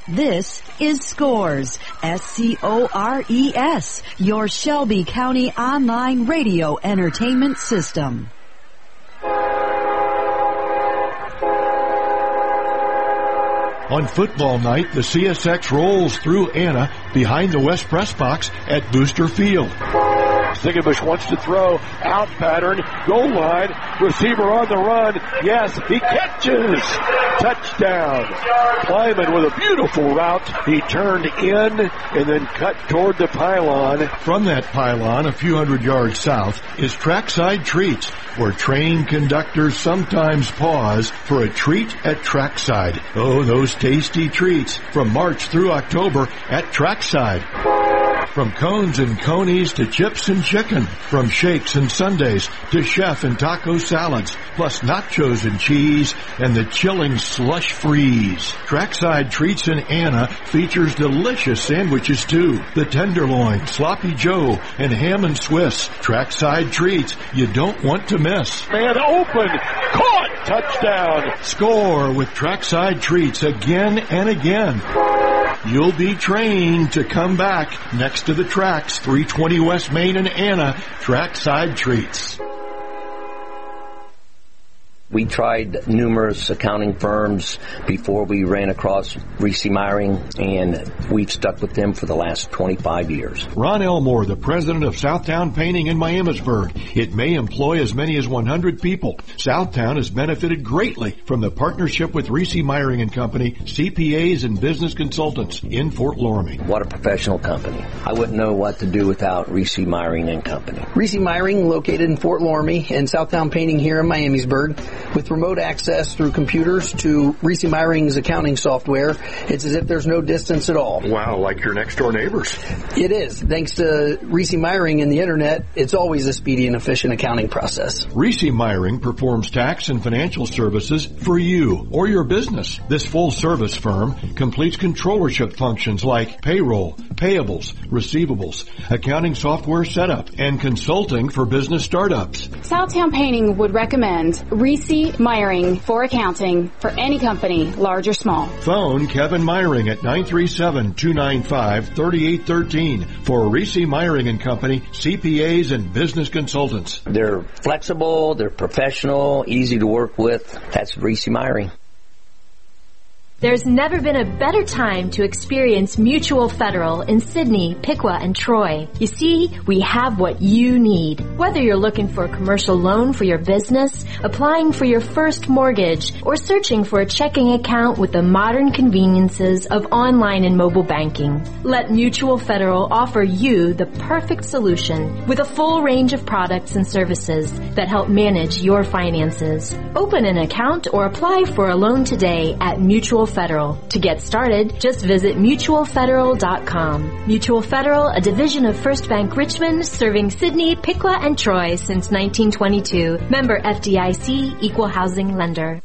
This is Scores, S-C-O-R-E-S, your Shelby County online radio entertainment system. On football night, the CSX rolls through Anna behind the West Press Box at Booster Field. Zingerbush wants to throw, out pattern, goal line, receiver on the run. Yes, he catches. Touchdown. Kleiman with a beautiful route. He turned in and then cut toward the pylon. From that pylon, a few hundred yards south, is Trackside Treats, where train conductors sometimes pause for a treat at Trackside. Oh, those tasty treats from March through October at Trackside. From cones and conies to chips and chicken, from shakes and sundaes to chef and taco salads, plus nachos and cheese and the chilling slush freeze. Trackside Treats in Anna features delicious sandwiches too. The tenderloin, sloppy joe, and ham and Swiss. Trackside Treats you don't want to miss. Man open, caught, touchdown. Score with Trackside Treats again and again. You'll be trained to come back next to the tracks, 320 West Main in Anna, Trackside Treats. We tried numerous accounting firms before we ran across Reese Meyering, and we've stuck with them for the last 25 years. Ron Elmore, the president of Southtown Painting in Miamisburg. It may employ as many as 100 people. Southtown has benefited greatly from the partnership with Reese Meyering and Company, CPAs and business consultants in Fort Loramie. What a professional company. I wouldn't know what to do without Reese Meyering and Company. Reese Meyering, located in Fort Loramie, and Southtown Painting here in Miamisburg. With remote access through computers to Reese Meyering's accounting software, it's as if there's no distance at all. Wow, like your next door neighbors. It is. Thanks to Reese Meyering and the internet, it's always a speedy and efficient accounting process. Reese Meyering performs tax and financial services for you or your business. This full-service firm completes controllership functions like payroll, payables, receivables, accounting software setup, and consulting for business startups. Southtown Painting would recommend Reese Meyering for accounting for any company, large or small. Phone Kevin Meyering at 937-295-3813 for Reese Meyering and Company, CPAs and business consultants. They're flexible, they're professional, easy to work with. That's Reese Meyering. There's never been a better time to experience Mutual Federal in Sidney, Piqua, and Troy. You see, we have what you need. Whether you're looking for a commercial loan for your business, applying for your first mortgage, or searching for a checking account with the modern conveniences of online and mobile banking, let Mutual Federal offer you the perfect solution with a full range of products and services that help manage your finances. Open an account or apply for a loan today at Mutual Federal. To get started, just visit mutualfederal.com. Mutual Federal, a division of First Bank Richmond, serving Sidney, Piqua, and Troy since 1922. Member FDIC, Equal Housing Lender.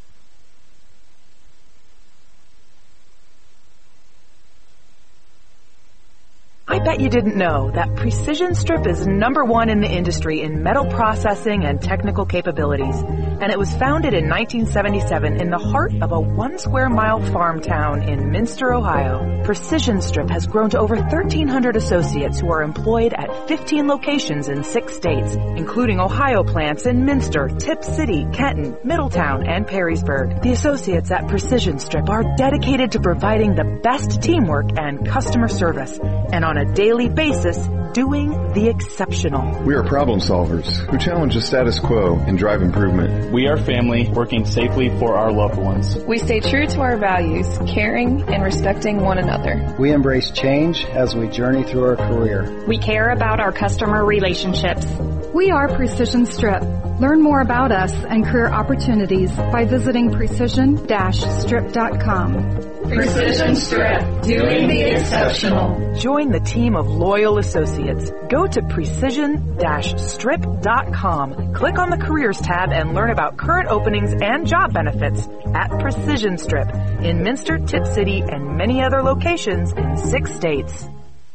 I bet you didn't know that Precision Strip is #1 in the industry in metal processing and technical capabilities. And it was founded in 1977 in the heart of a 1 square mile farm town in Minster, Ohio. Precision Strip has grown to over 1,300 associates who are employed at 15 locations in 6 states, including Ohio plants in Minster, Tip City, Kenton, Middletown, and Perrysburg. The associates at Precision Strip are dedicated to providing the best teamwork and customer service, and on a daily basis, doing the exceptional. We are problem solvers who challenge the status quo and drive improvement. We are family working safely for our loved ones. We stay true to our values, caring and respecting one another. We embrace change as we journey through our career. We care about our customer relationships. We are Precision Strip. Learn more about us and career opportunities by visiting precision-strip.com. Precision Strip, doing the exceptional. Join the team of loyal associates. Go to precision-strip.com. Click on the Careers tab and learn about current openings and job benefits at Precision Strip in Minster, Tip City, and many other locations in 6 states.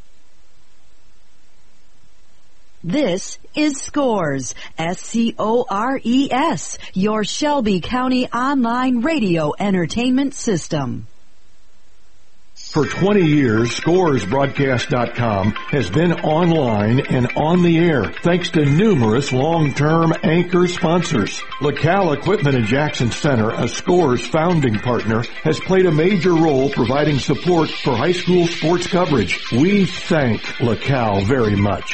This is Scores, S-C-O-R-E-S, your Shelby County online radio entertainment system. For 20 years, ScoresBroadcast.com has been online and on the air thanks to numerous long-term anchor sponsors. LaCal Equipment in Jackson Center, a Scores founding partner, has played a major role providing support for high school sports coverage. We thank LaCal very much.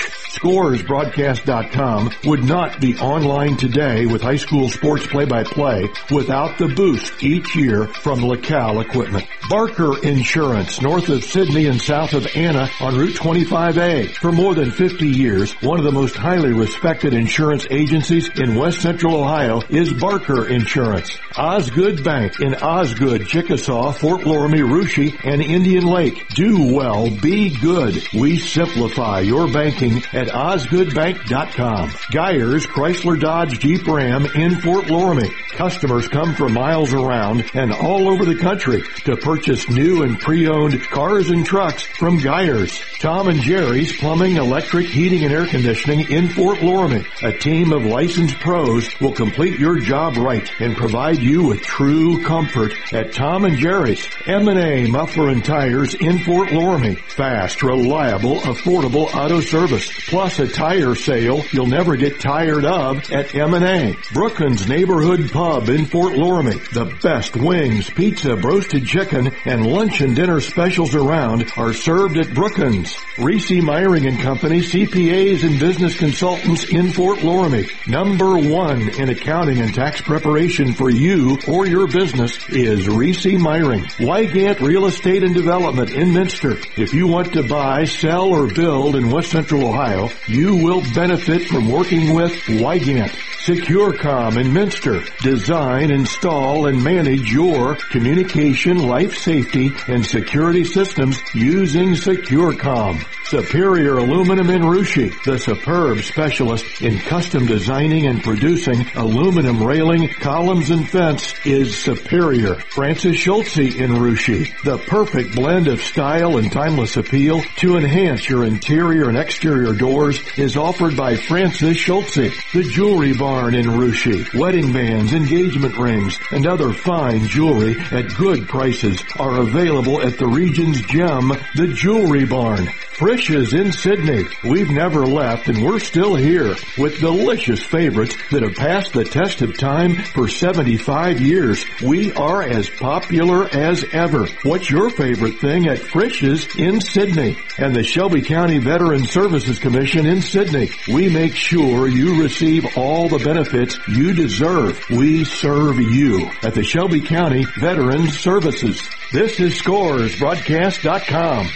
ScoresBroadcast.com would not be online today with high school sports play-by-play without the boost each year from LaCal Equipment. Barker Insurance, north of Sydney and south of Anna on Route 25A. For more than 50 years, one of the most highly respected insurance agencies in West Central Ohio is Barker Insurance. Osgood Bank in Osgood, Chickasaw, Fort Loramie, Russia, and Indian Lake. Do well, be good. We simplify your banking at OsgoodBank.com. Geyers Chrysler Dodge Jeep Ram in Fort Loramie. Customers come from miles around and all over the country to purchase new and pre-owned cars and trucks from Geyers. Tom and Jerry's Plumbing, Electric, Heating, and Air Conditioning in Fort Loramie. A team of licensed pros will complete your job right and provide you with true comfort at Tom and Jerry's. M&A Muffler and Tires in Fort Loramie. Fast, reliable, affordable auto service. Plus a tire sale you'll never get tired of at M&A. Brookins Neighborhood Pub in Fort Loramie. The best wings, pizza, roasted chicken, and lunch and dinner specials around are served at Brookins. Reese Myring and Company, CPAs and business consultants in Fort Loramie. Number one in accounting and tax preparation for you or your business is Reese Myring. Wygant Real Estate and Development in Minster. If you want to buy, sell, or build in West Central Ohio, you will benefit from working with Wygant. SecureCom in Minster. Design, install, and manage your communication, life safety, and security systems using SecureCom. Superior Aluminum in Russia. The superb specialist in custom designing and producing aluminum railing, columns, and fence is Superior. Francis Schultze in Russia. The perfect blend of style and timeless appeal to enhance your interior and exterior doors is offered by Francis Schultze. The Jewelry Barn in Russia. Wedding bands, engagement rings, and other fine jewelry at good prices are available at the region's gem, the Jewelry Barn. Frisch's in Sydney. We've never left and we're still here with delicious favorites that have passed the test of time for 75 years. We are as popular as ever. What's your favorite thing at Frisch's in Sydney? And the Shelby County Veteran Services Commission in Sydney. We make sure you receive all the benefits you deserve. We serve you at the Shelby County Veteran Services. This is ScoresBroadcast.com.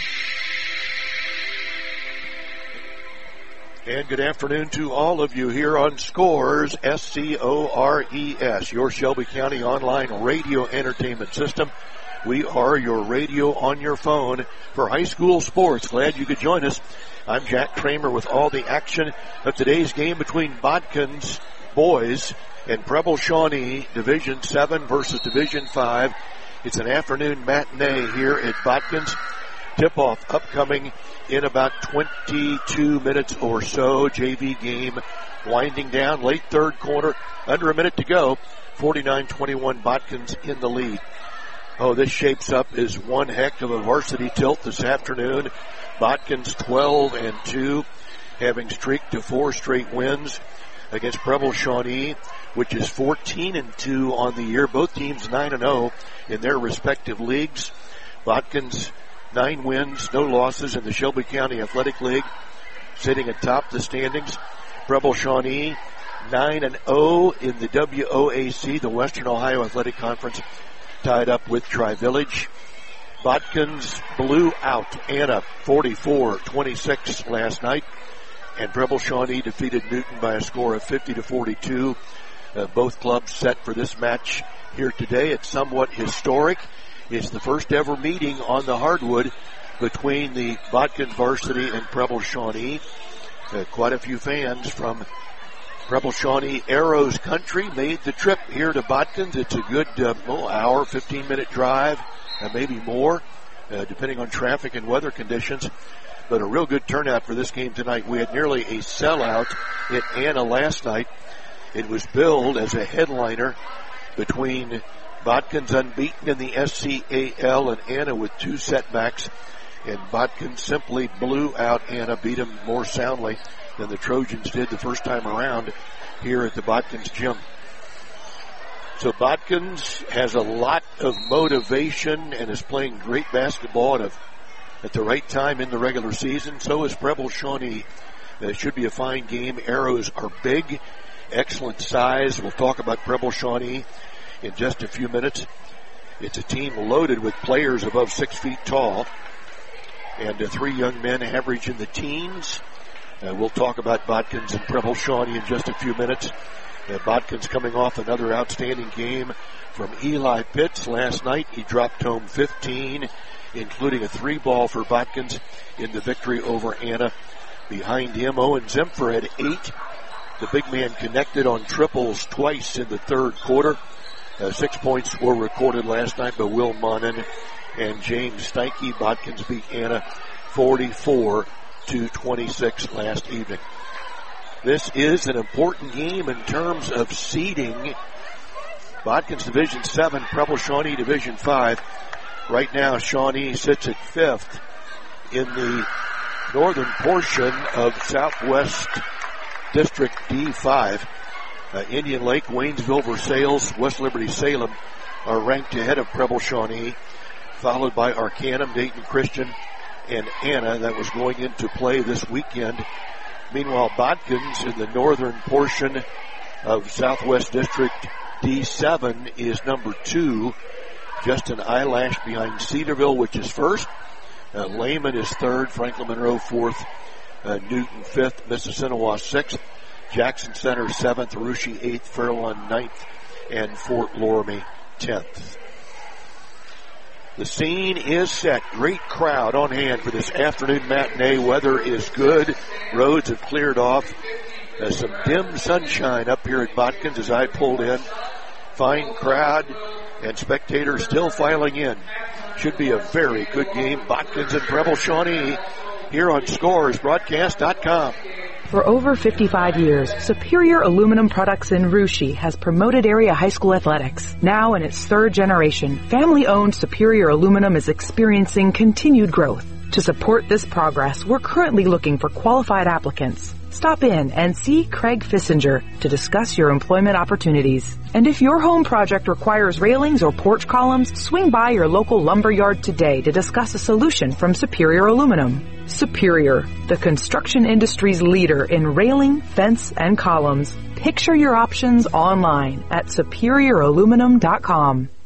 And good afternoon to all of you here on Scores, SCORES, your Shelby County online radio entertainment system. We are your radio on your phone for high school sports. Glad you could join us. I'm Jack Kramer with all the action of today's game between Bodkins boys and Preble Shawnee, Division 7 versus Division 5. It's an afternoon matinee here at Bodkins. Tip-off upcoming in about 22 minutes or so. JV game winding down, late third quarter, under a minute to go. 49-21 Bodkins in the lead. Oh, this shapes up as one heck of a varsity tilt this afternoon. Bodkins 12-2, having streaked to 4 straight wins against Preble Shawnee, which is 14-2 on the year. Both teams 9-0 in their respective leagues. Bodkins 9 wins, no losses in the Shelby County Athletic League, sitting atop the standings. Preble Shawnee 9-0 in the WOAC, the Western Ohio Athletic Conference, tied up with Tri-Village. Bodkins blew out Anna 44-26 last night, and Preble Shawnee defeated Newton by a score of 50-42. Both clubs set for this match here today. It's somewhat historic. It's the first ever meeting on the hardwood between the Bodkins varsity and Preble Shawnee. Quite a few fans from Preble Shawnee Arrows country made the trip here to Bodkins. It's a good hour, 15-minute drive, maybe more, depending on traffic and weather conditions. But a real good turnout for this game tonight. We had nearly a sellout at Anna last night. It was billed as a headliner between Botkins unbeaten in the SCAL, and Anna with 2 setbacks. And Botkins simply blew out Anna, beat him more soundly than the Trojans did the first time around here at the Botkins gym. So Botkins has a lot of motivation and is playing great basketball at the right time in the regular season. So is Preble Shawnee. It should be a fine game. Arrows are big, excellent size. We'll talk about Preble Shawnee in just a few minutes. It's a team loaded with players above 6 feet tall, and 3 young men average in the teens. We'll talk about Botkins and Preble Shawnee in just a few minutes. Botkins coming off another outstanding game from Eli Pitts last night. He dropped home 15, including a 3-ball for Botkins in the victory over Anna. Behind him, Owen Zimpher had 8. The big man connected on triples twice in the third quarter. 6 points were recorded last night by Will Monin and James Steinke. Botkins beat Anna 44-26 last evening. This is an important game in terms of seeding. Botkins Division 7, Preble Shawnee Division 5. Right now, Shawnee sits at 5th in the northern portion of Southwest District D5. Indian Lake, Waynesville, Versailles, West Liberty, Salem are ranked ahead of Preble Shawnee, followed by Arcanum, Dayton Christian, and Anna. That was going into play this weekend. Meanwhile, Botkins in the northern portion of Southwest District D7 is number 2, just an eyelash behind Cedarville, which is first. Lehman is 3rd, Franklin Monroe 4th, Newton 5th, Mississinawa 6th, Jackson Center 7th, Arooshie 8th, Fairlawn 9th, and Fort Loramie 10th. The scene is set. Great crowd on hand for this afternoon matinee. Weather is good. Roads have cleared off. Some dim sunshine up here at Botkins as I pulled in. Fine crowd and spectators still filing in. Should be a very good game. Botkins and Preble Shawnee here on ScoresBroadcast.com. For over 55 years, Superior Aluminum Products in Arooshie has promoted area high school athletics. Now in its 3rd generation, family-owned Superior Aluminum is experiencing continued growth. To support this progress, we're currently looking for qualified applicants. Stop in and see Craig Fissinger to discuss your employment opportunities. And if your home project requires railings or porch columns, swing by your local lumber yard today to discuss a solution from Superior Aluminum. Superior, the construction industry's leader in railing, fence, and columns. Picture your options online at superiораluminum.com.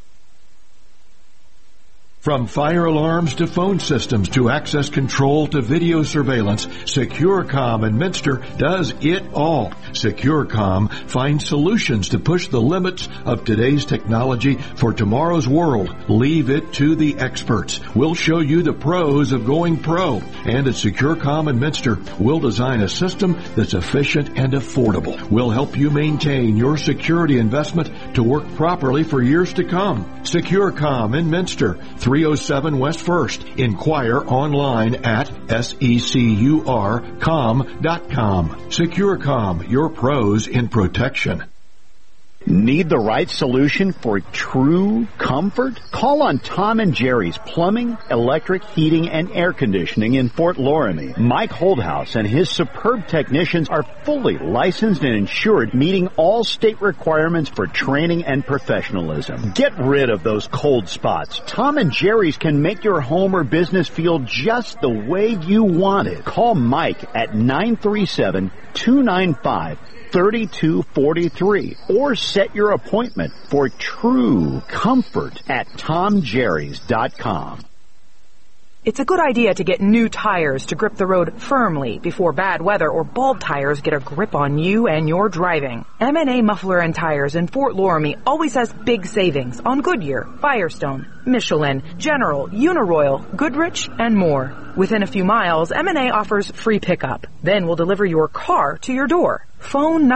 From fire alarms to phone systems to access control to video surveillance, SecureCom in Minster does it all. SecureCom finds solutions to push the limits of today's technology for tomorrow's world. Leave it to the experts. We'll show you the pros of going pro. And at SecureCom in Minster, we'll design a system that's efficient and affordable. We'll help you maintain your security investment to work properly for years to come. SecureCom in Minster, 307 West 1st. Inquire online at securcom.com. SecureCom, your pros in protection. Need the right solution for true comfort? Call on Tom and Jerry's Plumbing, Electric, Heating, and Air Conditioning in Fort Loramie. Mike Holdhouse and his superb technicians are fully licensed and insured, meeting all state requirements for training and professionalism. Get rid of those cold spots. Tom and Jerry's can make your home or business feel just the way you want it. Call Mike at 937-295-3243 or set your appointment for true comfort at tomjerrys.com. It's a good idea to get new tires to grip the road firmly before bad weather or bald tires get a grip on you and your driving. M&A Muffler and Tires in Fort Loramie always has big savings on Goodyear, Firestone, Michelin, General, Uniroyal, Goodrich, and more. Within a few miles, M&A offers free pickup. Then we'll deliver your car to your door. Phone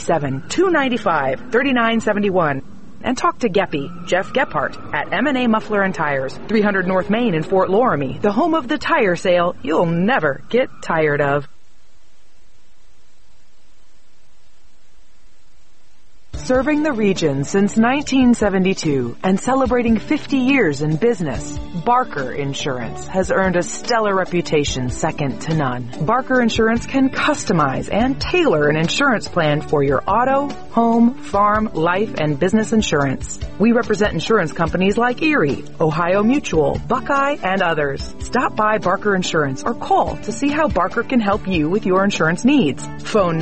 937-295-3971. And talk to Geppy, Jeff Gephardt, at M&A Muffler and Tires, 300 North Main in Fort Loramie, the home of the tire sale you'll never get tired of. Serving the region since 1972 and celebrating 50 years in business, Barker Insurance has earned a stellar reputation second to none. Barker Insurance can customize and tailor an insurance plan for your auto, home, farm, life, and business insurance. We represent insurance companies like Erie, Ohio Mutual, Buckeye, and others. Stop by Barker Insurance or call to see how Barker can help you with your insurance needs. Phone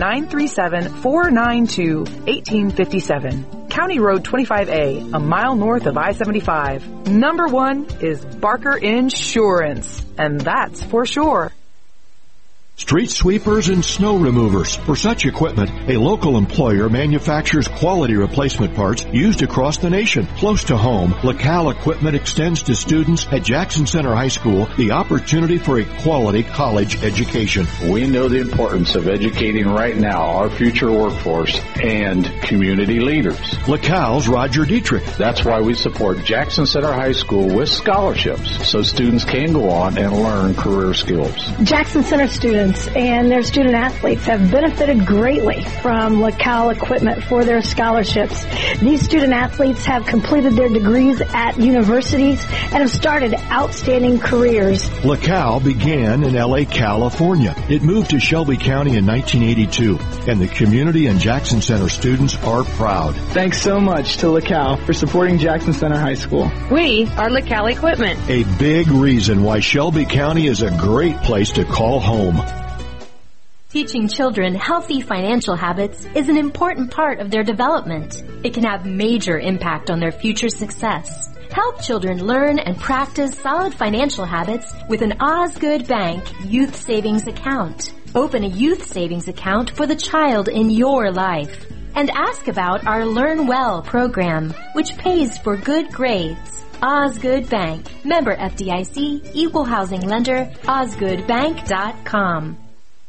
937-492-1857. County Road 25A, a mile north of I-75. Number one is Barker Insurance, and that's for sure. Street sweepers and snow removers. For such equipment, a local employer manufactures quality replacement parts used across the nation. Close to home, LaCal Equipment extends to students at Jackson Center High School the opportunity for a quality college education. We know the importance of educating right now our future workforce and community leaders. LaCal's Roger Dietrich. That's why we support Jackson Center High School with scholarships so students can go on and learn career skills. Jackson Center students and their student athletes have benefited greatly from LaCal Equipment for their scholarships. These student athletes have completed their degrees at universities and have started outstanding careers. LaCal began in L.A., California. It moved to Shelby County in 1982, and the community and Jackson Center students are proud. Thanks so much to LaCal for supporting Jackson Center High School. We are LaCal Equipment. A big reason why Shelby County is a great place to call home. Teaching children healthy financial habits is an important part of their development. It can have major impact on their future success. Help children learn and practice solid financial habits with an Osgood Bank Youth Savings Account. Open a youth savings account for the child in your life. And ask about our Learn Well program, which pays for good grades. Osgood Bank. Member FDIC, Equal Housing Lender, osgoodbank.com.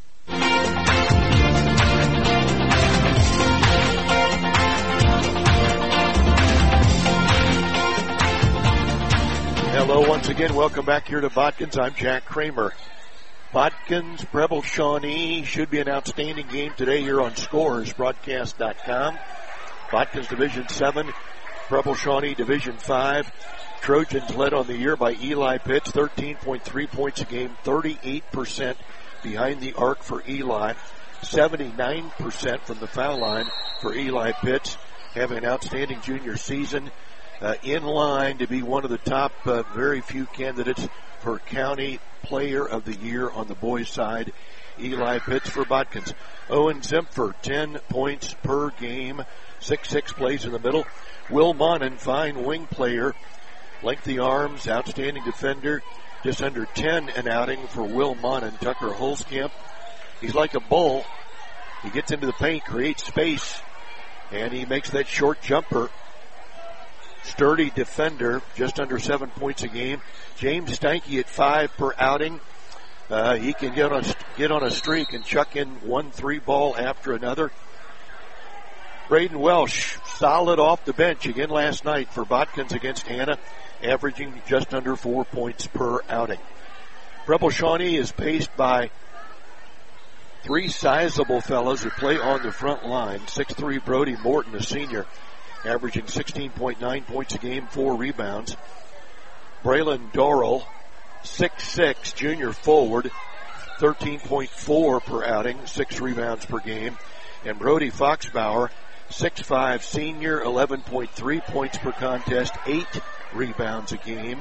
Hello once again. Welcome back here to Botkins. I'm Jack Kramer. Botkins, Preble Shawnee should be an outstanding game today here on scoresbroadcast.com. Botkins Division 7, Preble Shawnee Division 5. Trojans led on the year by Eli Pitts, 13.3 points a game, 38% behind the arc for Eli, 79% from the foul line for Eli Pitts, having an outstanding junior season. In line to be one of the top very few candidates for County Player of the Year on the boys' side. Eli Pitts for Botkins. Owen Zimpher, 10 points per game, 6'6", plays in the middle. Will Monin, fine wing player, lengthy arms, outstanding defender, just under 10 an outing for Will Monin. Tucker Holzkamp, he's like a bull. He gets into the paint, creates space, and he makes that short jumper. Sturdy defender, just under 7 points a game. James Stanky at 5 per outing. He can get on a streak and chuck in 1-3 ball after another. Braden Welsh, solid off the bench again last night for Botkins against Anna, averaging just under 4 points per outing. Preble Shawnee is paced by three sizable fellows who play on the front line. 6'3" Brody Morton, a senior, averaging 16.9 points a game, 4 rebounds. Braylon Dorrell, 6'6", junior forward, 13.4 per outing, 6 rebounds per game. And Brody Foxbauer, 6'5", senior, 11.3 points per contest, 8 rebounds a game.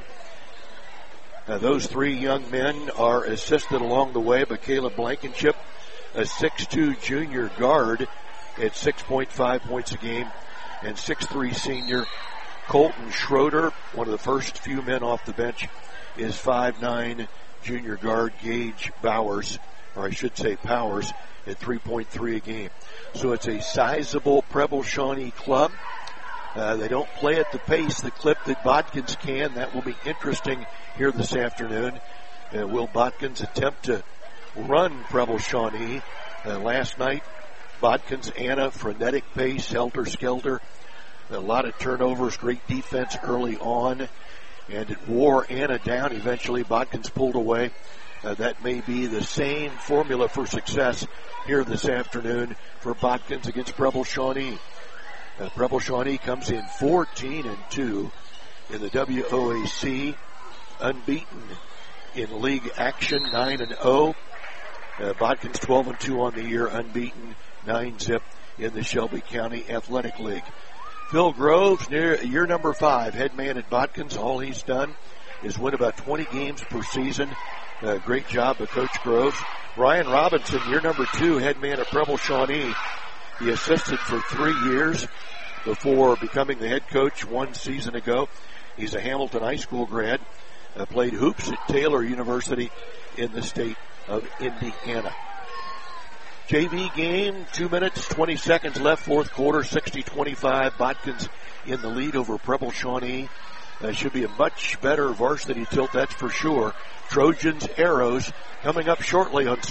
Those three young men are assisted along the way by Caleb Blankenship, a 6'2" junior guard at 6.5 points a game. And 6'3" senior Colton Schroeder, one of the first few men off the bench, is 5'9" junior guard Gage Bowers, or I should say Powers, at 3.3 a game. So it's a sizable Preble Shawnee club. They don't play at the pace, the clip that Botkins can. That will be interesting here this afternoon. Will Botkins attempt to run Preble Shawnee? Last night, Botkins, Anna, frenetic pace, helter-skelter. A lot of turnovers, great defense early on, and it wore Anna down. Eventually, Botkins pulled away. That may be the same formula for success here this afternoon for Botkins against Preble Shawnee. Preble Shawnee comes in 14-2 in the WOAC, unbeaten in league action, 9-0. Bodkin's 12-2 on the year, unbeaten, 9-0 in the Shelby County Athletic League. Phil Groves, year number 5, head man at Bodkin's. All he's done is win about 20 games per season. Great job by Coach Groves. Ryan Robinson, year number 2, head man at Preble Shawnee. He assisted for 3 years before becoming the head coach 1 season ago. He's a Hamilton High School grad. Played hoops at Taylor University in the state of Indiana. JV game, 2 minutes, 20 seconds left, fourth quarter, 60-25. Bodkin's in the lead over Preble Shawnee. Should be a much better varsity tilt, that's for sure. Trojans, Arrows, coming up shortly on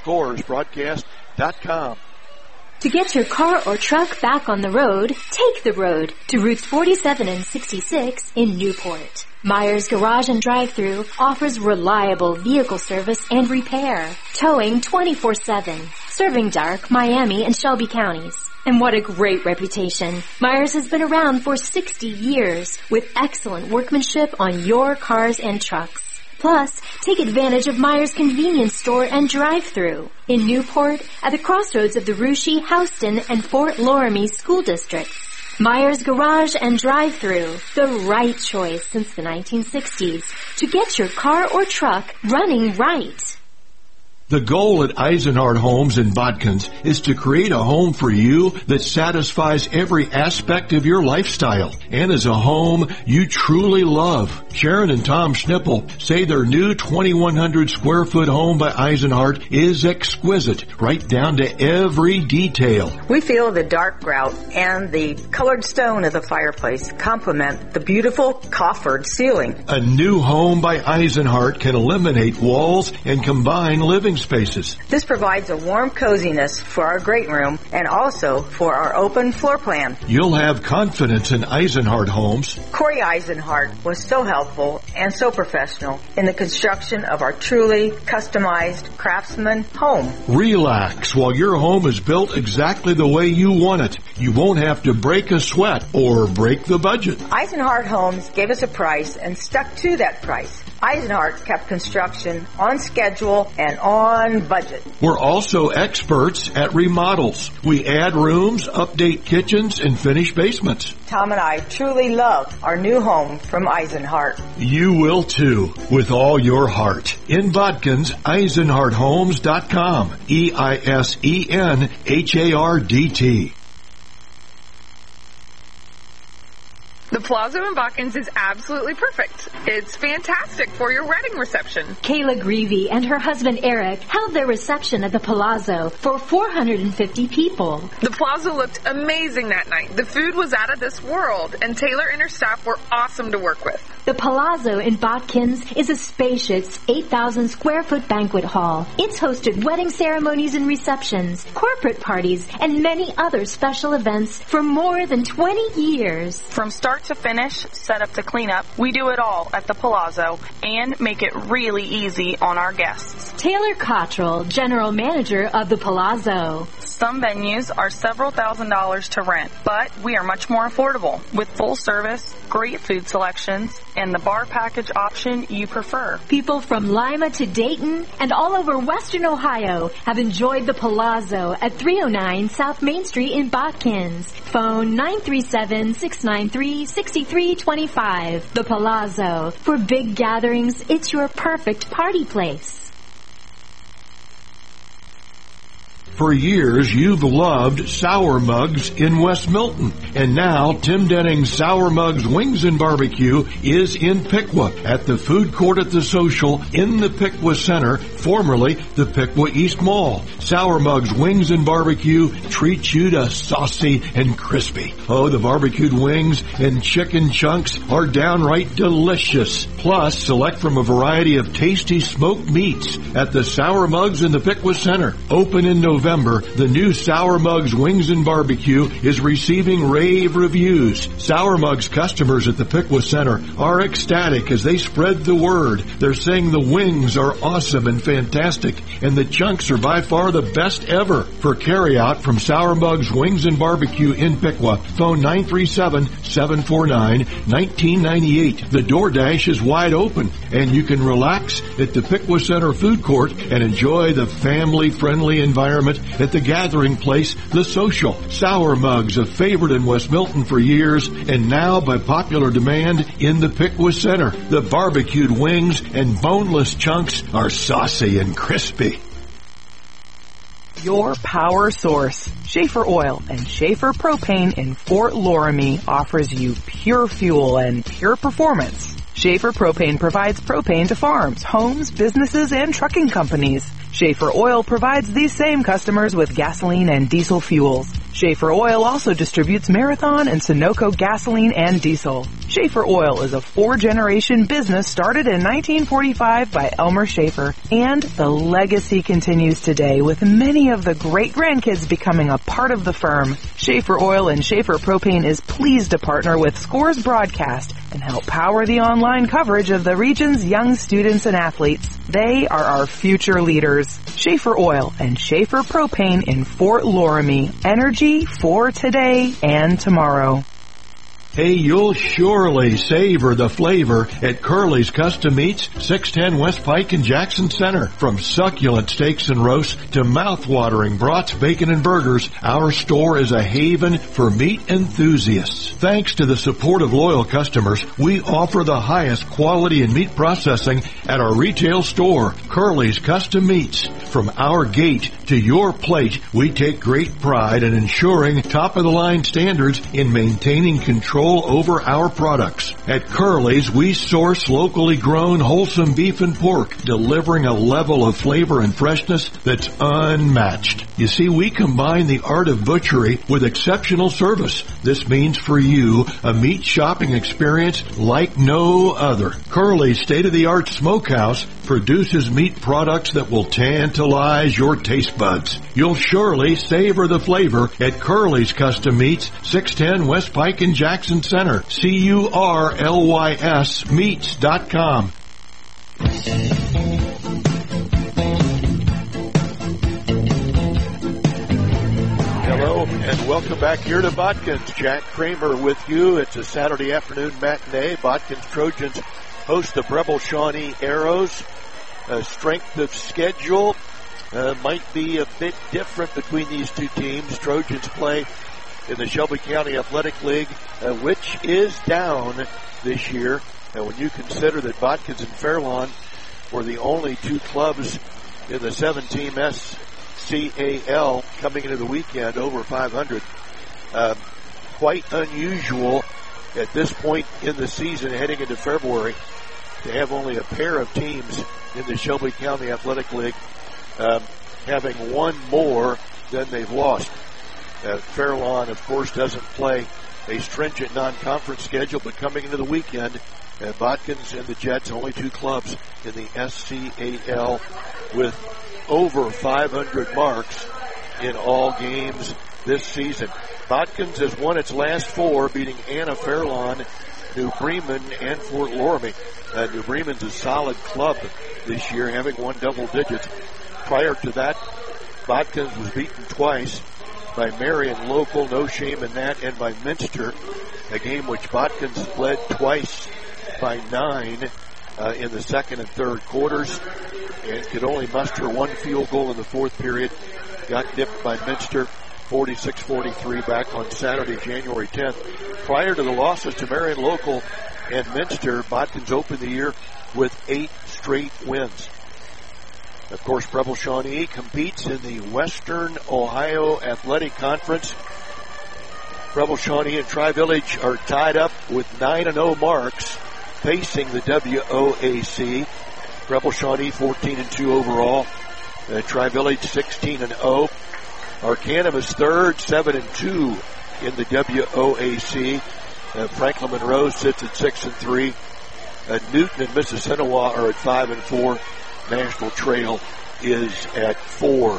ScoresBroadcast.com. To get your car or truck back on the road, take the road to routes 47 and 66 in Newport. Myers Garage and Drive-Thru offers reliable vehicle service and repair, towing 24/7, serving Dark, Miami, and Shelby counties. And what a great reputation. Myers has been around for 60 years with excellent workmanship on your cars and trucks. Plus, take advantage of Myers Convenience Store and Drive-Thru in Newport at the crossroads of the Russia, Houston, and Fort Loramie school districts. Myers Garage and Drive-Thru, the right choice since the 1960s to get your car or truck running right. The goal at Eisenhardt Homes in Bodkins is to create a home for you that satisfies every aspect of your lifestyle and is a home you truly love. Sharon and Tom Schnippel say their new 2,100 square foot home by Eisenhardt is exquisite, right down to every detail. We feel the dark grout and the colored stone of the fireplace complement the beautiful coffered ceiling. A new home by Eisenhardt can eliminate walls and combine living spaces. This provides a warm coziness for our great room and also for our open floor plan. You'll have confidence in Eisenhardt Homes. Corey Eisenhardt was so helpful and so professional in the construction of our truly customized craftsman home. Relax while your home is built exactly the way you want it. You won't have to break a sweat or break the budget. Eisenhardt Homes gave us a price and stuck to that price. Eisenhardt kept construction on schedule and on budget. We're also experts at remodels. We add rooms, update kitchens, and finish basements. Tom and I truly love our new home from Eisenhardt. You will too, with all your heart. In Bodkins, EisenhardtHomes.com. EISENHARDT. The Palazzo in Bodkins is absolutely perfect. It's fantastic for your wedding reception. Kayla Greavy and her husband Eric held their reception at the Palazzo for 450 people. The Palazzo looked amazing that night. The food was out of this world, and Taylor and her staff were awesome to work with. The Palazzo in Bodkins is a spacious 8,000 square foot banquet hall. It's hosted wedding ceremonies and receptions, corporate parties, and many other special events for more than 20 years. From start to finish, set up to clean up, we do it all at the Palazzo and make it really easy on our guests. Taylor Cottrell, General Manager of the Palazzo. Some venues are several $1,000s to rent, but we are much more affordable with full service, great food selections, and the bar package option you prefer. People from Lima to Dayton and all over Western Ohio have enjoyed the Palazzo at 309 South Main Street in Bodkins. Phone 937-693-6325. The Palazzo. For big gatherings, it's your perfect party place. For years, you've loved Sour Mugs in West Milton. And now, Tim Denning's Sour Mugs Wings and Barbecue is in Piqua at the food court at the Social in the Piqua Center, formerly the Piqua East Mall. Sour Mugs Wings and Barbecue treats you to saucy and crispy. Oh, the barbecued wings and chicken chunks are downright delicious. Plus, select from a variety of tasty smoked meats at the Sour Mugs in the Piqua Center. Open in November November, the new Sour Mugs Wings and Barbecue is receiving rave reviews. Sour Mugs customers at the Piqua Center are ecstatic as they spread the word. They're saying the wings are awesome and fantastic, and the chunks are by far the best ever. For carryout from Sour Mugs Wings and Barbecue in Piqua, phone 937-749-1998. The DoorDash is wide open, and you can relax at the Piqua Center Food Court and enjoy the family-friendly environment at the gathering place, The Social. Sour Mugs, a favorite in West Milton for years, and now by popular demand in the Piqua Center. The barbecued wings and boneless chunks are saucy and crispy. Your power source. Schaefer Oil and Schaefer Propane in Fort Loramie offers you pure fuel and pure performance. Schaefer Propane provides propane to farms, homes, businesses, and trucking companies. Schaefer Oil provides these same customers with gasoline and diesel fuels. Schaefer Oil also distributes Marathon and Sunoco gasoline and diesel. Schaefer Oil is a 4-generation business started in 1945 by Elmer Schaefer, and the legacy continues today with many of the great-grandkids becoming a part of the firm. Schaefer Oil and Schaefer Propane is pleased to partner with Scores Broadcast and help power the online coverage of the region's young students and athletes. They are our future leaders. Schaefer Oil and Schaefer Propane in Fort Loramie. Energy for today and tomorrow. Hey, you'll surely savor the flavor at Curly's Custom Meats, 610 West Pike in Jackson Center. From succulent steaks and roasts to mouth-watering brats, bacon, and burgers, our store is a haven for meat enthusiasts. Thanks to the support of loyal customers, we offer the highest quality in meat processing at our retail store, Curly's Custom Meats. From our gate to your plate, we take great pride in ensuring top-of-the-line standards in maintaining control over our products. At Curly's, we source locally grown wholesome beef and pork, delivering a level of flavor and freshness that's unmatched. You see, we combine the art of butchery with exceptional service. This means for you a meat shopping experience like no other. Curly's state-of-the-art smokehouse produces meat products that will tantalize your taste buds. You'll surely savor the flavor at Curly's Custom Meats, 610 West Pike in Jackson Center. CURLYS meats.com. Hello and welcome back here to Botkins. Jack Kramer with you. It's a Saturday afternoon matinee. Botkins Trojans host the Preble Shawnee Arrows. Strength of schedule might be a bit different between these two teams. Trojans play in the Shelby County Athletic League, which is down this year. And when you consider that Botkins and Fairlawn were the only two clubs in the 7-team SCAL coming into the weekend over 500, quite unusual at this point in the season heading into February to have only a pair of teams in the Shelby County Athletic League having one more than they've lost. Fairlawn, of course, doesn't play a stringent non-conference schedule, but coming into the weekend, Botkins and the Jets, only two clubs in the SCAL with over 500 marks in all games this season. Botkins has won its last four, beating Anna, Fairlawn, New Bremen, and Fort Loramie. New Bremen's a solid club this year, having won double digits. Prior to that, Botkins was beaten twice by Marion Local, no shame in that, and by Minster, a game which Botkins led twice by 9 in the second and third quarters, and could only muster one field goal in the fourth period. Got nipped by Minster 46-43 back on Saturday, January 10th. Prior to the losses to Marion Local and Minster, Botkins opened the year with 8 straight wins. Of course, Preble Shawnee competes in the Western Ohio Athletic Conference. Preble Shawnee and Tri-Village are tied up with 9-0 marks, facing the WOAC. Preble Shawnee 14-2 overall. Tri-Village 16-0. Arcanum is third, 7-2 in the WOAC. Franklin Monroe sits at 6-3. Newton and Mississinawa are at 5-4. Nashville Trail is at 4-4.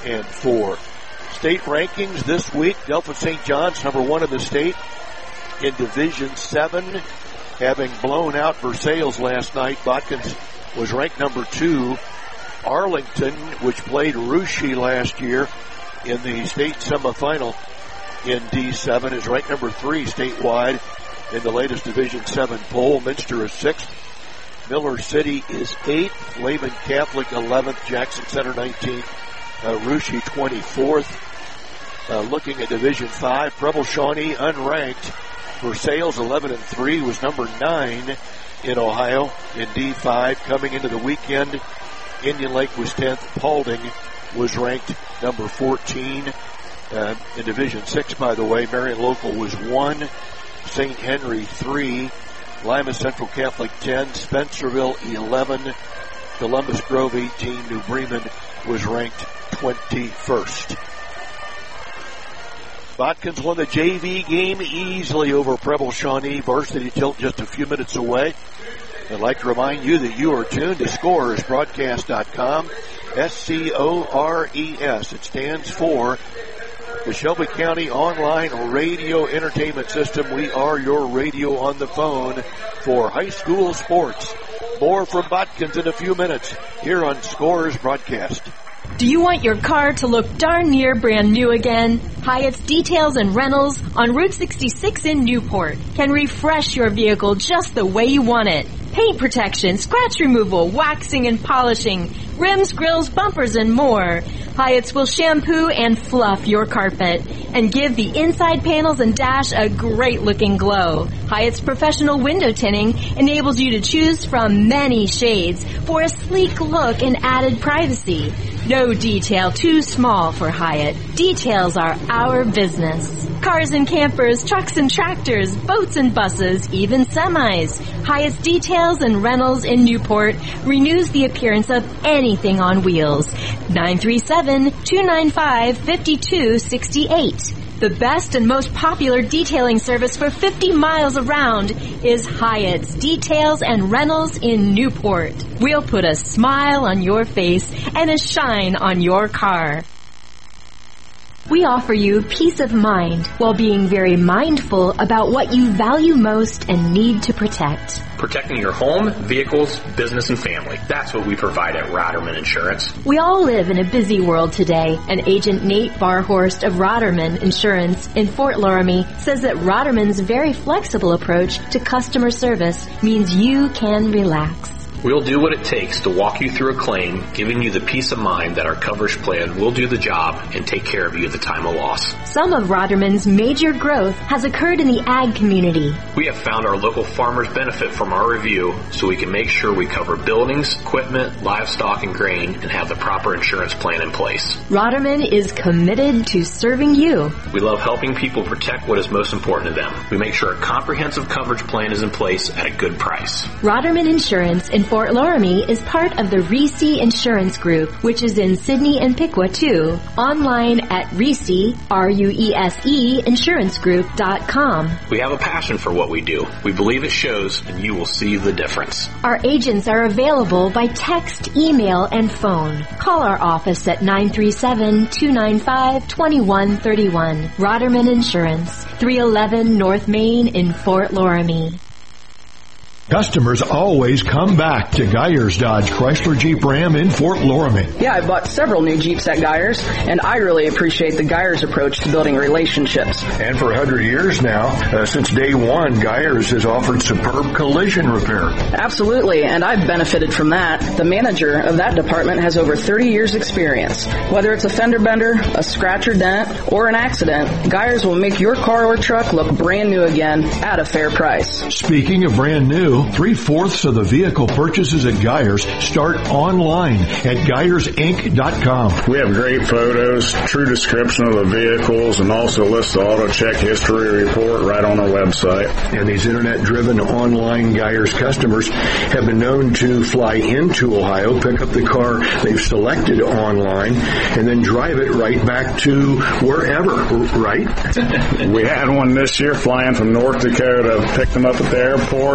7-4. State rankings this week. Delphos St. John's number 1 in the state in Division 7, having blown out Versailles last night. Botkins was ranked number 2. Arlington, which played Russia last year in the state semifinal in D7, is ranked number 3 statewide in the latest Division 7 poll. Minster is 6th. Miller City is 8th. Lehman Catholic 11th. Jackson Center 19th. Russia 24th. Looking at Division 5, Preble Shawnee unranked. Versailles 11-3 was number 9 in Ohio in D5. Coming into the weekend, Indian Lake was 10th. Paulding was ranked number 14. In Division 6, by the way, Marion Local was 1. St. Henry 3. Lima Central Catholic 10. Spencerville 11. Columbus Grove 18. New Bremen was ranked 21st. Botkins won the JV game easily over Preble Shawnee. Varsity tilt just a few minutes away. I'd like to remind you that you are tuned to ScorersBroadcast.com. SCORES. It stands for the Shelby County Online Radio Entertainment System. We are your radio on the phone for high school sports. More from Botkins in a few minutes here on Scores Broadcast. Do you want your car to look darn near brand new again? Hyatt's Details and Rentals on Route 66 in Newport can refresh your vehicle just the way you want it. Paint protection, scratch removal, waxing and polishing, rims, grills, bumpers, and more. Hyatt's will shampoo and fluff your carpet and give the inside panels and dash a great-looking glow. Hyatt's professional window tinting enables you to choose from many shades for a sleek look and added privacy. No detail too small for Hyatt. Details are our business. Cars and campers, trucks and tractors, boats and buses, even semis. Hyatt's Details and Rentals in Newport renews the appearance of anything on wheels. 937-295-5268. The best and most popular detailing service for 50 miles around is Hyatt's Details and Rentals in Newport. We'll put a smile on your face and a shine on your car. We offer you peace of mind while being very mindful about what you value most and need to protect. Protecting your home, vehicles, business, and family. That's what we provide at Roderman Insurance. We all live in a busy world today, and Agent Nate Barhorst of Roderman Insurance in Fort Loramie says that Roderman's very flexible approach to customer service means you can relax. We'll do what it takes to walk you through a claim, giving you the peace of mind that our coverage plan will do the job and take care of you at the time of loss. Some of Roderman's major growth has occurred in the ag community. We have found our local farmers benefit from our review, so we can make sure we cover buildings, equipment, livestock, and grain, and have the proper insurance plan in place. Roderman is committed to serving you. We love helping people protect what is most important to them. We make sure a comprehensive coverage plan is in place at a good price. Roderman Insurance in Fort Loramie is part of the Reese Insurance Group, which is in Sidney and Piqua too. Online at Reese, R-U-E-S-E, insurancegroup.com. We have a passion for what we do. We believe it shows, and you will see the difference. Our agents are available by text, email, and phone. Call our office at 937-295-2131. Roderman Insurance, 311 North Main in Fort Loramie. Customers always come back to Geyers Dodge Chrysler Jeep Ram in Fort Loramie. Yeah, I bought several new Jeeps at Geyers, and I really appreciate the Geyers approach to building relationships. And for 100 years now, since day one, Geyers has offered superb collision repair. Absolutely, and I've benefited from that. The manager of that department has over 30 years experience. Whether it's a fender bender, a scratch or dent, or an accident, Geyers will make your car or truck look brand new again at a fair price. Speaking of brand new, 3/4 of the vehicle purchases at Geyers start online at GeyersInc.com. We have great photos, true description of the vehicles, and also list the auto check history report right on our website. And these internet-driven online Geyers customers have been known to fly into Ohio, pick up the car they've selected online, and then drive it right back to wherever, right? We had one this year flying from North Dakota, picked them up at the airport,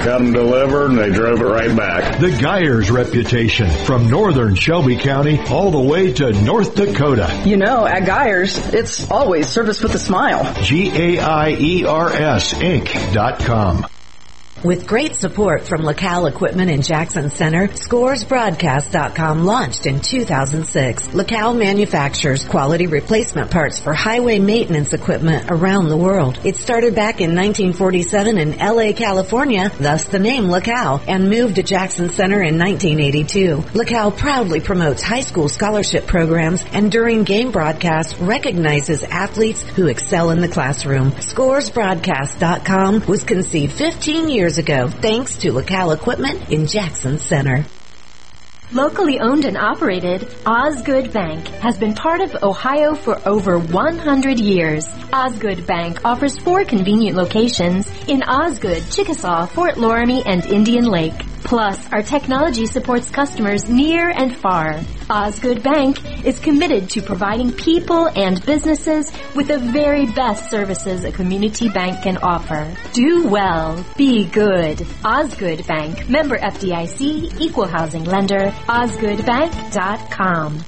got them delivered, and they drove it right back. The Geyers reputation, from northern Shelby County all the way to North Dakota. You know, at Geyers, it's always service with a smile. GAIERS Inc.com. With great support from LaCal Equipment in Jackson Center, ScoresBroadcast.com launched in 2006. LaCal manufactures quality replacement parts for highway maintenance equipment around the world. It started back in 1947 in LA, California, thus the name LaCal, and moved to Jackson Center in 1982. LaCal proudly promotes high school scholarship programs and during game broadcasts recognizes athletes who excel in the classroom. ScoresBroadcast.com was conceived 15 years ago, thanks to LaCal Equipment in Jackson Center. Locally owned and operated, Osgood Bank has been part of Ohio for over 100 years. Osgood Bank offers 4 convenient locations in Osgood, Chickasaw, Fort Loramie, and Indian Lake. Plus, our technology supports customers near and far. Osgood Bank is committed to providing people and businesses with the very best services a community bank can offer. Do well. Be good. Osgood Bank. Member FDIC. Equal housing lender. OsgoodBank.com.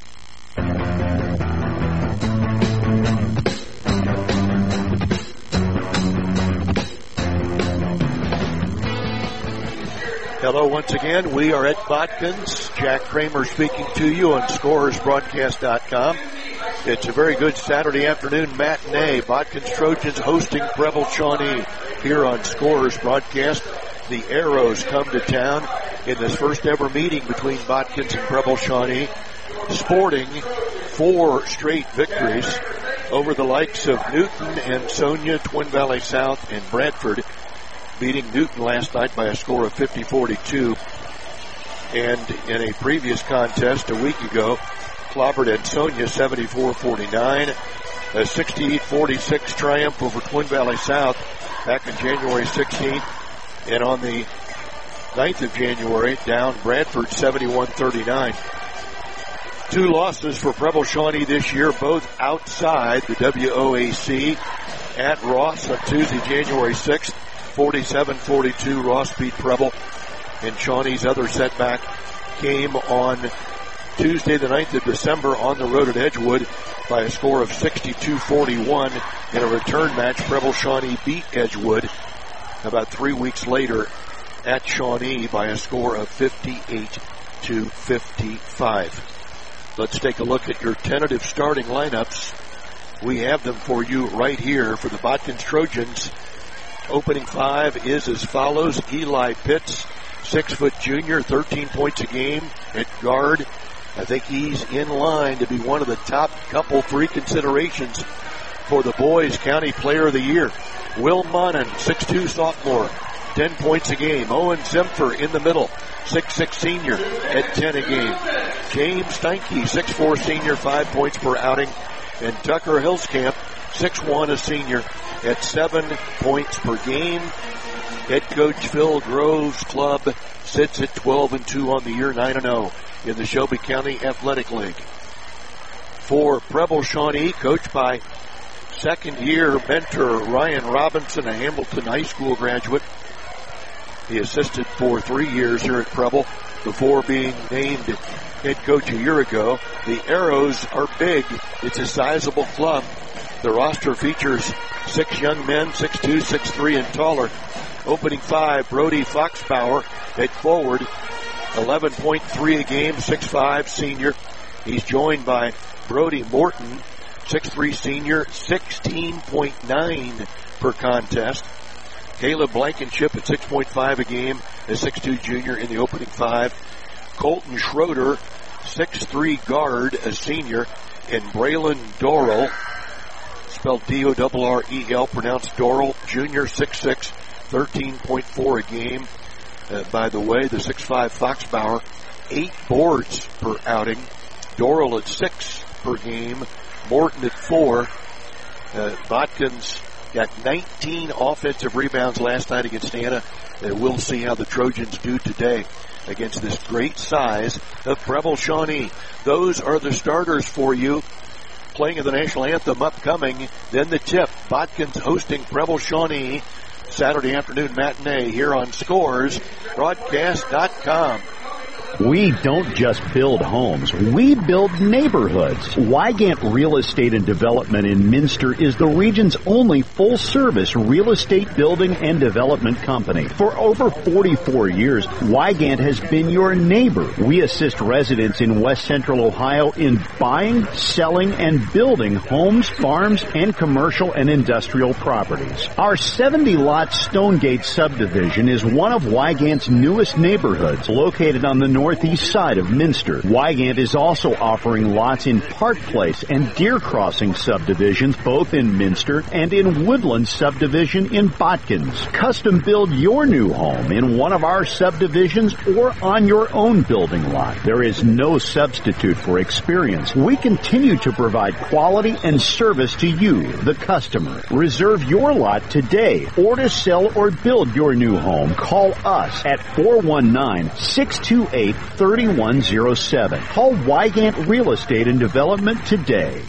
Hello once again. We are at Botkins. Jack Kramer speaking to you on ScoresBroadcast.com. It's a very good Saturday afternoon matinee. Botkins Trojans hosting Preble Shawnee here on Scores Broadcast. The Arrows come to town in this first ever meeting between Botkins and Preble Shawnee, sporting 4 straight victories over the likes of Newton and Sonia, Twin Valley South, and Bradford, beating Newton last night by a score of 50-42. And in a previous contest a week ago, clobbered Ansonia 74-49. A 68-46 triumph over Twin Valley South back on January 16th. And on the 9th of January, down Bradford 71-39. 2 losses for Preble Shawnee this year, both outside the WOAC. At Ross on Tuesday, January 6th. 47-42, Ross beat Preble. And Shawnee's other setback came on Tuesday, the 9th of December, on the road at Edgewood by a score of 62-41. In a return match, Preble Shawnee beat Edgewood about 3 weeks later at Shawnee by a score of 58-55. Let's take a look at your tentative starting lineups. We have them for you right here for the Botkins Trojans. Opening 5 is as follows. Eli Pitts, 6-foot junior, 13 points a game at guard. I think he's in line to be one of the top couple 3 considerations for the boys' County Player of the Year. Will Monin, 6'2", sophomore, 10 points a game. Owen Zimfer in the middle, 6'6", senior at 10 a game. James Steinke, 6'4", senior, 5 points per outing. And Tucker Hillscamp, 6'1", a senior, at 7 points per game. Head coach Phil Grove's club sits at 12-2 on the year, 9-0 in the Shelby County Athletic League. For Preble Shawnee, coached by second-year mentor Ryan Robinson, a Hamilton High School graduate. He assisted for 3 years here at Preble before being named head coach a year ago. The Arrows are big. It's a sizable club. The roster features 6 young men, 6'2", 6'3", and taller. Opening 5, Brody Foxbauer at forward, 11.3 a game, 6'5", senior. He's joined by Brody Morton, 6'3", senior, 16.9 per contest. Caleb Blankenship at 6.5 a game, a 6'2", junior in the opening 5. Colton Schroeder, 6'3", guard, a senior. And Braylon Dorrell, spelled D-O-R-R-E-L, pronounced Dorrell, junior, 6'6", 13.4 a game. By the way, the 6'5" Foxbauer, 8 boards per outing. Dorrell at 6 per game. Morton at 4. Botkins got 19 offensive rebounds last night against Anna. We'll see how the Trojans do today against this great size of Preble Shawnee. Those are the starters for you. Playing of the national anthem upcoming. Then the tip. Botkins hosting Preble Shawnee Saturday afternoon matinee here on ScoresBroadcast.com. We don't just build homes, we build neighborhoods. Wygant Real Estate and Development in Minster is the region's only full-service real estate building and development company. For over 44 years, Wygant has been your neighbor. We assist residents in West Central Ohio in buying, selling, and building homes, farms, and commercial and industrial properties. Our 70-lot Stonegate subdivision is one of Wygant's newest neighborhoods, located on the northeast side of Minster. Wygant is also offering lots in Park Place and Deer Crossing subdivisions, both in Minster, and in Woodland subdivision in Botkins. Custom build your new home in one of our subdivisions or on your own building lot. There is no substitute for experience. We continue to provide quality and service to you, the customer. Reserve your lot today, or to sell or build your new home, call us at 419-628-3107. Call Wygant Real Estate and Development today.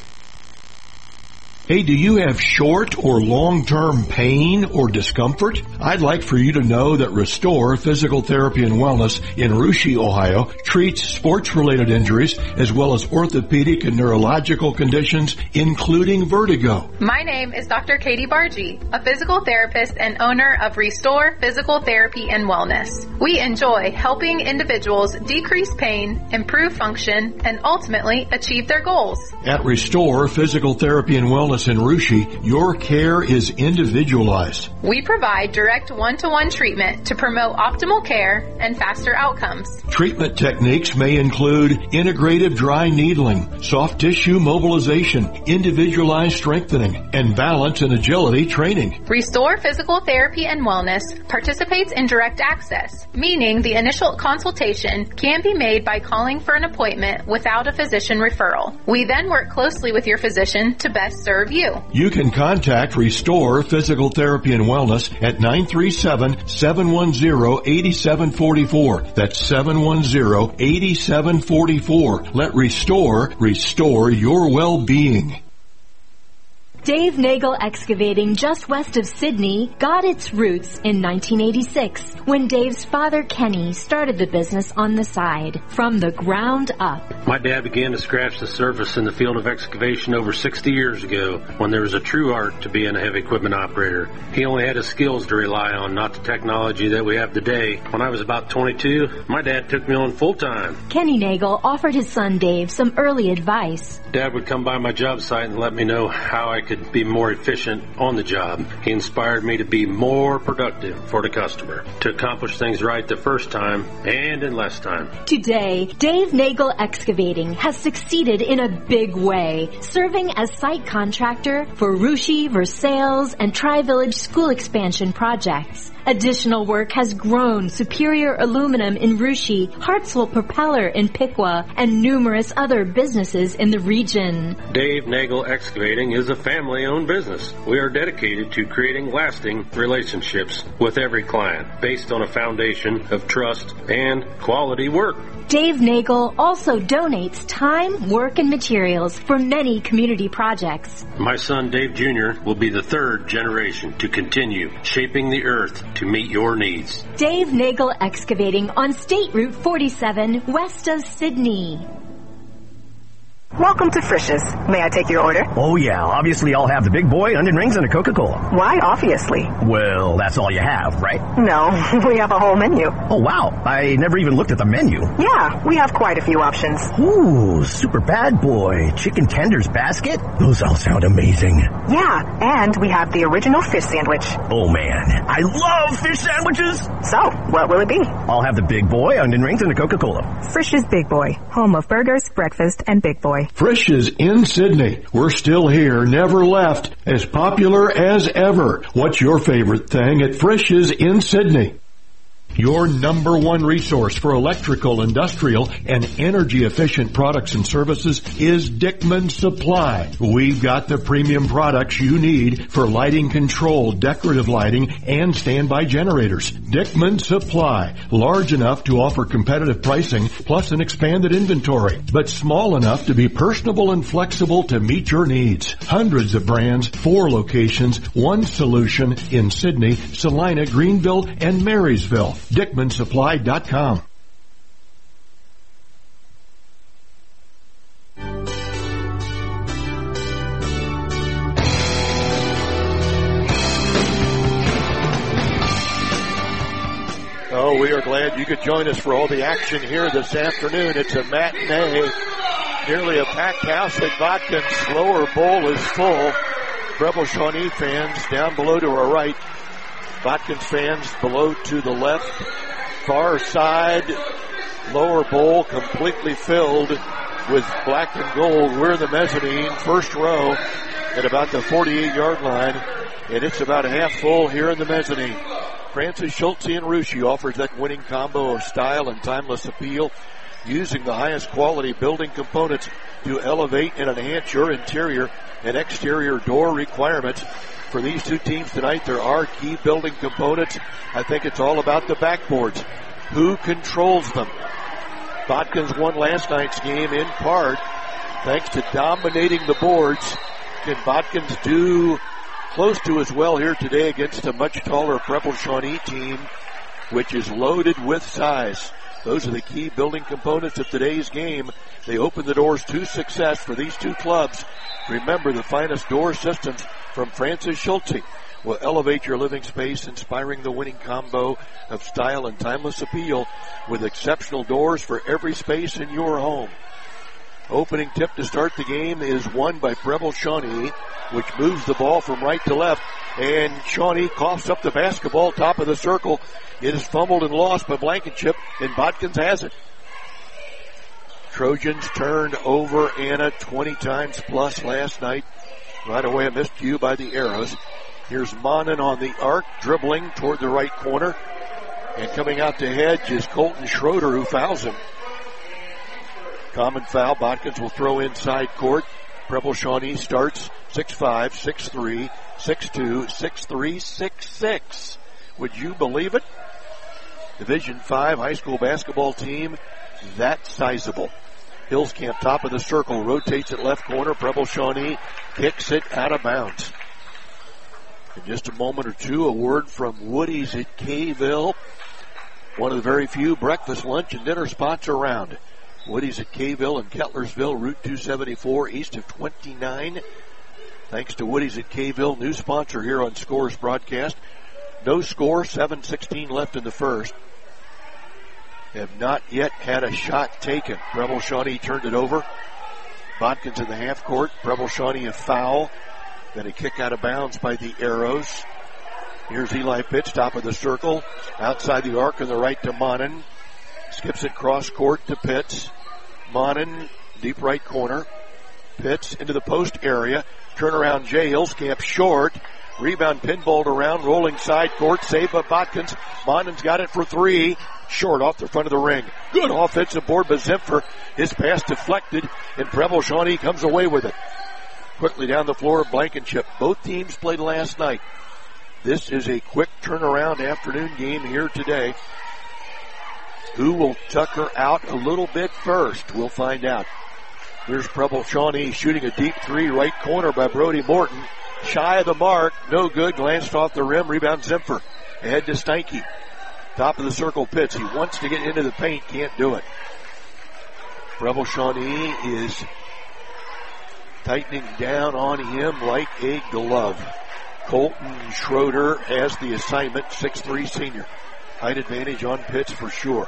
Hey, do you have short or long-term pain or discomfort? I'd like for you to know that Restore Physical Therapy and Wellness in Russia, Ohio treats sports-related injuries as well as orthopedic and neurological conditions, including vertigo. My name is Dr. Katie Bargy, a physical therapist and owner of Restore Physical Therapy and Wellness. We enjoy helping individuals decrease pain, improve function, and ultimately achieve their goals. At Restore Physical Therapy and Wellness in Russia, your care is individualized. We provide direct one-to-one treatment to promote optimal care and faster outcomes. Treatment techniques may include integrative dry needling, soft tissue mobilization, individualized strengthening, and balance and agility training. Restore Physical Therapy and Wellness participates in direct access, meaning the initial consultation can be made by calling for an appointment without a physician referral. We then work closely with your physician to best serve you. You can contact Restore Physical Therapy and Wellness at 937-710-8744. That's 710-8744. Let Restore restore your well-being. Dave Nagel Excavating, just west of Sydney, got its roots in 1986 when Dave's father Kenny started the business on the side, from the ground up. My dad began to scratch the surface in the field of excavation over 60 years ago when there was a true art to being a heavy equipment operator. He only had his skills to rely on, not the technology that we have today. When I was about 22, my dad took me on full time. Kenny Nagel offered his son Dave some early advice. Dad would come by my job site and let me know how I could be more efficient on the job. He inspired me to be more productive for the customer, to accomplish things right the first time and in less time. Today, Dave Nagel Excavating has succeeded in a big way, serving as site contractor for Russia, Versailles, and Tri-Village school expansion projects. Additional work has grown Superior Aluminum in Russia, Hartsville Propeller in Piqua, and numerous other businesses in the region. Dave Nagel Excavating is a family-owned business. We are dedicated to creating lasting relationships with every client based on a foundation of trust and quality work. Dave Nagel also donates time, work, and materials for many community projects. My son Dave Jr. will be the third generation to continue shaping the earth to meet your needs. Dave Nagel Excavating on State Route 47, west of Sydney. Welcome to Frisch's. May I take your order? Oh, yeah. Obviously, I'll have the big boy, onion rings, and a Coca-Cola. Why obviously? Well, that's all you have, right? No, we have a whole menu. Oh, wow. I never even looked at the menu. Yeah, we have quite a few options. Ooh, super bad boy. Chicken tenders basket? Those all sound amazing. Yeah, and we have the original fish sandwich. Oh, man. I love fish sandwiches. So, what will it be? I'll have the big boy, onion rings, and a Coca-Cola. Frisch's Big Boy, home of burgers, breakfast, and Big Boy. Frisch's in Sydney. We're still here, never left, as popular as ever. What's your favorite thing at Frisch's in Sydney? Your number one resource for electrical, industrial, and energy-efficient products and services is Dickman Supply. We've got the premium products you need for lighting control, decorative lighting, and standby generators. Dickman Supply, large enough to offer competitive pricing plus an expanded inventory, but small enough to be personable and flexible to meet your needs. Hundreds of brands, 4 locations, one solution in Sydney, Salina, Greenville, and Marysville. DickmanSupply.com. Oh, we are glad you could join us for all the action here this afternoon. It's a matinee, nearly a packed house at Watkins. Lower bowl is full. Preble Shawnee fans down below to our right. Watkins fans below to the left. Far side, lower bowl completely filled with black and gold. We're in the mezzanine, first row at about the 48-yard line, and it's about half full here in the mezzanine. Francis Schultze and Ruschi offers that winning combo of style and timeless appeal, using the highest quality building components to elevate and enhance your interior and exterior door requirements. For these two teams tonight, there are key building components. I think it's all about the backboards. Who controls them? Watkins won last night's game in part thanks to dominating the boards. Can Watkins do close to as well here today against a much taller Preble Shawnee team, which is loaded with size? Those are the key building components of today's game. They open the doors to success for these two clubs. Remember, the finest door systems from Francis Schultze will elevate your living space, inspiring the winning combo of style and timeless appeal with exceptional doors for every space in your home. Opening tip to start the game is won by Preble Shawnee, which moves the ball from right to left, and Shawnee coughs up the basketball, top of the circle. It is fumbled and lost by Blankenship, and Watkins has it. Trojans turned over Anna 20 times plus last night. Right away a miscue by the Arrows. Here's Monin on the arc, dribbling toward the right corner. And coming out to hedge is Colton Schroeder, who fouls him. Common foul. Watkins will throw inside court. Preble Shawnee starts 6'5", 6'3", 6'2", 6'3", 6'6". Would you believe it? Division 5 high school basketball team that sizable. Hillscamp, top of the circle, rotates at left corner. Preble Shawnee kicks it out of bounds. In just a moment or two, a word from Woody's at Kayville. One of the very few breakfast, lunch, and dinner spots around. Woody's at Kayville and Kettlersville, Route 274, east of 29. Thanks to Woody's at Kayville, new sponsor here on Scores broadcast. No score, 7:16 left in the first. Have not yet had a shot taken. Preble Shawnee turned it over. Watkins in the half court. Preble Shawnee a foul. Then a kick out of bounds by the Arrows. Here's Eli Pitts, top of the circle. Outside the arc on the right to Monin. Skips it cross court to Pitts. Monin, deep right corner. Pitts into the post area. Turnaround Jay Hillscamp short. Rebound pinballed around, rolling side court. Saved by Watkins. Monin's got it for 3. Short off the front of the ring. Good offensive board by Zimfer. His pass deflected, and Preble Shawnee comes away with it. Quickly down the floor, Blankenship. Both teams played last night. This is a quick turnaround afternoon game here today. Who will tucker out a little bit first? We'll find out. Here's Preble Shawnee shooting a deep 3, right corner by Brody Morton. Shy of the mark, no good, glanced off the rim, rebound Zimfer. Ahead to Steinke. Top of the circle, Pitts. He wants to get into the paint, can't do it. Preble Shawnee is tightening down on him like a glove. Colton Schroeder has the assignment, 6'3" senior. Height advantage on Pitts for sure.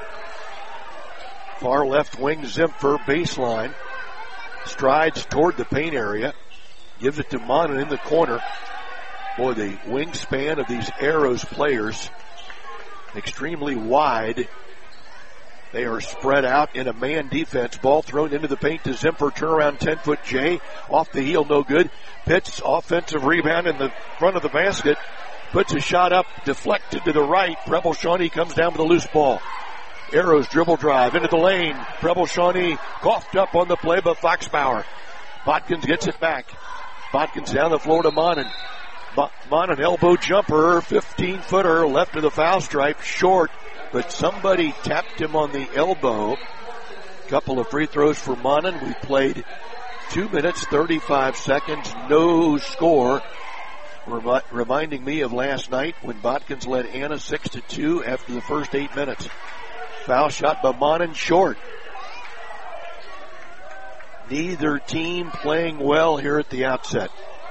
Far left wing, Zimfer, baseline. Strides toward the paint area. Gives it to Monin in the corner. Boy, the wingspan of these Arrows players, extremely wide. They are spread out in a man defense. Ball thrown into the paint to Zimfer. Turnaround 10-foot Jay. Off the heel, no good. Pitts, offensive rebound in the front of the basket. puts a shot up, deflected to the right. Preble Shawnee comes down with a loose ball. Arrows dribble drive into the lane. Preble Shawnee coughed up on the play by Foxbauer. Botkins gets it back. Botkins down the floor to Monin. Monin elbow jumper, 15-footer, left of the foul stripe, short, but somebody tapped him on the elbow. Couple of free throws for Monin. We played 2 minutes, 35 seconds, no score. Reminding me of last night when Botkins led Anna 6-2 after the first 8 minutes. Foul shot by Monin, short. Neither team playing well here at the outset.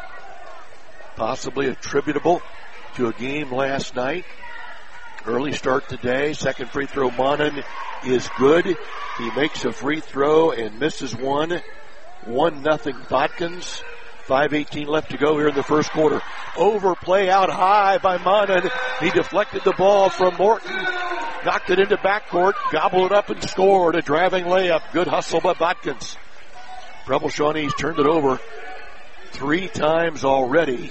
Possibly attributable to a game last night. Early start today. Second free throw, Monin is good. He makes a free throw and misses one. 1-0 Botkins. 5:18 left to go here in the first quarter. Overplay out high by Monin. He deflected the ball from Morton. Knocked it into backcourt. Gobbled it up and scored. A driving layup. Good hustle by Botkins. Preble Shawnee's turned it over 3 times already.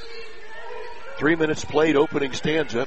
3 minutes played, opening stanza.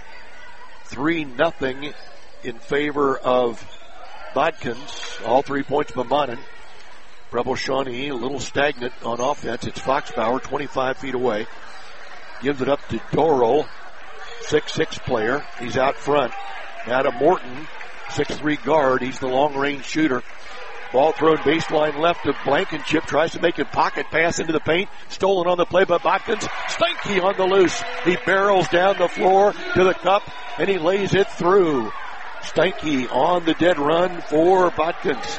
3-0 in favor of Botkins. All 3 points by Monin. Preble Shawnee a little stagnant on offense. It's Foxbauer, 25 feet away. Gives it up to Dorrell, 6'6" player. He's out front. Now to Morton, 6'3" guard. He's the long-range shooter. Ball thrown baseline left to Blankenship. Tries to make a pocket pass into the paint. Stolen on the play by Botkins. Steinke on the loose. He barrels down the floor to the cup, and he lays it through. Steinke on the dead run for Botkins.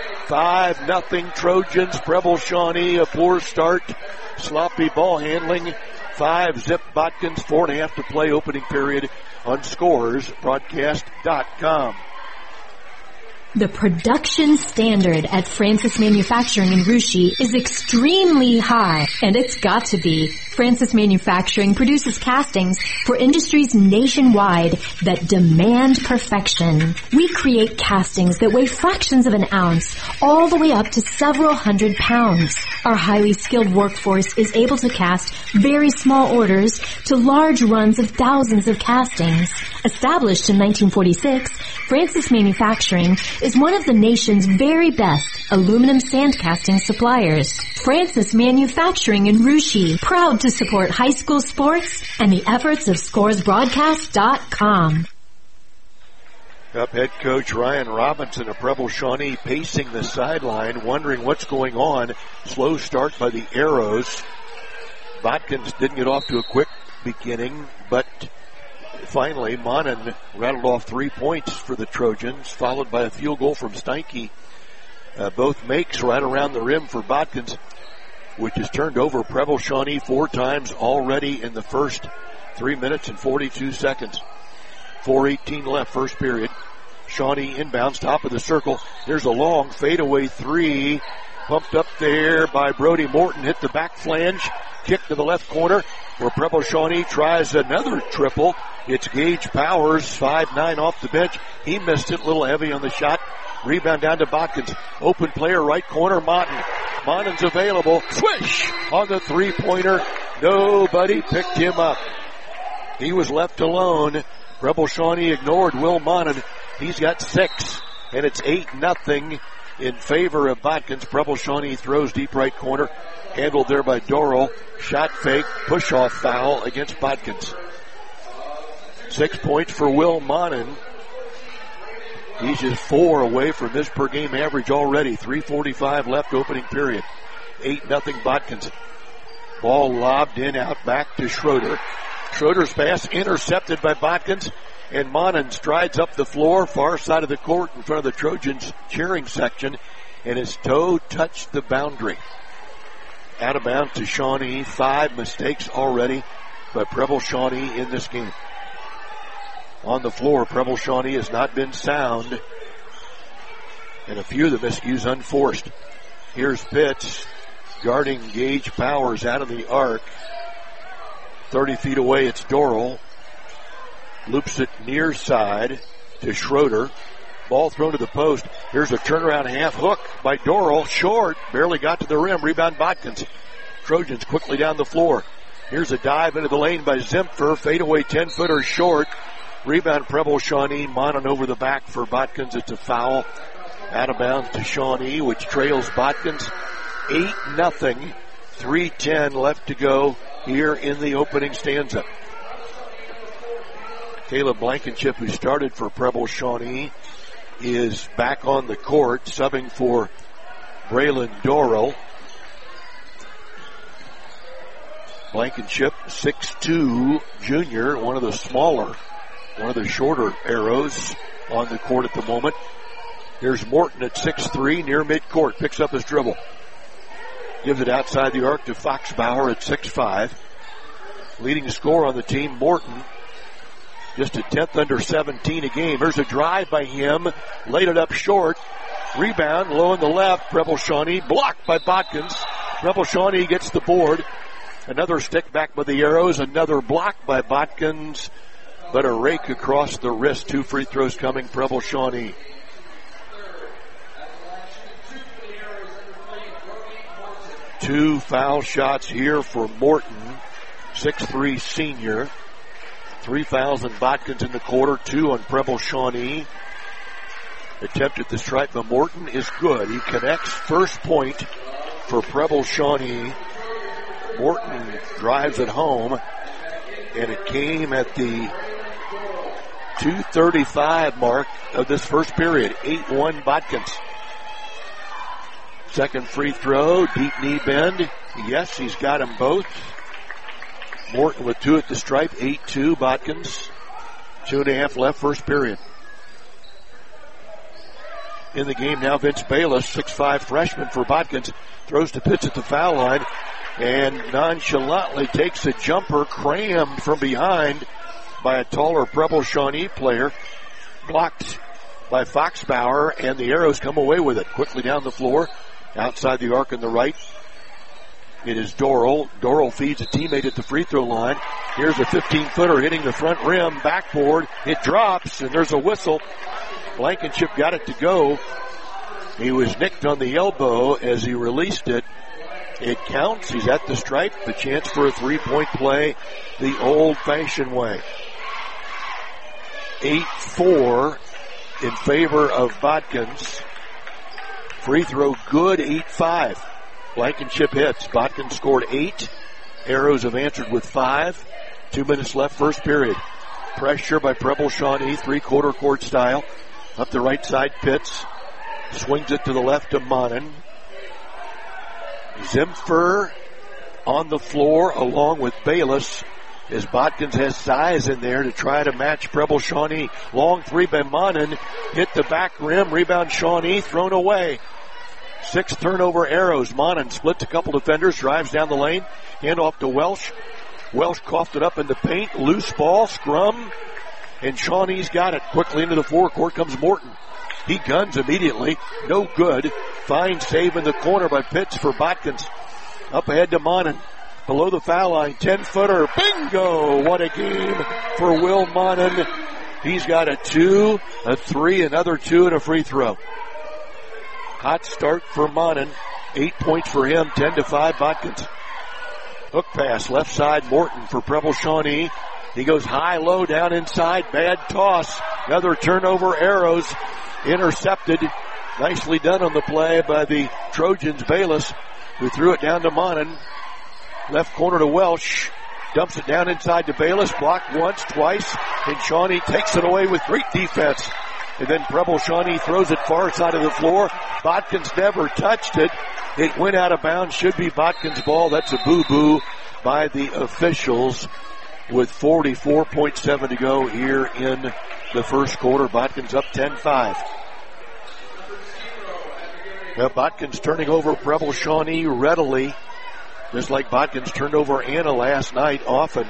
5-0 Trojans. Preble Shawnee, a poor start. Sloppy ball handling. 5-zip Botkins. 4.5 to play, opening period on ScoresBroadcast.com. The production standard at Francis Manufacturing in Russia is extremely high, and it's got to be. Francis Manufacturing produces castings for industries nationwide that demand perfection. We create castings that weigh fractions of an ounce, all the way up to several hundred pounds. Our highly skilled workforce is able to cast very small orders to large runs of thousands of castings. Established in 1946, Francis Manufacturing is one of the nation's very best aluminum sand casting suppliers. Francis Manufacturing in Russia, proud to support high school sports and the efforts of ScoresBroadcast.com. Up head coach Ryan Robinson of Preble Shawnee pacing the sideline, wondering what's going on. Slow start by the Arrows. Botkins didn't get off to a quick beginning, but finally, Monin rattled off 3 points for the Trojans, followed by a field goal from Steinke. Both makes right around the rim for Botkins, which has turned over Preble Shawnee 4 times already in the first 3 minutes and 42 seconds. 4:18 left, first period. Shawnee inbounds, top of the circle. There's a long fadeaway 3. Pumped up there by Brody Morton, hit the back flange, kick to the left corner, where Preble Shawnee tries another triple. It's Gage Powers, 5'9" off the bench. He missed it, a little heavy on the shot. Rebound down to Botkins. Open player, right corner, Monin. Monin's available. Swish on the three-pointer. Nobody picked him up. He was left alone. Preble Shawnee ignored Will Monin. He's got 6, and it's 8-0 in favor of Botkins. Preble Shawnee throws deep right corner. Handled there by Dorrell. Shot fake, push-off foul against Botkins. 6 points for Will Monin. He's just 4 away from this per game average already. 3:45 left, opening period. 8-0 Botkins. Ball lobbed in, out back to Schroeder. Schroeder's pass intercepted by Botkins, and Monin strides up the floor, far side of the court in front of the Trojans cheering section, and his toe touched the boundary. Out of bounds to Shawnee. 5 mistakes already by Preble Shawnee in this game. On the floor, Preble Shawnee has not been sound, and a few of the miscues unforced. Here's Pitts guarding Gage Powers out of the arc. 30 feet away, it's Dorrell. Loops it near side to Schroeder. Ball thrown to the post. Here's a turnaround half hook by Dorrell. Short, barely got to the rim. Rebound Botkins. Trojans quickly down the floor. Here's a dive into the lane by Zimpher. Fadeaway 10-footer short. Rebound Preble Shawnee. Monon over the back for Botkins. It's a foul. Out of bounds to Shawnee, which trails Botkins 8-0. 3:10 left to go here in the opening stanza. Caleb Blankenship, who started for Preble Shawnee, is back on the court, subbing for Braylon Dorrell. Blankenship, 6'2", junior, one of the shorter arrows on the court at the moment. Here's Morton at 6'3", near midcourt, picks up his dribble. Gives it outside the arc to Foxbauer at 6'5". Leading scorer on the team, Morton, just a 10th under 17 a game. Here's a drive by him, laid it up short. Rebound, low on the left, Preble Shawnee, blocked by Botkins. Preble Shawnee gets the board. Another stick back by the Arrows, another block by Botkins, but a rake across the wrist. 2 free throws coming, Preble Shawnee. Two foul shots here for Morton, 6'3" senior. 3 fouls on Botkins in the quarter, 2 on Preble Shawnee. Attempt at the stripe by Morton is good. He connects, first point for Preble Shawnee. Morton drives it home, and it came at the 2:35 mark of this first period. 8-1 Botkins. Second free throw, deep knee bend. Yes, he's got them both. Morton with 2 at the stripe, 8-2 Botkins. 2.5 left, first period. In the game now, Vince Bayless, 6'5" freshman for Botkins, throws to Pitts at the foul line and nonchalantly takes a jumper, crammed from behind by a taller Preble Shawnee player. Blocked by Foxbauer, and the Arrows come away with it. Quickly down the floor, outside the arc on the right. It is Dorrell. Dorrell feeds a teammate at the free throw line. Here's a 15-footer hitting the front rim, backboard. It drops, and there's a whistle. Blankenship got it to go. He was nicked on the elbow as he released it. It counts. He's at the stripe. The chance for a three-point play the old-fashioned way. 8-4 in favor of Botkins. Free throw good, 8-5. Blankenship hits. Botkins scored 8. Arrows have answered with 5. 2 minutes left, first period. Pressure by Preble Shawnee, three-quarter court style. Up the right side, Pitts. Swings it to the left to Monon. Zimpher on the floor along with Bayless, as Botkins has size in there to try to match Preble Shawnee. Long three by Monon. Hit the back rim. Rebound Shawnee. Thrown away. 6 turnover Arrows. Monon splits a couple defenders. Drives down the lane. Hand off to Welsh. Welsh coughed it up in the paint. Loose ball. Scrum. And Shawnee's got it. Quickly into the forecourt comes Morton. He guns immediately. No good. Fine save in the corner by Pitts for Botkins. Up ahead to Monon. Below the foul line. 10-footer. Bingo! What a game for Will Monon. He's got a 2, a 3, another 2, and a free throw. Hot start for Monon. 8 points for him. 10-5 Botkins. Hook pass. Left side Morton for Preble Shawnee. He goes high, low, down inside. Bad toss. Another turnover. Arrows intercepted. Nicely done on the play by the Trojans. Bayless, who threw it down to Monon. Left corner to Welsh. Dumps it down inside to Bayless. Blocked once, twice. And Shawnee takes it away with great defense. And then Preble Shawnee throws it far side of the floor. Botkins never touched it. It went out of bounds. Should be Botkins' ball. That's a boo-boo by the officials. With 44.7 to go here in the first quarter. Botkins up 10-5. Now Botkins turning over Preble Shawnee readily, just like Botkins turned over Anna last night often.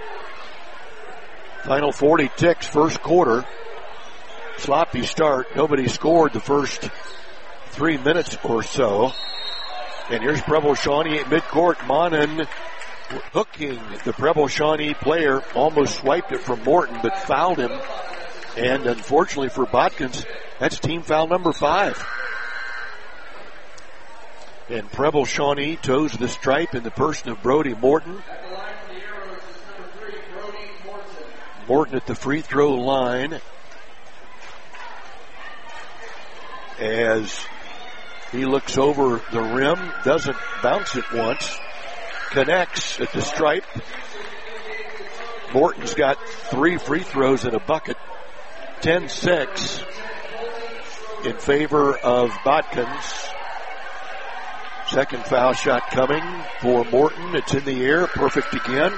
Final 40 ticks, first quarter. Sloppy start. Nobody scored the first 3 minutes or so. And here's Preble Shawnee at midcourt. Monon hooking the Preble Shawnee player. Almost swiped it from Morton, but fouled him. And unfortunately for Botkins, that's team foul number 5. And Preble Shawnee toes the stripe in the person of Brody Morton. Morton at the free throw line as he looks over the rim, doesn't bounce it once, connects at the stripe. Morton's got 3 free throws in a bucket, 10-6 in favor of Bodkins. Second foul shot coming for Morton. It's in the air, perfect again.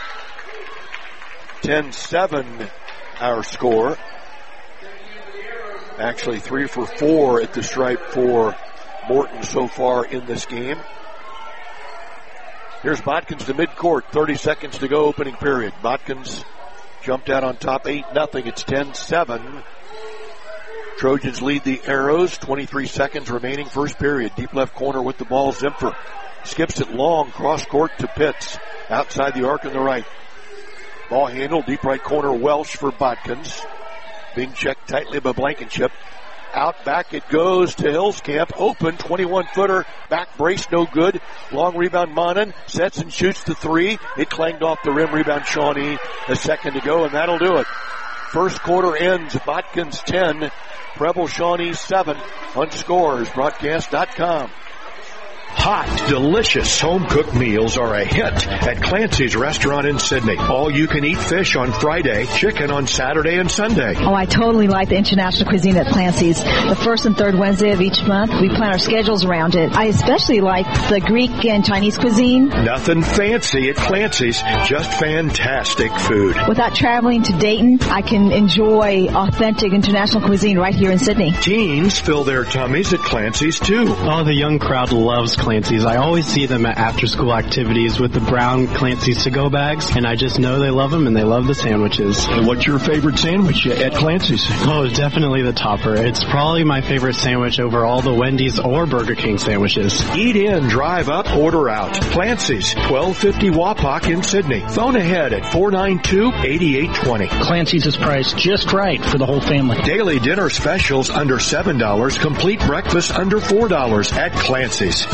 10-7 our score. Actually 3 for 4 at the stripe for Morton so far in this game. Here's Bodkins to midcourt, 30 seconds to go, opening period. Bodkins jumped out on top 8-0. It's 10-7. Trojans lead the Arrows, 23 seconds remaining, first period. Deep left corner with the ball, Zimpher. Skips it long, cross court to Pitts. Outside the arc on the right. Ball handled, deep right corner, Welsh for Bodkins. Being checked tightly by Blankenship. Out back it goes to Hillscamp. Open, 21-footer. Back brace, no good. Long rebound, Monin. Sets and shoots the 3. It clanged off the rim. Rebound, Shawnee. A second to go, and that'll do it. First quarter ends. Bodkins 10. Preble Shawnee 7 on scoresbroadcast.com. Hot, delicious home-cooked meals are a hit at Clancy's Restaurant in Sydney. All-you-can-eat fish on Friday, chicken on Saturday and Sunday. Oh, I totally like the international cuisine at Clancy's. The first and third Wednesday of each month, we plan our schedules around it. I especially like the Greek and Chinese cuisine. Nothing fancy at Clancy's, just fantastic food. Without traveling to Dayton, I can enjoy authentic international cuisine right here in Sydney. Teens fill their tummies at Clancy's, too. Oh, the young crowd loves Clancy's. I always see them at after-school activities with the brown Clancy's to-go bags, and I just know they love them and they love the sandwiches. And what's your favorite sandwich at Clancy's? Oh, definitely the topper. It's probably my favorite sandwich over all the Wendy's or Burger King sandwiches. Eat in, drive up, order out. Clancy's, 1250 Wapak in Sydney. Phone ahead at 492-8820. Clancy's is priced just right for the whole family. Daily dinner specials under $7. Complete breakfast under $4 at Clancy's.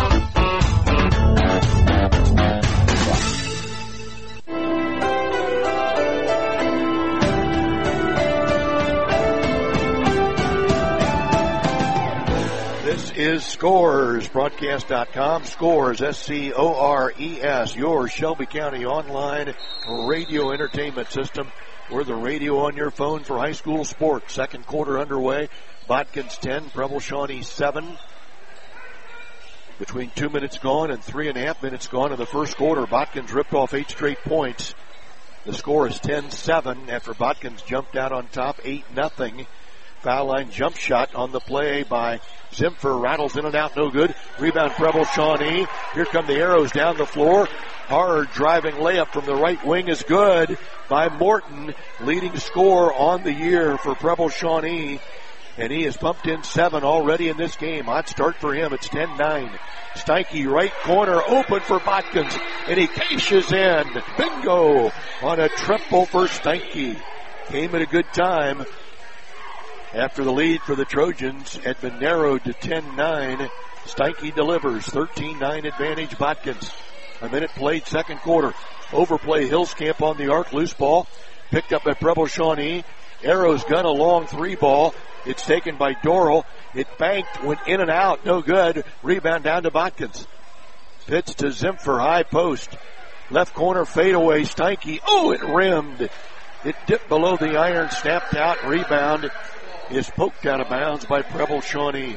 Is scoresbroadcast.com. Scores, S-C-O-R-E-S, your Shelby County online radio entertainment system. We're the radio on your phone for high school sports. Second quarter underway. Bodkins 10, Preble Shawnee 7. Between 2 minutes gone and 3.5 minutes gone in the first quarter, Bodkins ripped off 8 straight points. The score is 10-7 after Bodkins jumped out on top 8-0. Foul line jump shot on the play by Zimpher. Rattles in and out, no good. Rebound, Preble Shawnee. Here come the Arrows down the floor. Hard driving layup from the right wing is good by Morton. Leading scorer on the year for Preble Shawnee. And he has pumped in 7 already in this game. Hot start for him. It's 10-9. Steinke right corner open for Bodkins. And he caches in. Bingo on a triple for Steinke. Came at a good time. After the lead for the Trojans had been narrowed to 10-9, Steinke delivers. 13-9 advantage, Bodkins. A minute played, second quarter. Overplay, Hillscamp on the arc, loose ball. Picked up by Preble Shawnee. Arrows gun a long 3 ball. It's taken by Doral. It banked, went in and out, no good. Rebound down to Bodkins. Pitch to Zimpher, high post. Left corner fadeaway, Steinke. Oh, it rimmed. It dipped below the iron, snapped out, rebound. Is poked out of bounds by Preble Shawnee.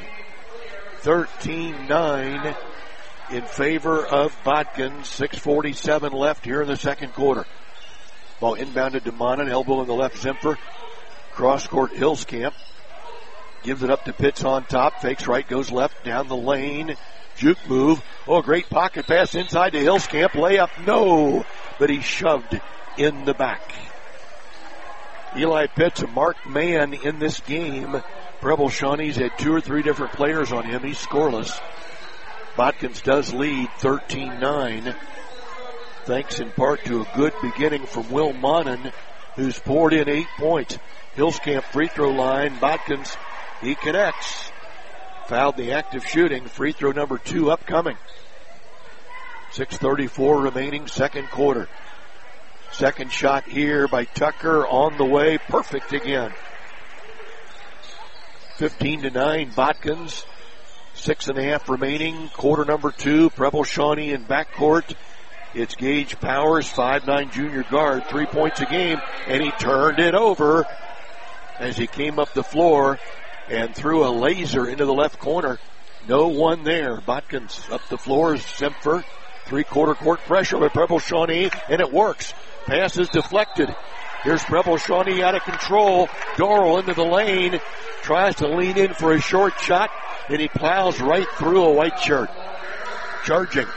13-9 in favor of Bodkins. 6:47 left here in the second quarter. Ball inbounded to Monin, elbow in the left, Zimpher. Cross court, Hillscamp. Gives it up to Pitts on top. Fakes right, goes left, down the lane. Juke move. Oh, great pocket pass inside to Hillscamp. Layup, no. But he shoved in the back. Eli Pitts, a marked man in this game. Preble Shawnee's had 2 or 3 different players on him. He's scoreless. Bodkins does lead 13-9. Thanks in part to a good beginning from Will Monin, who's poured in 8 points. Hillscamp free throw line. Bodkins, he connects. Fouled the active shooting. Free throw number 2 upcoming. 6:34 remaining, second quarter. Second shot here by Tucker on the way. Perfect again. 15-9, Botkins. 6.5 remaining. Quarter number 2. Preble Shawnee in backcourt. It's Gage Powers, 5'9" junior guard, 3 points a game, and he turned it over as he came up the floor and threw a laser into the left corner. No one there. Botkins up the floor. Zimpher, three-quarter court pressure by Preble Shawnee, and it works. Pass is deflected. Here's Preble Shawnee out of control. Dorrell into the lane, tries to lean in for a short shot, and he plows right through a white shirt. Charging.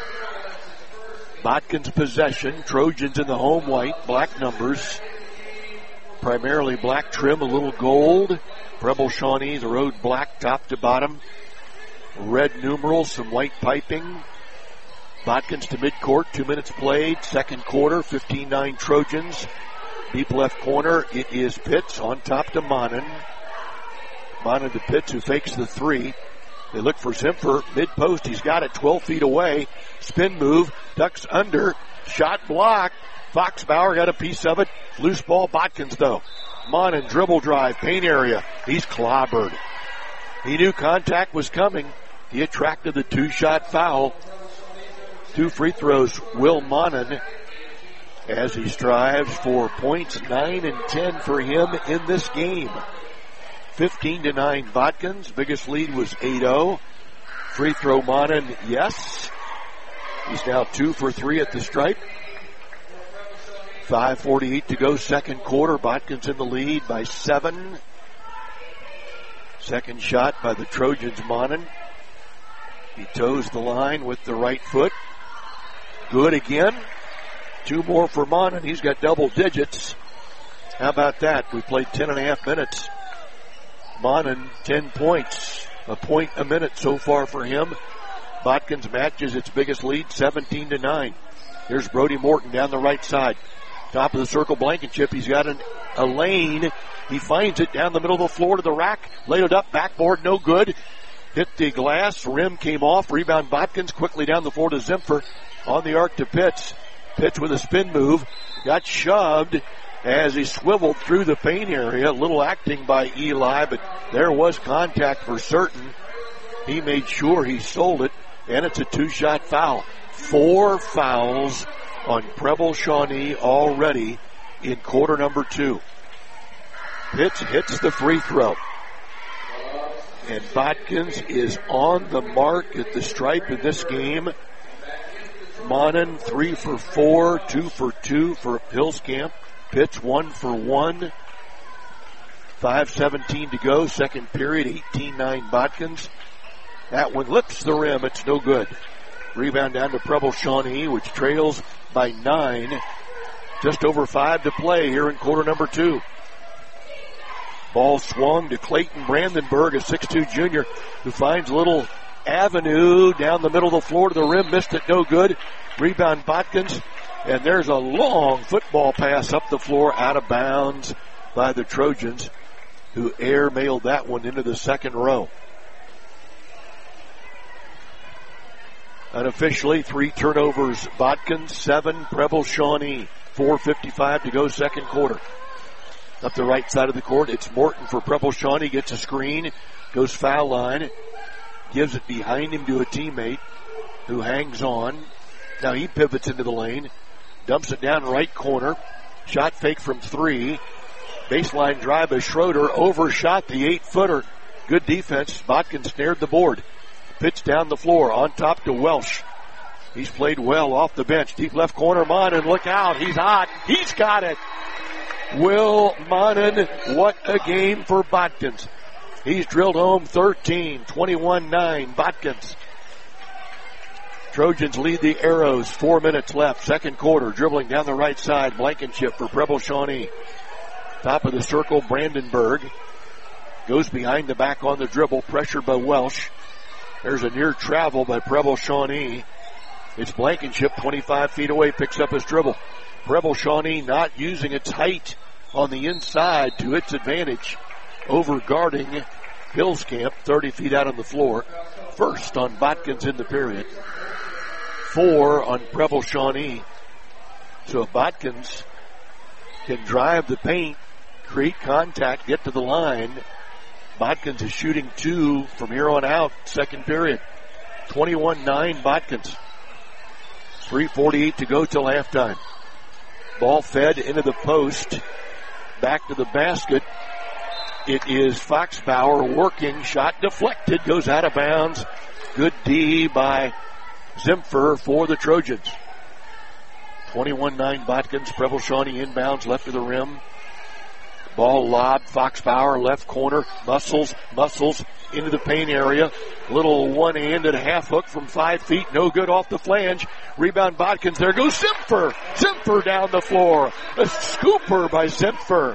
Botkins possession. Trojans in the home white, black numbers. Primarily black trim, a little gold. Preble Shawnee, the road black top to bottom. Red numerals, some white piping. Botkins to midcourt, 2 minutes played. Second quarter, 15-9 Trojans. Deep left corner, it is Pitts on top to Monin. Monin to Pitts, who fakes the three. They look for Zimpher, mid-post, he's got it 12 feet away. Spin move, ducks under, shot blocked. Foxbauer got a piece of it. Loose ball, Botkins though. Monin, dribble drive, paint area. He's clobbered. He knew contact was coming. He attracted the two-shot foul. 2 free throws, Will Monin, as he strives for points 9 and 10 for him in this game. 15-9 Botkins. Biggest lead was 8-0. Free throw Monin, yes. He's now 2 for 3 at the stripe. 5:48 to go, second quarter. Botkins in the lead by 7. Second shot by the Trojans, Monin. He toes the line with the right foot. Good again. 2 more for Monin. He's got double digits. How about that? We played 10.5 minutes. Monin, 10 points. A point a minute so far for him. Botkins matches its biggest lead, 17-9. Here's Brody Morton down the right side. Top of the circle, Blankenship. He's got a lane. He finds it down the middle of the floor to the rack. Laid it up, backboard, no good. Hit the glass, rim came off. Rebound Botkins, quickly down the floor to Zimpher. On the arc to Pitts. Pitts with a spin move. Got shoved as he swiveled through the paint area. A little acting by Eli, but there was contact for certain. He made sure he sold it, and it's a 2-shot foul. 4 fouls on Preble Shawnee already in quarter number 2. Pitts hits the free throw. And Botkins is on the mark at the stripe in this game. Monin 3 for 4, 2 for 2 for Hillscamp. Pitts 1 for 1. 5:17 to go, second period, 18-9 Botkins. That one lips the rim, it's no good. Rebound down to Preble Shawnee, which trails by 9. Just over 5 to play here in quarter number 2. Ball swung to Clayton Brandenburg, a 6'2 junior, who finds a little avenue down the middle of the floor to the rim, missed it, no good. Rebound Botkins, and there's a long football pass up the floor, out of bounds by the Trojans, who air-mailed that one into the second row. Unofficially, 3 turnovers Botkins, 7 Preble Shawnee. 4:55 to go, second quarter. Up the right side of the court, it's Morton for Preble Shawnee, gets a screen, goes foul line, gives it behind him to a teammate who hangs on. Now he pivots into the lane, dumps it down right corner, shot fake from 3, baseline drive by Schroeder, overshot the 8-footer. Good defense, Botkins snared the board. Pitch down the floor, on top to Welsh. He's played well off the bench, deep left corner, Monin, look out, he's hot, he's got it. Will Monin, what a game for Botkins. He's drilled home 13, 21-9, Botkins. Trojans lead the Arrows, 4 minutes left, second quarter, dribbling down the right side, Blankenship for Preble Shawnee. Top of the circle, Brandenburg. Goes behind the back on the dribble, pressured by Welsh. There's a near travel by Preble Shawnee. It's Blankenship, 25 feet away, picks up his dribble. Preble Shawnee not using its height on the inside to its advantage, over guarding Hillscamp, 30 feet out on the floor. First on Botkins in the period. 4 on Preble Shawnee. So if Botkins can drive the paint, create contact, get to the line, Botkins is shooting 2 from here on out, second period. 21-9 Botkins. 3:48 to go till halftime. Ball fed into the post. Back to the basket. It is Foxbauer working. Shot deflected. Goes out of bounds. Good D by Zimpher for the Trojans. 21-9 Botkins. Preble Shawnee inbounds left of the rim. Ball lobbed. Foxbauer left corner. Muscles into the paint area. Little one-handed half hook from 5 feet. No good off the flange. Rebound Botkins. There goes Zimpher. Zimpher down the floor. A scooper by Zimpher.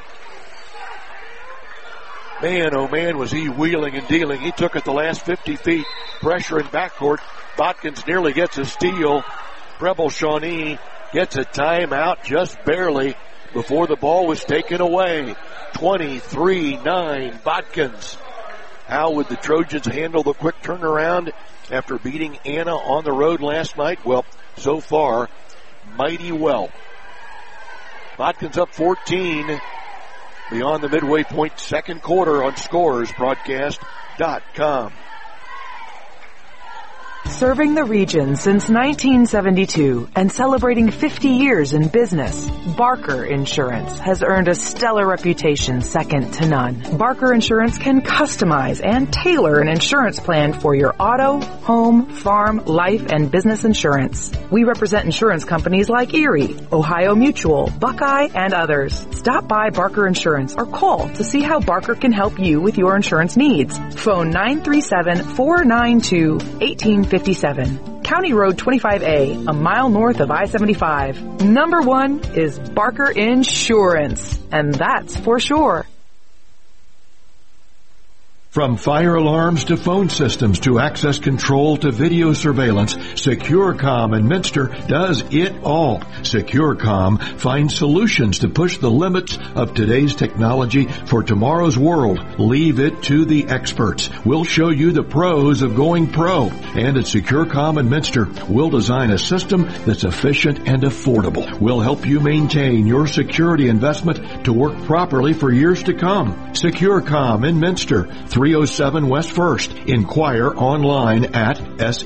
Man, oh man, was he wheeling and dealing. He took it the last 50 feet. Pressure in backcourt. Botkins nearly gets a steal. Preble Shawnee gets a timeout just barely before the ball was taken away. 23-9 Botkins. How would the Trojans handle the quick turnaround after beating Anna on the road last night? Well, so far, mighty well. Botkins up 14 beyond the midway point, second quarter on ScorersBroadcast.com. Serving the region since 1972 and celebrating 50 years in business, Barker Insurance has earned a stellar reputation second to none. Barker Insurance can customize and tailor an insurance plan for your auto, home, farm, life, and business insurance. We represent insurance companies like Erie, Ohio Mutual, Buckeye, and others. Stop by Barker Insurance or call to see how Barker can help you with your insurance needs. Phone 937-492-1857. County Road 25A, a mile north of I-75. Number 1 is Barker Insurance, and that's for sure. From fire alarms to phone systems to access control to video surveillance, SecureCom in Minster does it all. SecureCom finds solutions to push the limits of today's technology for tomorrow's world. Leave it to the experts. We'll show you the pros of going pro. And at SecureCom in Minster, we'll design a system that's efficient and affordable. We'll help you maintain your security investment to work properly for years to come. SecureCom in Minster, 307 West 1st. Inquire online at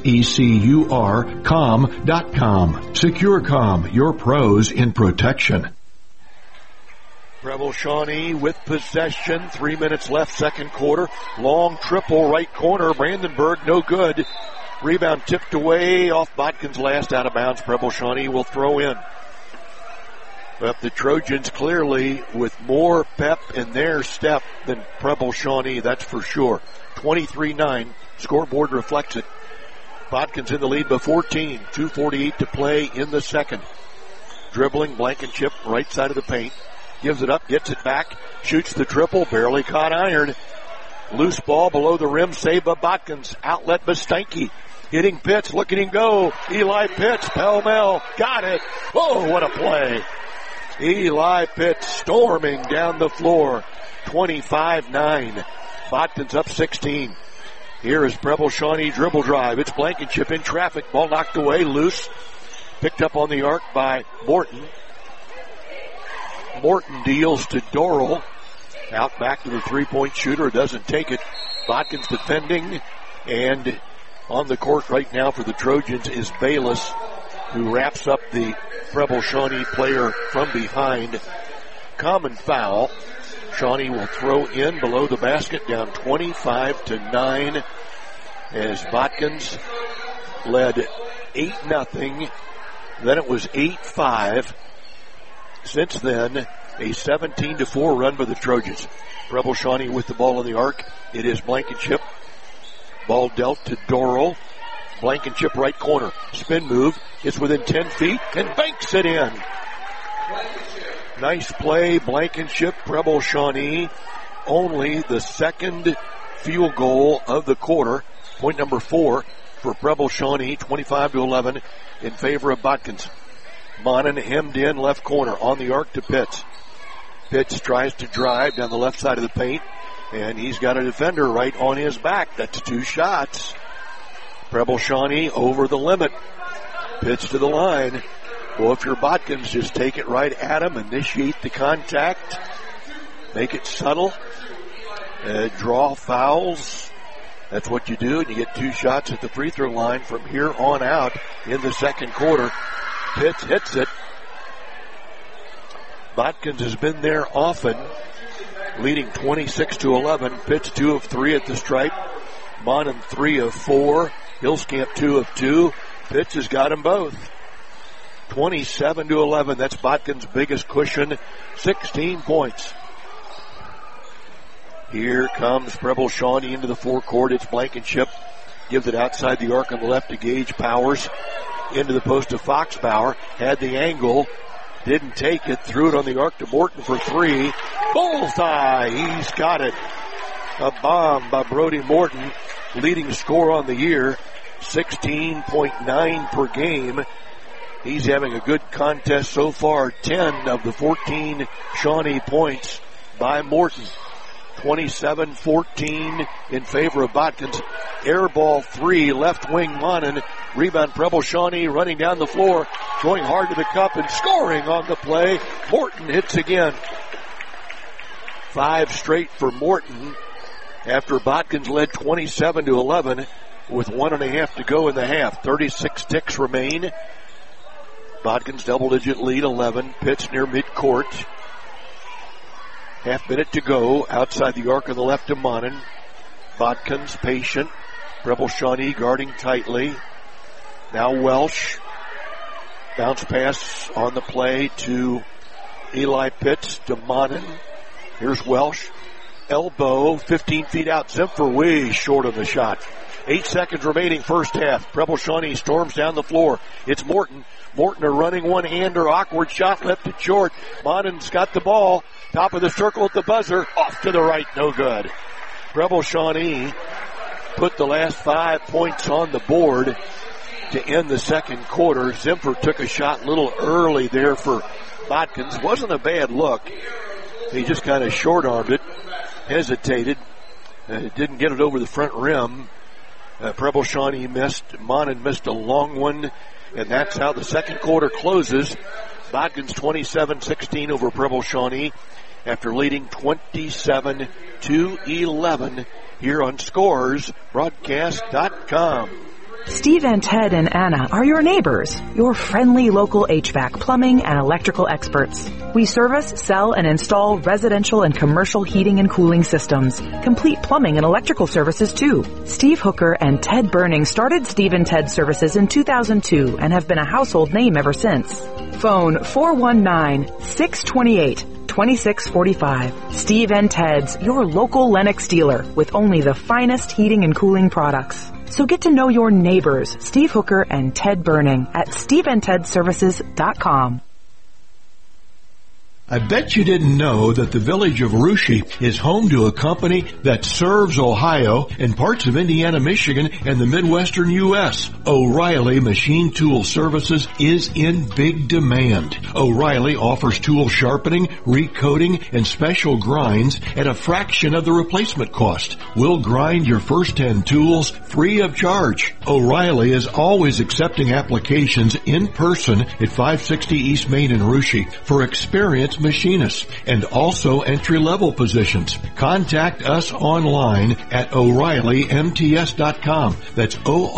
securcom.com. SecureCom, your pros in protection. Preble Shawnee with possession. 3 minutes left, second quarter. Long triple right corner. Brandenburg, no good. Rebound tipped away off Botkins' last out of bounds. Preble Shawnee will throw in. But the Trojans clearly with more pep in their step than Preble Shawnee, that's for sure. 23-9. Scoreboard reflects it. Botkins in the lead by 14. 2:48 to play in the second. Dribbling, Blankenship, right side of the paint. Gives it up, gets it back, shoots the triple, barely caught iron. Loose ball below the rim, saved by Botkins. Outlet by Steinke. Hitting Pitts, look at him go. Eli Pitts, pell-mell, got it. Oh, what a play. Eli Pitts storming down the floor. 25-9. Botkins up 16. Here is Preble Shawnee dribble drive. It's Blankenship in traffic. Ball knocked away, loose. Picked up on the arc by Morton. Morton deals to Dorrell. Out back to the three-point shooter. Doesn't take it. Botkins defending. And on the court right now for the Trojans is Bayless, who wraps up the Preble Shawnee player from behind. Common foul. Shawnee will throw in below the basket, down 25-9 as Botkins led 8-0. Then it was 8-5. Since then, a 17-4 run by the Trojans. Preble Shawnee with the ball in the arc. It is Blankenship. Ball dealt to Dorrell. Blankenship right corner. Spin move. It's within 10 feet and banks it in. Nice play, Blankenship. Preble Shawnee. Only the second field goal of the quarter. Point number 4 for Preble Shawnee. 25-11 in favor of Botkins. Monin hemmed in left corner on the arc to Pitts. Pitts tries to drive down the left side of the paint, and he's got a defender right on his back. That's 2 shots. Preble Shawnee over the limit. Pitts to the line. Well, if you're Botkins, just take it right at him, initiate the contact, make it subtle, draw fouls. That's what you do, and you get 2 shots at the free throw line from here on out in the second quarter. Pitts hits it. Botkins has been there often, leading 26-11. Pitts 2 of 3 at the stripe. Monin 3 of 4. Hillscamp 2 of 2. Pitts has got them both. 27-11. That's Botkins' biggest cushion. 16 points. Here comes Preble Shawnee into the forecourt. It's Blankenship. Gives it outside the arc on the left to Gage Powers. Into the post to Foxbauer. Had the angle. Didn't take it. Threw it on the arc to Morton for 3. Bullseye. He's got it. A bomb by Brody Morton. Leading scorer on the year. 16.9 per game. He's having a good contest so far. 10 of the 14 Shawnee points by Morton. 27-14 in favor of Botkins. Air ball 3, left wing Monin. Rebound Preble Shawnee running down the floor, going hard to the cup and scoring on the play. Morton hits again. 5 straight for Morton after Botkins led 27-11 with 1.5 to go in the half. 36 ticks remain. Botkins double-digit lead, 11. Pitts near midcourt. Half minute to go. Outside the arc on the left to Monin. Botkins patient. Preble Shawnee guarding tightly. Now Welsh. Bounce pass on the play to Eli Pitts to Monin. Here's Welsh. Elbow, 15 feet out. Zimpher way short of the shot. 8 seconds remaining first half. Preble Shawnee storms down the floor. It's Morton. Morton a running one-hander. Awkward shot left it short. Monin's got the ball. Top of the circle at the buzzer. Off to the right. No good. Preble Shawnee put the last 5 points on the board to end the second quarter. Zimpher took a shot a little early there for Botkins. Wasn't a bad look. He just kind of short-armed it. Hesitated. Didn't get it over the front rim. Preble Shawnee missed. Monin missed a long one. And that's how the second quarter closes. Botkins 27-16 over Preble Shawnee after leading 27-11 here on ScoresBroadcast.com. Steve and Ted and Anna are your neighbors, your friendly local HVAC, plumbing, and electrical experts. We service, sell, and install residential and commercial heating and cooling systems. Complete plumbing and electrical services, too. Steve Hooker and Ted Burning started Steve and Ted Services in 2002 and have been a household name ever since. Phone 419-628-2645. Steve and Ted's, your local Lennox dealer with only the finest heating and cooling products. So get to know your neighbors, Steve Hooker and Ted Burning, at SteveandTedServices.com. I bet you didn't know that the village of Russia is home to a company that serves Ohio and parts of Indiana, Michigan, and the Midwestern U.S. O'Reilly Machine Tool Services is in big demand. O'Reilly offers tool sharpening, recoating, and special grinds at a fraction of the replacement cost. We'll grind your first 10 tools free of charge. O'Reilly is always accepting applications in person at 560 East Main in Russia for experienced machinists and also entry-level positions. Contact us online at O'ReillyMTS.com. That's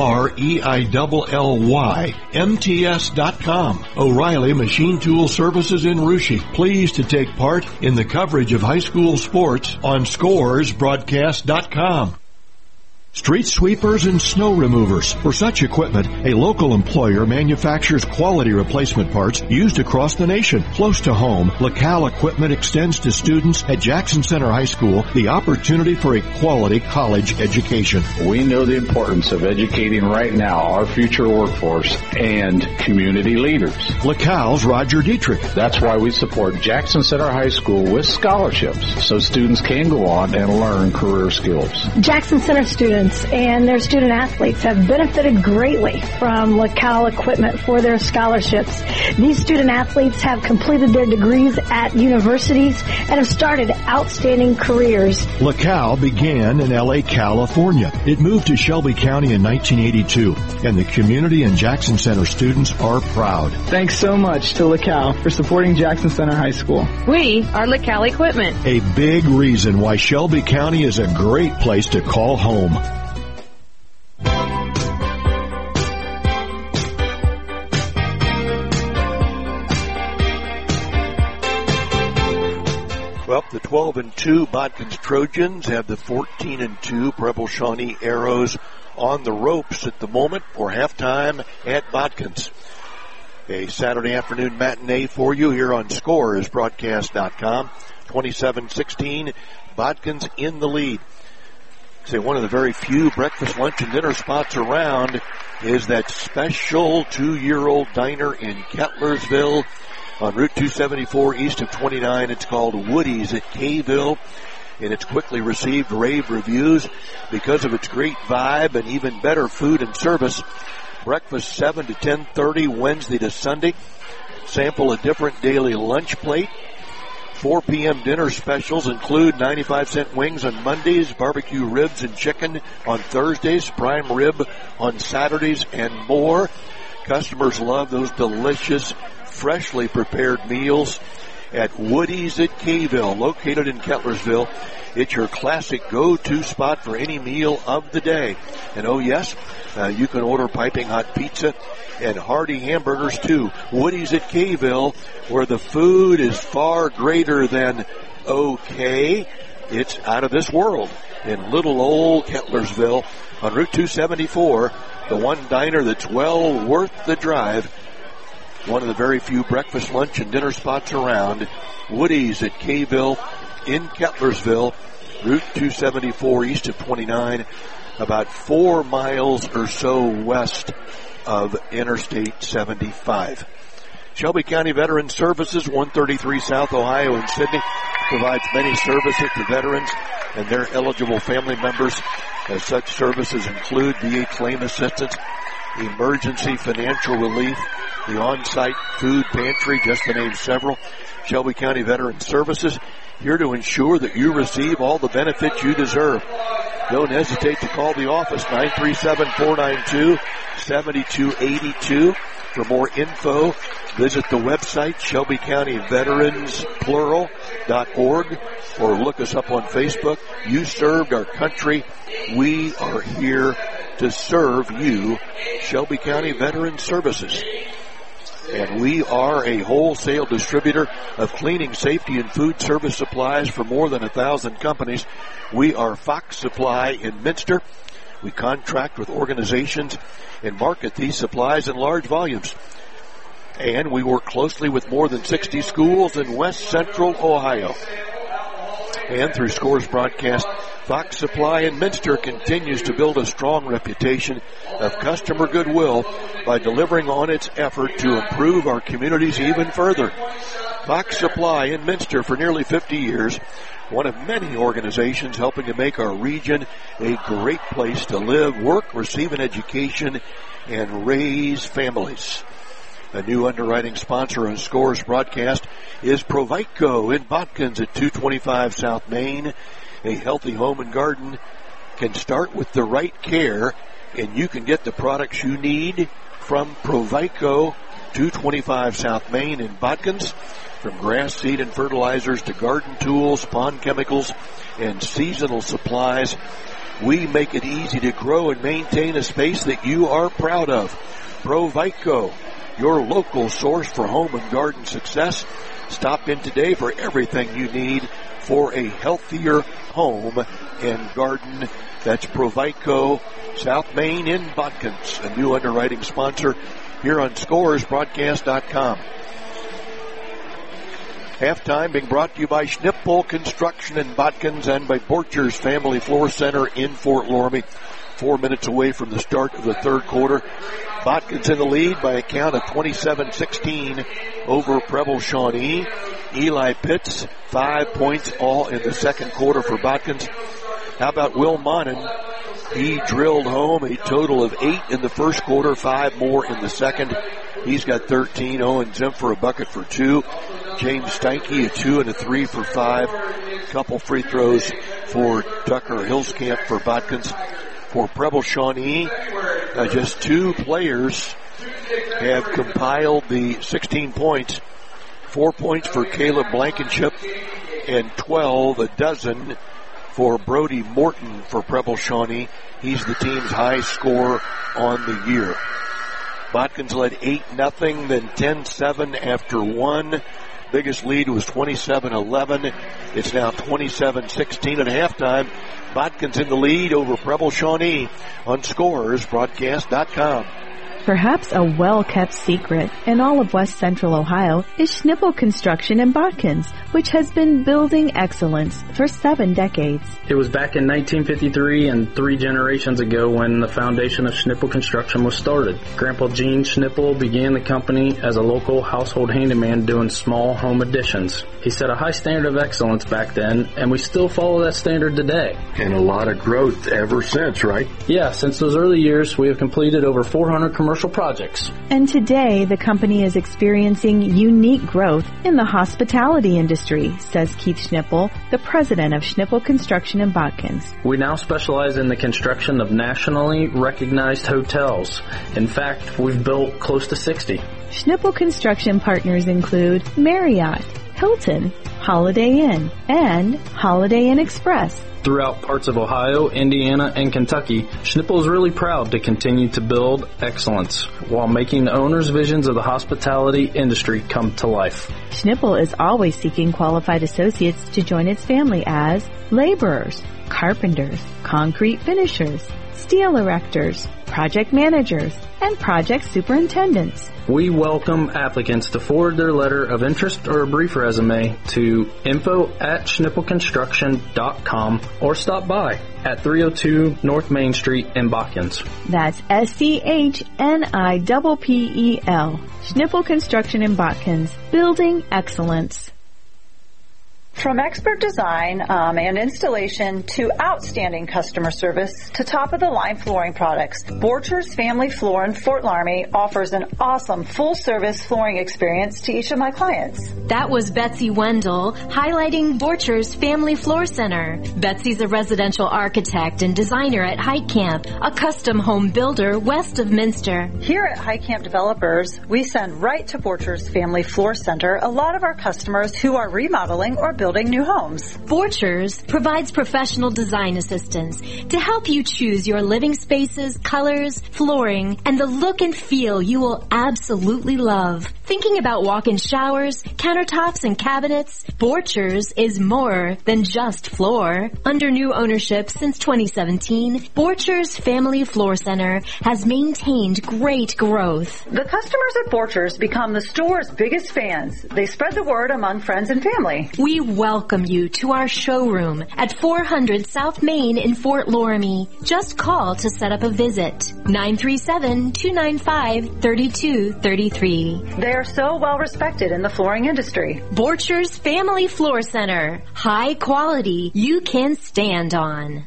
OREILLY MTS.com. O'Reilly Machine Tool Services in Russia. Pleased to take part in the coverage of high school sports on ScoresBroadcast.com. Street sweepers and snow removers. For such equipment, a local employer manufactures quality replacement parts used across the nation. Close to home, LaCal Equipment extends to students at Jackson Center High School the opportunity for a quality college education. We know the importance of educating right now our future workforce and community leaders. LaCal's Roger Dietrich. That's why we support Jackson Center High School with scholarships so students can go on and learn career skills. Jackson Center students students and their student athletes have benefited greatly from LaCal Equipment for their scholarships. These student athletes have completed their degrees at universities and have started outstanding careers. LaCal began in L.A., California. It moved to Shelby County in 1982, and the community and Jackson Center students are proud. Thanks so much to LaCal for supporting Jackson Center High School. We are LaCal Equipment. A big reason why Shelby County is a great place to call home. Well, the 12-2 Bodkins Trojans have the 14-2 Preble Shawnee Arrows on the ropes at the moment for halftime at Bodkins. A Saturday afternoon matinee for you here on ScoresBroadcast.com. 27-16, Bodkins in the lead. Say one of the very few breakfast, lunch, and dinner spots around is that special 2-year-old diner in Kettlersville on Route 274 east of 29. It's called Woody's at Kayville, and it's quickly received rave reviews because of its great vibe and even better food and service. Breakfast 7 to 10:30 Wednesday to Sunday. Sample a different daily lunch plate. 4 p.m. dinner specials include 95-cent wings on Mondays, barbecue ribs and chicken on Thursdays, prime rib on Saturdays, and more. Customers love those delicious, freshly prepared meals at Woody's at Kayville, located in Kettlersville. It's your classic go-to spot for any meal of the day. And oh yes, you can order piping hot pizza and hearty hamburgers too. Woody's at Kayville, where the food is far greater than okay. It's out of this world in little old Kettlersville on Route 274, the one diner that's well worth the drive. One of the very few breakfast, lunch, and dinner spots around. Woody's at Kayville in Kettlersville, Route 274 east of 29, about 4 miles or so west of Interstate 75. Shelby County Veteran Services, 133 South Ohio in Sydney, provides many services to veterans and their eligible family members. As such services include VA claim assistance, emergency financial relief, the on-site food pantry, just to name several. Shelby County Veteran Services, here to ensure that you receive all the benefits you deserve. Don't hesitate to call the office, 937-492-7282. For more info, visit the website, ShelbyCountyVeteransPlural.org, or look us up on Facebook. You served our country. We are here to serve you, Shelby County Veteran Services. And we are a wholesale distributor of cleaning, safety, and food service supplies for more than 1,000 companies. We are Fox Supply in Minster. We contract with organizations and market these supplies in large volumes. And we work closely with more than 60 schools in West Central Ohio. And through Scores Broadcast, Fox Supply in Minster continues to build a strong reputation of customer goodwill by delivering on its effort to improve our communities even further. Fox Supply in Minster for nearly 50 years, one of many organizations helping to make our region a great place to live, work, receive an education, and raise families. A new underwriting sponsor on Scores Broadcast is Proviteco in Bodkins at 225 South Main. A healthy home and garden can start with the right care, and you can get the products you need from Proviteco, 225 South Main in Bodkins. From grass seed and fertilizers to garden tools, pond chemicals, and seasonal supplies, we make it easy to grow and maintain a space that you are proud of. Proviteco, your local source for home and garden success. Stop in today for everything you need for a healthier home and garden. That's Proviteco, South Main in Bodkins, a new underwriting sponsor here on ScoresBroadcast.com. Halftime being brought to you by Schnippel Construction in Bodkins and by Borchers Family Floor Center in Fort Loramie. 4 minutes away from the start of the third quarter. Bodkins in the lead by a count of 27-16 over Preble Shawnee. Eli Pitts, 5 points all in the second quarter for Bodkins. How about Will Monin? He drilled home a total of 8 in the first quarter, 5 more in the second. He's got 13. Owen Zimfer a bucket for 2. James Steinke a 2 and a 3 for 5. Couple free throws for Tucker Hillscamp for Botkins. For Preble Shawnee, just 2 players have compiled the 16 points. 4 points for Caleb Blankenship and 12, a dozen, for Brody Morton for Preble Shawnee. He's the team's high scorer on the year. Botkins led 8-0, then 10-7 after 1. Biggest lead was 27-11. It's now 27-16 at halftime. Botkins in the lead over Preble Shawnee on ScorersBroadcast.com. Perhaps a well-kept secret in all of West Central Ohio is Schnippel Construction in Botkins, which has been building excellence for 7 decades. It was back in 1953 and 3 generations ago when the foundation of Schnippel Construction was started. Grandpa Gene Schnippel began the company as a local household handyman doing small home additions. He set a high standard of excellence back then, and we still follow that standard today. And a lot of growth ever since, right? Yeah, since those early years, we have completed over 400 commercial projects. And today, the company is experiencing unique growth in the hospitality industry, says Keith Schnippel, the president of Schnippel Construction in Botkins. We now specialize in the construction of nationally recognized hotels. In fact, we've built close to 60. Schnippel Construction partners include Marriott, Hilton, Holiday Inn, and Holiday Inn Express. Throughout parts of Ohio, Indiana, and Kentucky, Schnippel is really proud to continue to build excellence while making the owners' visions of the hospitality industry come to life. Schnippel is always seeking qualified associates to join its family as laborers, carpenters, concrete finishers, steel erectors, project managers, and project superintendents. We welcome applicants to forward their letter of interest or a brief resume to info@schnippelconstruction.com or stop by at 302 North Main Street in Botkins. That's SCHNIPPEL. Schnippel Construction in Botkins. Building excellence. From expert design and installation to outstanding customer service to top-of-the-line flooring products, Borchers Family Floor in Fort Laramie offers an awesome full-service flooring experience to each of my clients. That was Betsy Wendell highlighting Borchers Family Floor Center. Betsy's a residential architect and designer at Heitkamp, a custom home builder west of Minster. Here at Heitkamp Developers, we send right to Borchers Family Floor Center a lot of our customers who are remodeling or building new homes. Borchers provides professional design assistance to help you choose your living spaces, colors, flooring, and the look and feel you will absolutely love. Thinking about walk-in showers, countertops, and cabinets? Borchers is more than just floor. Under new ownership since 2017, Borchers Family Floor Center has maintained great growth. The customers at Borchers become the store's biggest fans. They spread the word among friends and family. We welcome you to our showroom at 400 South Main in Fort Laramie. Just call to set up a visit. 937-295-3233. They are so well respected in the flooring industry. Borchers Family Floor Center. High quality you can stand on.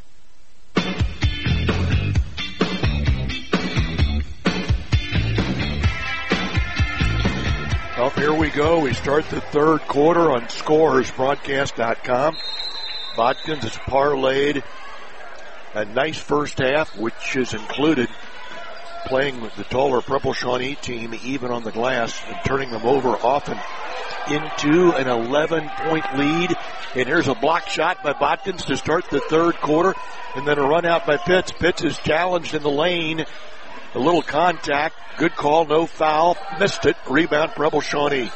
Well, here we go. We start the third quarter on ScorersBroadcast.com. Botkins has parlayed a nice first half, which has included playing with the taller Preble Shawnee team even on the glass and turning them over often into an 11-point lead. And here's a block shot by Botkins to start the third quarter, and then a run out by Pitts. Pitts is challenged in the lane. A little contact. Good call, no foul. Missed it. Rebound, Preble Shawnee.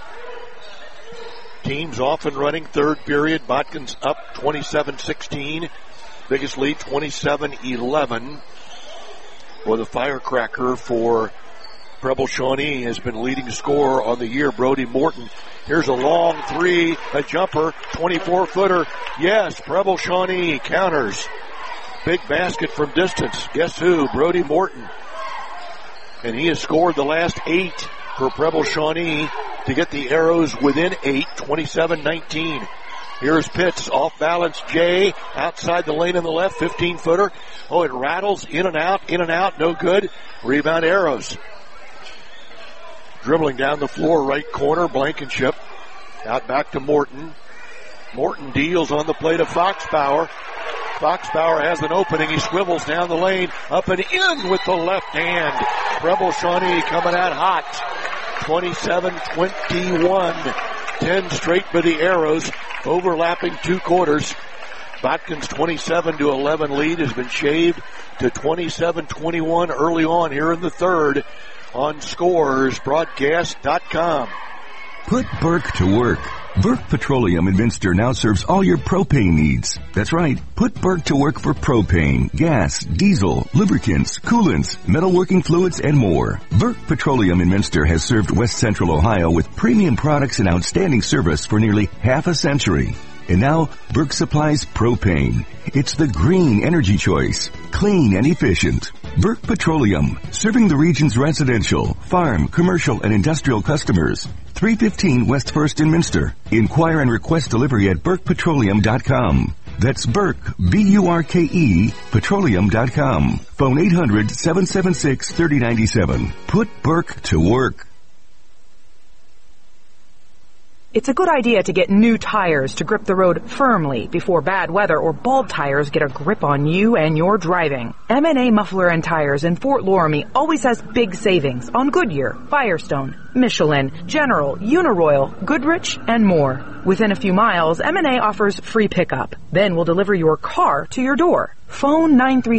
Teams off and running third period. Botkins up 27-16. Biggest lead 27-11. Well, the firecracker for Preble Shawnee has been leading scorer on the year, Brody Morton. Here's a long three, a jumper, 24-footer. Yes, Preble Shawnee counters. Big basket from distance. Guess who? Brody Morton. And he has scored the last 8 for Preble Shawnee to get the Arrows within 8, 27-19. Here's Pitts, off balance. Jay outside the lane on the left, 15-footer. Oh, it rattles in and out, no good. Rebound Arrows. Dribbling down the floor, right corner, Blankenship. Out back to Morton. Morton deals on the play to Foxpower. Foxpower has an opening. He swivels down the lane, up and in with the left hand. Preble Shawnee coming out hot. 27-21. 10 straight for the Arrows. Overlapping 2 quarters. Botkin's 27-11 lead has been shaved to 27-21 early on here in the third on ScoresBroadcast.com. Put Burke to work. Burke Petroleum in Minster now serves all your propane needs. That's right. Put Burke to work for propane, gas, diesel, lubricants, coolants, metalworking fluids, and more. Burke Petroleum in Minster has served West Central Ohio with premium products and outstanding service for nearly half a century. And now, Burke supplies propane. It's the green energy choice. Clean and efficient. Burke Petroleum, serving the region's residential, farm, commercial, and industrial customers. 315 West 1st in Minster. Inquire and request delivery at burkepetroleum.com. That's Burke, B-U-R-K-E, petroleum.com. Phone 800-776-3097. Put Burke to work. It's a good idea to get new tires to grip the road firmly before bad weather or bald tires get a grip on you and your driving. M&A Muffler and Tires in Fort Loramie always has big savings on Goodyear, Firestone, Michelin, General, Uniroyal, Goodrich, and more. Within a few miles, M&A offers free pickup. Then we'll deliver your car to your door. Phone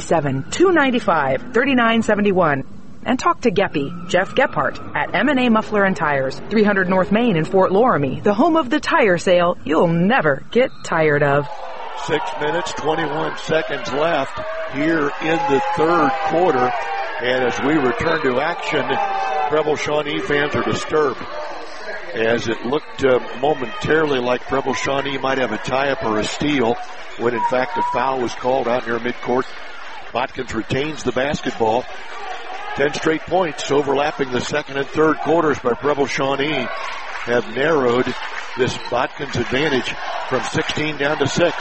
937-295-3971. And talk to Geppy, Jeff Gephardt, at M&A Muffler and Tires, 300 North Main in Fort Loramie, the home of the tire sale you'll never get tired of. 6 minutes, 21 seconds left here in the third quarter. And as we return to action, Preble Shawnee fans are disturbed, as it looked momentarily like Preble Shawnee might have a tie-up or a steal, when in fact a foul was called out near midcourt. Botkins retains the basketball. 10 straight points overlapping the second and third quarters by Preble Shawnee have narrowed this Botkins advantage from 16 down to 6.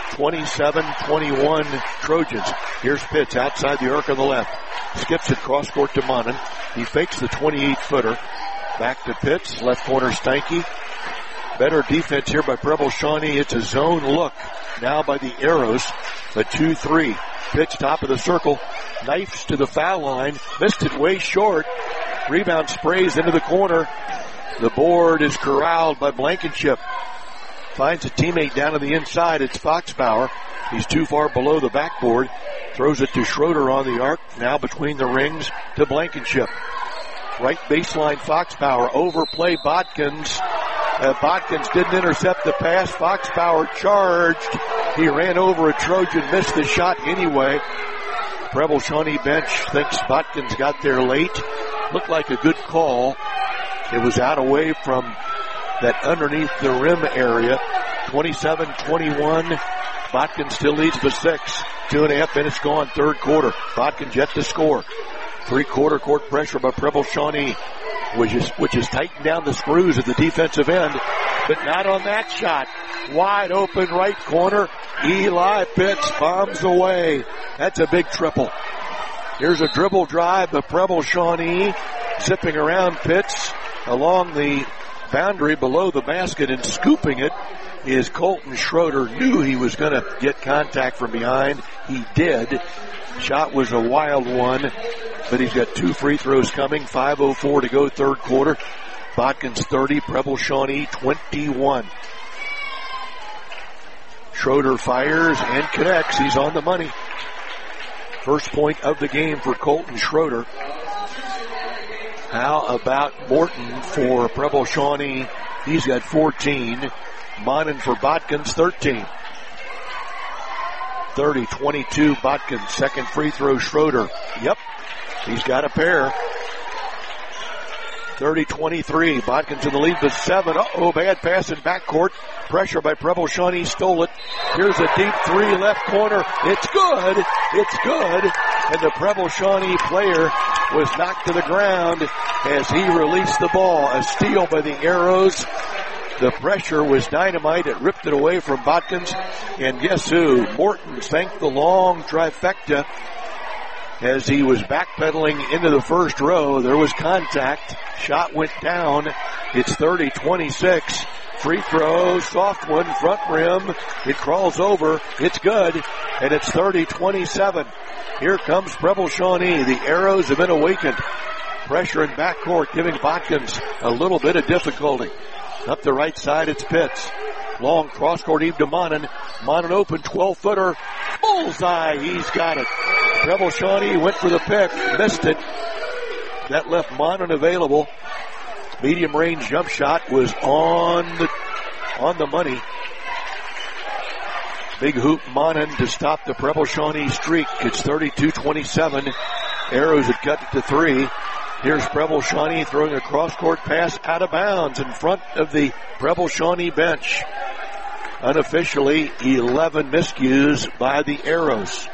27-21 Trojans. Here's Pitts outside the arc on the left. Skips it cross court to Monin. He fakes the 28-footer. Back to Pitts. Left corner Steinke. Better defense here by Preble Shawnee. It's a zone look now by the Arrows. A 2-3. Pitts top of the circle. Knifes to the foul line. Missed it way short. Rebound sprays into the corner. The board is corralled by Blankenship. Finds a teammate down on the inside. It's Foxpower. He's too far below the backboard. Throws it to Schroeder on the arc. Now between the rings to Blankenship. Right baseline Foxpower. Overplay Botkins. Botkins didn't intercept the pass. Foxpower charged. He ran over a Trojan. Missed the shot anyway. Preble Shawnee bench thinks Botkins got there late. Looked like a good call. It was out away from that underneath the rim area. 27-21. Botkins still leads by 6. 2.5 minutes gone, third quarter. Botkins yet to score. 3-quarter court pressure by Preble Shawnee, which is tightened down the screws at the defensive end, but not on that shot. Wide open right corner. Eli Pitts bombs away. That's a big triple. Here's a dribble drive by Preble Shawnee, zipping around Pitts along the boundary below the basket, and scooping it is Colton Schroeder. Knew he was going to get contact from behind. He did. Shot was a wild one, but he's got 2 free throws coming. 5:04 to go, third quarter. Botkins 30, Preble Shawnee 21. Schroeder fires and connects. He's on the money. First point of the game for Colton Schroeder. How about Morton for Preble Shawnee? He's got 14. Monin for Botkins 13. 30-22 Botkins. Second free throw Schroeder. Yep, he's got a pair. 30-23. Botkins in the lead with 7. Uh-oh, bad pass in backcourt. Pressure by Preble Shawnee. Stole it. Here's a deep 3 left corner. It's good. It's good. And the Preble Shawnee player was knocked to the ground as he released the ball. A steal by the Arrows. The pressure was dynamite. It ripped it away from Botkins. And guess who? Morton sank the long trifecta as he was backpedaling into the first row. There was contact. Shot went down. It's 30-26. Free throw, soft one, front rim. It crawls over. It's good. And it's 30-27. Here comes Preble Shawnee. The arrows have been awakened. Pressure in backcourt giving Botkins a little bit of difficulty. Up the right side, it's Pitts. Long cross-court heave to Monin. Monin open, 12-footer. Bullseye, he's got it. Preble Shawnee went for the pick, missed it. That left Monin available. Medium range jump shot was on the money. Big hoop Monin to stop the Preble Shawnee streak. It's 32-27. Arrows had cut it to 3. Here's Preble Shawnee throwing a cross-court pass out of bounds in front of the Preble Shawnee bench. Unofficially, 11 miscues by the Arrows.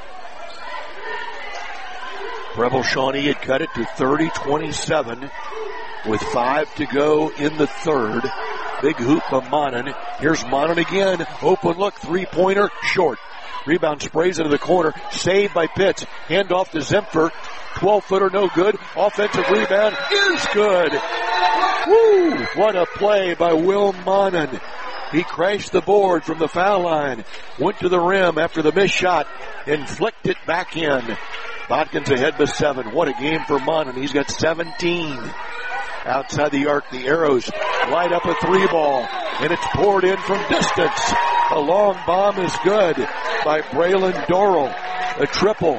Preble Shawnee had cut it to 30-27 with 5 to go in the third. Big hoop of Monin. Here's Monin again. Open look, three-pointer, short. Rebound sprays into the corner. Saved by Pitts. Hand off to Zimpher. 12-footer, no good. Offensive rebound is good. Woo! What a play by Will Monin. He crashed the board from the foul line. Went to the rim after the missed shot and flicked it back in. Botkins ahead by 7. What a game for Monin. He's got 17. Outside the arc, the Arrows light up a 3-ball, and it's poured in from distance. A long bomb is good by Braylon Dorrell. A triple.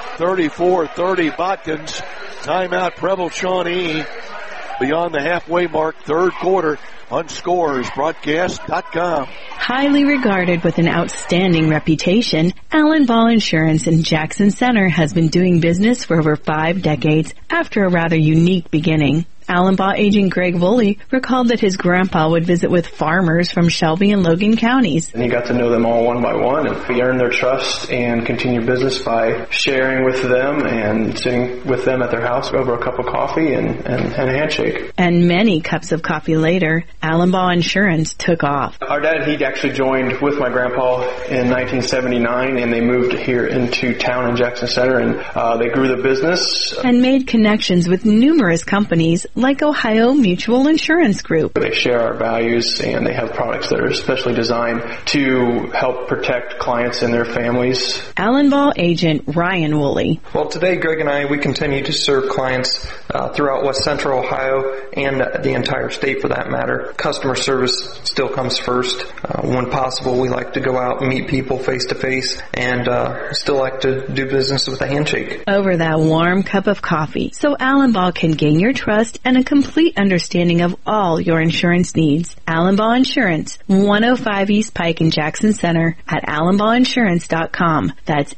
34-30 Botkins. Timeout Preble Shawnee. Beyond the halfway mark, third quarter on ScoresBroadcast.com. Highly regarded with an outstanding reputation, Allen Ball Insurance in Jackson Center has been doing business for over 5 decades after a rather unique beginning. Allen Ball agent Greg Woolley recalled that his grandpa would visit with farmers from Shelby and Logan counties. And he got to know them all one by one, and we earned their trust and continued business by sharing with them and sitting with them at their house over a cup of coffee and a handshake. And many cups of coffee later, Allen Ball Insurance took off. Our dad, he actually joined with my grandpa in 1979, and they moved here into town in Jackson Center, and they grew the business. And made connections with numerous companies like Ohio Mutual Insurance Group. They share our values, and they have products that are especially designed to help protect clients and their families. Allen Ball agent Ryan Woolley. Well, today Greg and I, we continue to serve clients throughout West Central Ohio and the entire state for that matter. Customer service still comes first. When possible, we like to go out and meet people face to face, and still like to do business with a handshake. Over that warm cup of coffee, so Allen Ball can gain your trust and a complete understanding of all your insurance needs. Allen Ball Insurance, 105 East Pike in Jackson Center at AllenBallInsurance.com. That's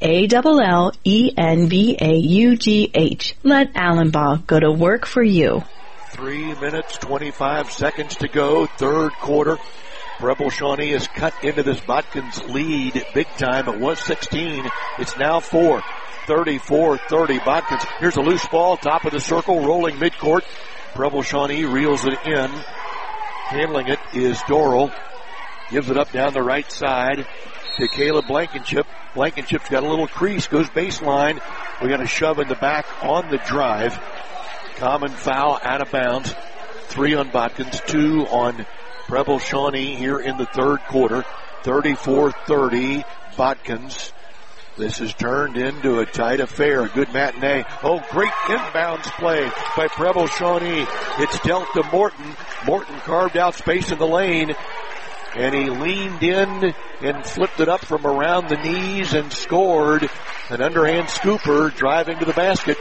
ALLENBAUGH. Let Allen Ball go to work for you. 3 minutes, 25 seconds to go, third quarter. Preble Shawnee has cut into this Botkins lead big time. It was 16. It's now 4. 34-30 Botkins. Here's a loose ball, top of the circle, rolling midcourt. Preble Shawnee reels it in. Handling it is Dorrell. Gives it up down the right side to Caleb Blankenship. Blankenship's got a little crease, goes baseline. We got a shove in the back on the drive. Common foul out of bounds. 3 on Botkins, 2 on Preble Shawnee here in the third quarter. 34-30 Botkins. This has turned into a tight affair, a good matinee. Oh, great inbounds play by Preble Shawnee. It's dealt to Morton. Morton carved out space in the lane, and he leaned in and flipped it up from around the knees and scored. An underhand scooper driving to the basket.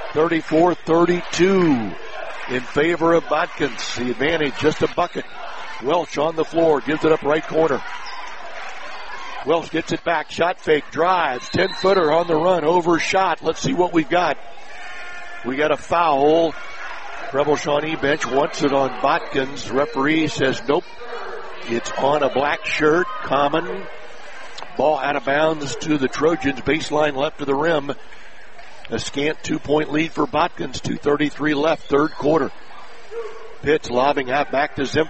34-32 in favor of Botkins. The advantage, just a bucket. Welch on the floor, gives it up right corner. Welch gets it back, shot fake, drives, 10-footer on the run, overshot. Let's see what we've got. We got a foul. Preble Shawnee bench wants it on Botkins. Referee says nope. It's on a black shirt, common. Ball out of bounds to the Trojans, baseline left of the rim. A scant 2-point lead for Botkins, 2:33 left, third quarter. Pitts lobbing out back to Zimpher.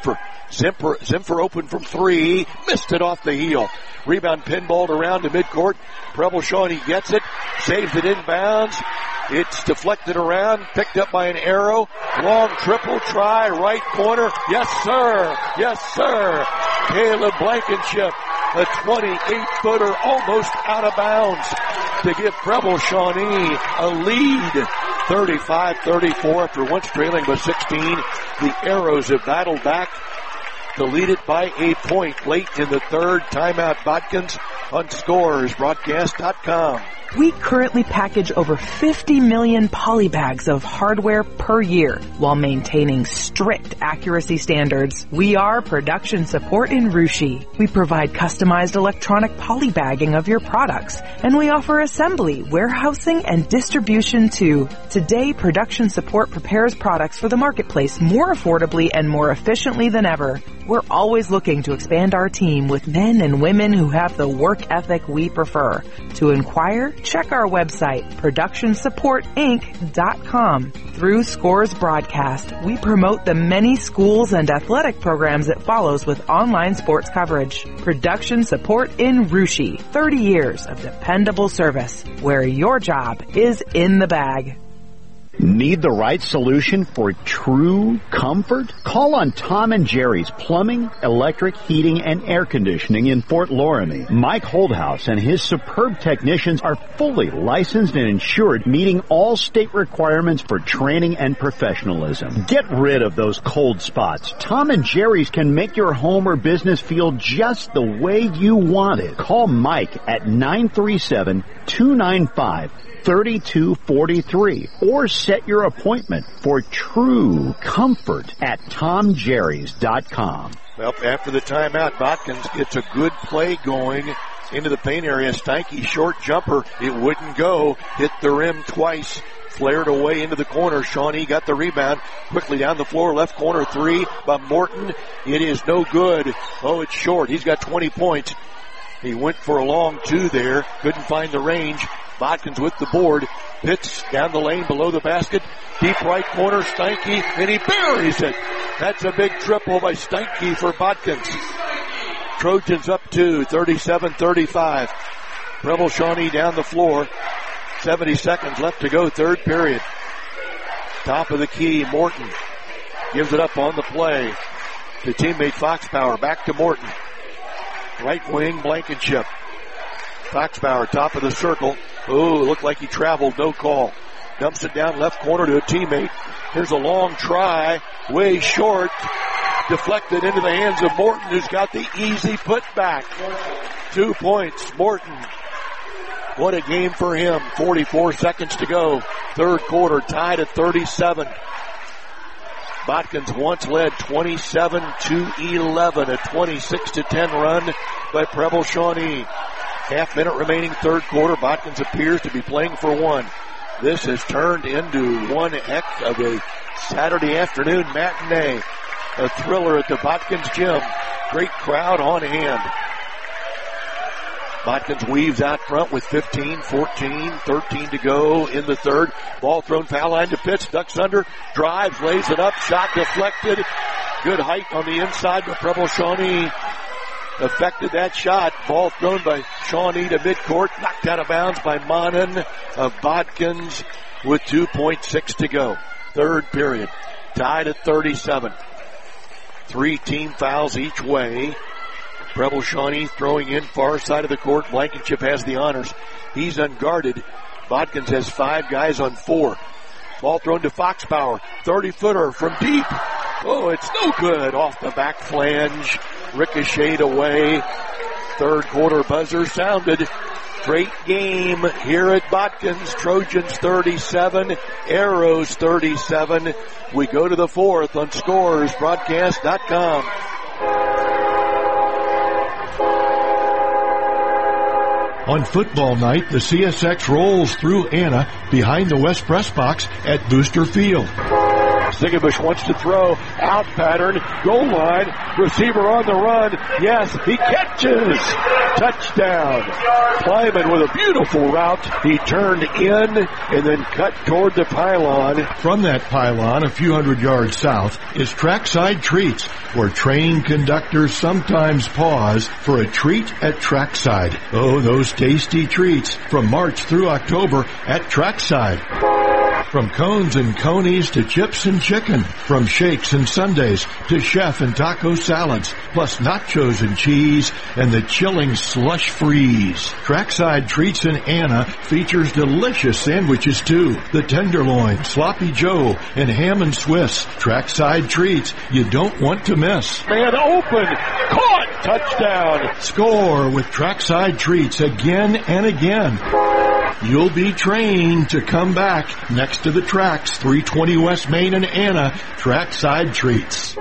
Zimfer open from 3. Missed it off the heel. Rebound pinballed around to midcourt. Preble Shawnee gets it. Saves it inbounds. It's deflected around. Picked up by an arrow. Long triple try. Right corner. Yes, sir. Yes, sir. Caleb Blankenship. A 28-footer almost out of bounds to give Preble Shawnee a lead. 35-34 after once trailing by 16. The Arrows have battled back to lead it by a point late in the third. Timeout Botkins on scoresbroadcast.com. We currently package over 50 million polybags of hardware per year while maintaining strict accuracy standards. We are Production Support in Russia. We provide customized electronic polybagging of your products, and we offer assembly, warehousing, and distribution too. Today, Production Support prepares products for the marketplace more affordably and more efficiently than ever. We're always looking to expand our team with men and women who have the work ethic we prefer. To inquire, check our website, ProductionSupportInc.com. Through Scores Broadcast, we promote the many schools and athletic programs it follows with online sports coverage. Production Support in Russia. 30 years of dependable service, where your job is in the bag. Need the right solution for true comfort? Call on Tom and Jerry's Plumbing, Electric, Heating, and Air Conditioning in Fort Laramie. Mike Holdhouse and his superb technicians are fully licensed and insured, meeting all state requirements for training and professionalism. Get rid of those cold spots. Tom and Jerry's can make your home or business feel just the way you want it. Call Mike at 937-295-3243 or set your appointment for true comfort at TomJerrys.com. Well, after the timeout, Botkins gets a good play going into the paint area. Steinke short jumper. It wouldn't go. Hit the rim twice. Flared away into the corner. Shawnee got the rebound. Quickly down the floor. Left corner 3 by Morton. It is no good. Oh, it's short. He's got 20 points. He went for a long 2 there. Couldn't find the range. Botkins with the board. Pitts down the lane below the basket. Deep right corner, Steinke, and he buries it. That's a big triple by Steinke for Botkins. Trojans up 2, 37-35. Preble Shawnee down the floor. 70 seconds left to go, third period. Top of the key, Morton gives it up on the play to teammate Foxpower. Back to Morton. Right wing, Blankenship. Foxpower, top of the circle. Oh, looked like he traveled, no call. Dumps it down left corner to a teammate. Here's a long try, way short. Deflected into the hands of Morton, who's got the easy putback. 2 points, Morton. What a game for him. 44 seconds to go. Third quarter, tied at 37. Botkins once led 27-11, a 26-10 run by Preble Shawnee. Half minute remaining third quarter. Botkins appears to be playing for one. This has turned into one heck of a Saturday afternoon matinee. A thriller at the Botkins gym. Great crowd on hand. Botkins weaves out front with 15, 14, 13 to go in the third. Ball thrown foul line to Pitts. Ducks under. Drives, lays it up. Shot deflected. Good height on the inside, but Preble Shawnee affected that shot. Ball thrown by Shawnee to midcourt. Knocked out of bounds by Monin of Botkins with 2.6 to go. Third period. Tied at 37. 3 team fouls each way. Preble Shawnee throwing in far side of the court. Blankenship has the honors. He's unguarded. Botkins has 5 guys on 4. Ball thrown to Foxpower. 30-footer from deep. Oh, it's no good. Off the back flange. Ricocheted away. Third quarter buzzer sounded. Great game here at Botkins. Trojans 37, Arrows 37. We go to the fourth on scoresbroadcast.com. On football night, the CSX rolls through Anna behind the West Press Box at Booster Field. Zingerbush wants to throw. Out pattern. Goal line. Receiver on the run. Yes, he catches. Touchdown. Kleiman with a beautiful route. He turned in and then cut toward the pylon. From that pylon, a few hundred yards south, is Trackside Treats, where train conductors sometimes pause for a treat at Trackside. Oh, those tasty treats from March through October at Trackside. From cones and conies to chips and chicken. From shakes and sundaes to chef and taco salads. Plus nachos and cheese and the chilling slush freeze. Trackside Treats in Anna features delicious sandwiches too. The tenderloin, sloppy joe, and ham and Swiss. Trackside Treats you don't want to miss. Man open. Caught. Touchdown. Score with Trackside Treats again and again. You'll be trained to come back next to the tracks, 320 West Main and Anna, Trackside Treats.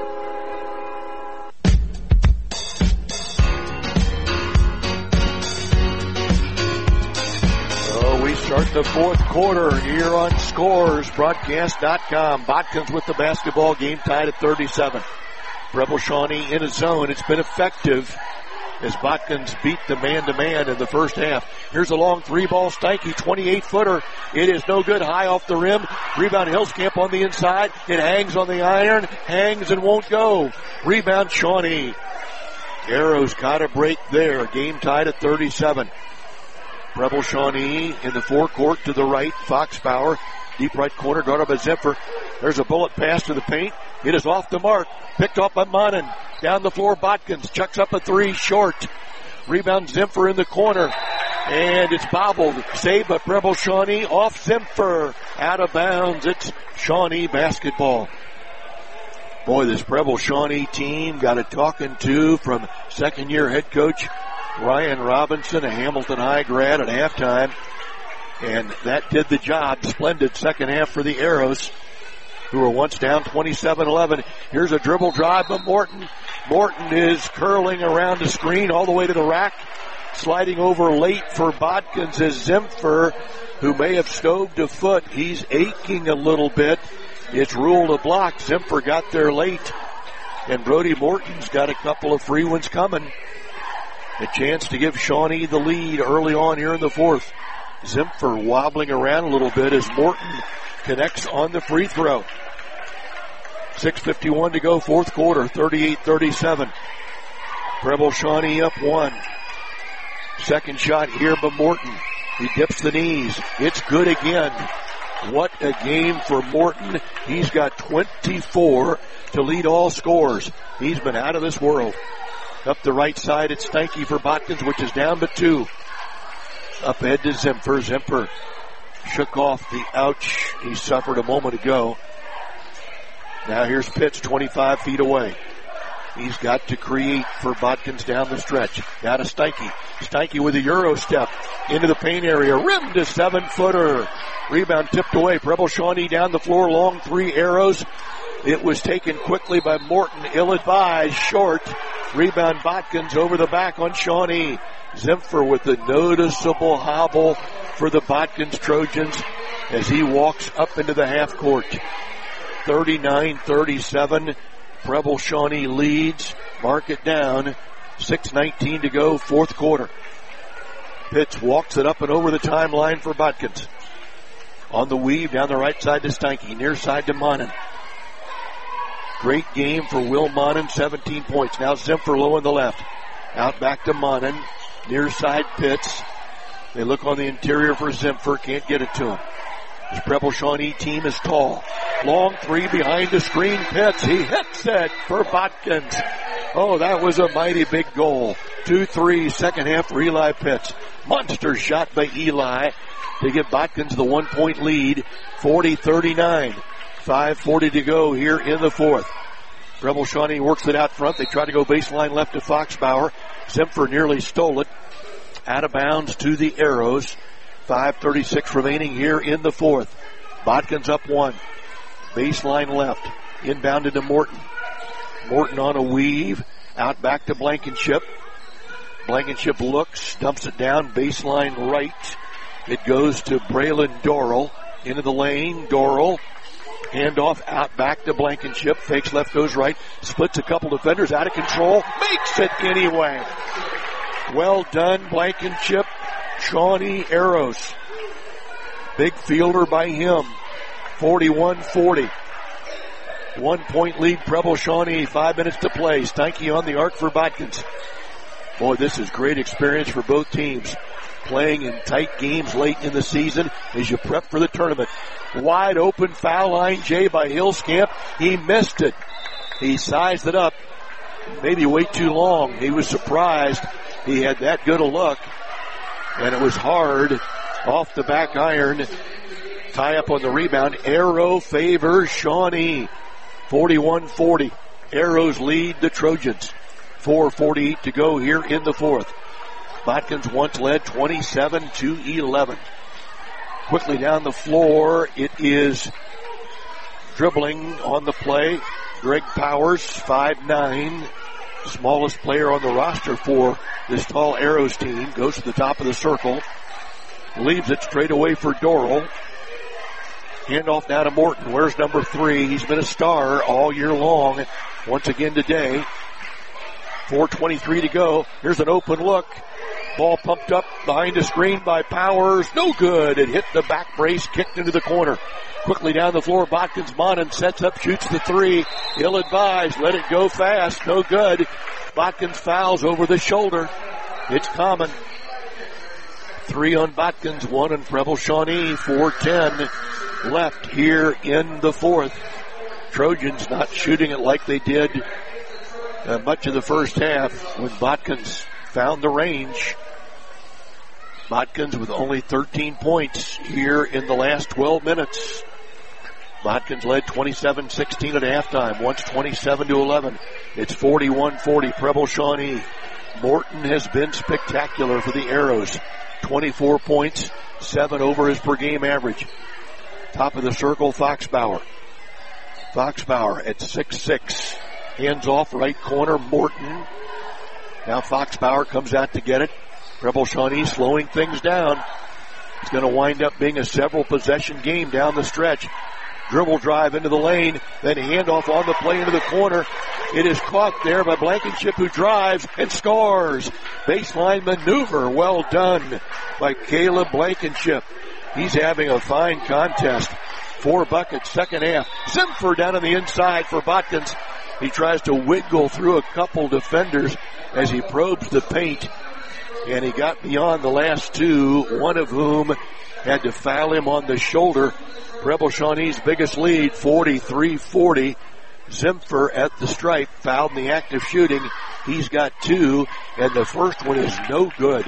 We start the fourth quarter here on ScoresBroadcast.com. Botkins with the basketball, game tied at 37. Preble Shawnee in a zone. It's been effective as Botkins beat the man-to-man in the first half. Here's a long three-ball Steinke, 28-footer. It is no good, high off the rim. Rebound Hillscamp on the inside. It hangs on the iron, hangs and won't go. Rebound Shawnee. Arrows got a break there. Game tied at 37. Preble Shawnee in the forecourt to the right. Foxbauer, deep right corner, guarded by Zimpher. There's a bullet pass to the paint. It is off the mark. Picked off by Monin. Down the floor, Botkins chucks up a three, short. Rebound Zimpher in the corner. And it's bobbled. Saved by Preble Shawnee. Off Zimpher. Out of bounds. It's Shawnee basketball. Boy, this Preble Shawnee team got a talking to from second-year head coach Ryan Robinson, a Hamilton High grad, at halftime. And that did the job. Splendid second half for the Arrows, who were once down 27-11. Here's a dribble drive by Morton. Morton is curling around the screen all the way to the rack. Sliding over late for Botkins is Zimpher, who may have stoved a foot. He's aching a little bit. It's ruled a block. Zimpher got there late. And Brody Morton's got a couple of free ones coming. A chance to give Shawnee the lead early on here in the fourth. Zimpher wobbling around a little bit as Morton connects on the free throw. 6:51 to go, fourth quarter, 38-37. Preble Shawnee up one. Second shot here by Morton. He dips the knees. It's good again. What a game for Morton. He's got 24 to lead all scores. He's been out of this world. Up the right side, it's Steinke for Botkins, which is down to two. Up ahead to Zimpher. Zimpher shook off the ouch he suffered a moment ago. Now here's Pitts, 25 feet away. He's got to create for Botkins down the stretch. Now to Steinke. Steinke with a Euro step into the paint area. Rimmed a 7-footer. Rebound tipped away. Preble Shawnee down the floor. Long three Arrows. It was taken quickly by Morton. Ill-advised. Short. Rebound Botkins over the back on Shawnee. Zimpher with a noticeable hobble for the Botkins Trojans as he walks up into the half court. 39-37. Preble Shawnee leads. Mark it down. 6:19 to go, fourth quarter. Pitts walks it up and over the timeline for Botkins. On the weave, down the right side to Steinke. Near side to Monin. Great game for Will Monin, 17 points. Now Zimpher low on the left. Out back to Monin. Near side Pitts. They look on the interior for Zimpher. Can't get it to him. This Preble Shawnee team is tall. Long three behind the screen. Pitts. He hits it for Botkins. Oh, that was a mighty big goal. 2-3, second half for Eli Pitts. Monster shot by Eli to give Botkins the 1-point lead. 40-39. 5:40 to go here in the fourth. Preble Shawnee works it out front. They try to go baseline left to Foxbauer. Zimpher nearly stole it. Out of bounds to the Arrows. 5:36 remaining here in the fourth. Botkins up one. Baseline left. Inbounded to Morton. Morton on a weave. Out back to Blankenship. Blankenship looks, dumps it down. Baseline right. It goes to Braylon Dorrell. Into the lane. Dorrell Handoff out back to Blankenship. Fakes left, goes right. Splits a couple defenders out of control. Makes it anyway. Well done, Blankenship. Shawnee Arrows. Big fielder by him. 41-40. 1 point lead, Preble Shawnee. 5 minutes to play. Steinke on the arc for Botkins. Boy, this is great experience for both teams. Playing in tight games late in the season as you prep for the tournament. Wide open foul line, Jay by Hillscamp. He missed it. He sized it up. Maybe way too long. He was surprised he had that good a look. And it was hard off the back iron. Tie up on the rebound. Arrow favors Shawnee. 41-40. Arrows lead the Trojans. 4:48 to go here in the fourth. Botkins once led 27-11. Quickly down the floor, it is dribbling on the play. Greg Powers, 5'9", smallest player on the roster for this tall Arrows team, goes to the top of the circle, leaves it straight away for Doral. Handoff now to Morton. Where's number 3? He's been a star all year long. Once again today. 4:23 to go. Here's an open look. Ball pumped up behind the screen by Powers. No good. It hit the back brace, kicked into the corner. Quickly down the floor, Botkins Monin sets up, shoots the 3. Ill-advised. Let it go fast. No good. Botkins fouls over the shoulder. It's common. 3 on Botkins, 1 on Preble Shawnee. 4:10 left here in the fourth. Trojans not shooting it like they did much of the first half when Botkins found the range. Botkins with only 13 points here in the last 12 minutes. Botkins led 27-16 at halftime. Once 27-11. It's 41-40. Preble Shawnee. Morton has been spectacular for the Arrows. 24 points, 7 over his per game average. Top of the circle, Foxbauer. Foxbauer at 6'6". Hands off right corner, Morton. Now Foxbauer comes out to get it. Preble Shawnee slowing things down. It's going to wind up being a several possession game down the stretch. Dribble drive into the lane, then handoff on the play into the corner. It is caught there by Blankenship, who drives and scores. Baseline maneuver, well done by Caleb Blankenship. He's having a fine contest. 4 buckets, second half. Zimfer down on the inside for Botkins. He tries to wiggle through a couple defenders as he probes the paint. And he got beyond the last 2, one of whom had to foul him on the shoulder. Preble Shawnee's biggest lead, 43-40. Zimfer at the stripe, fouled in the act of shooting. He's got 2, and the first one is no good.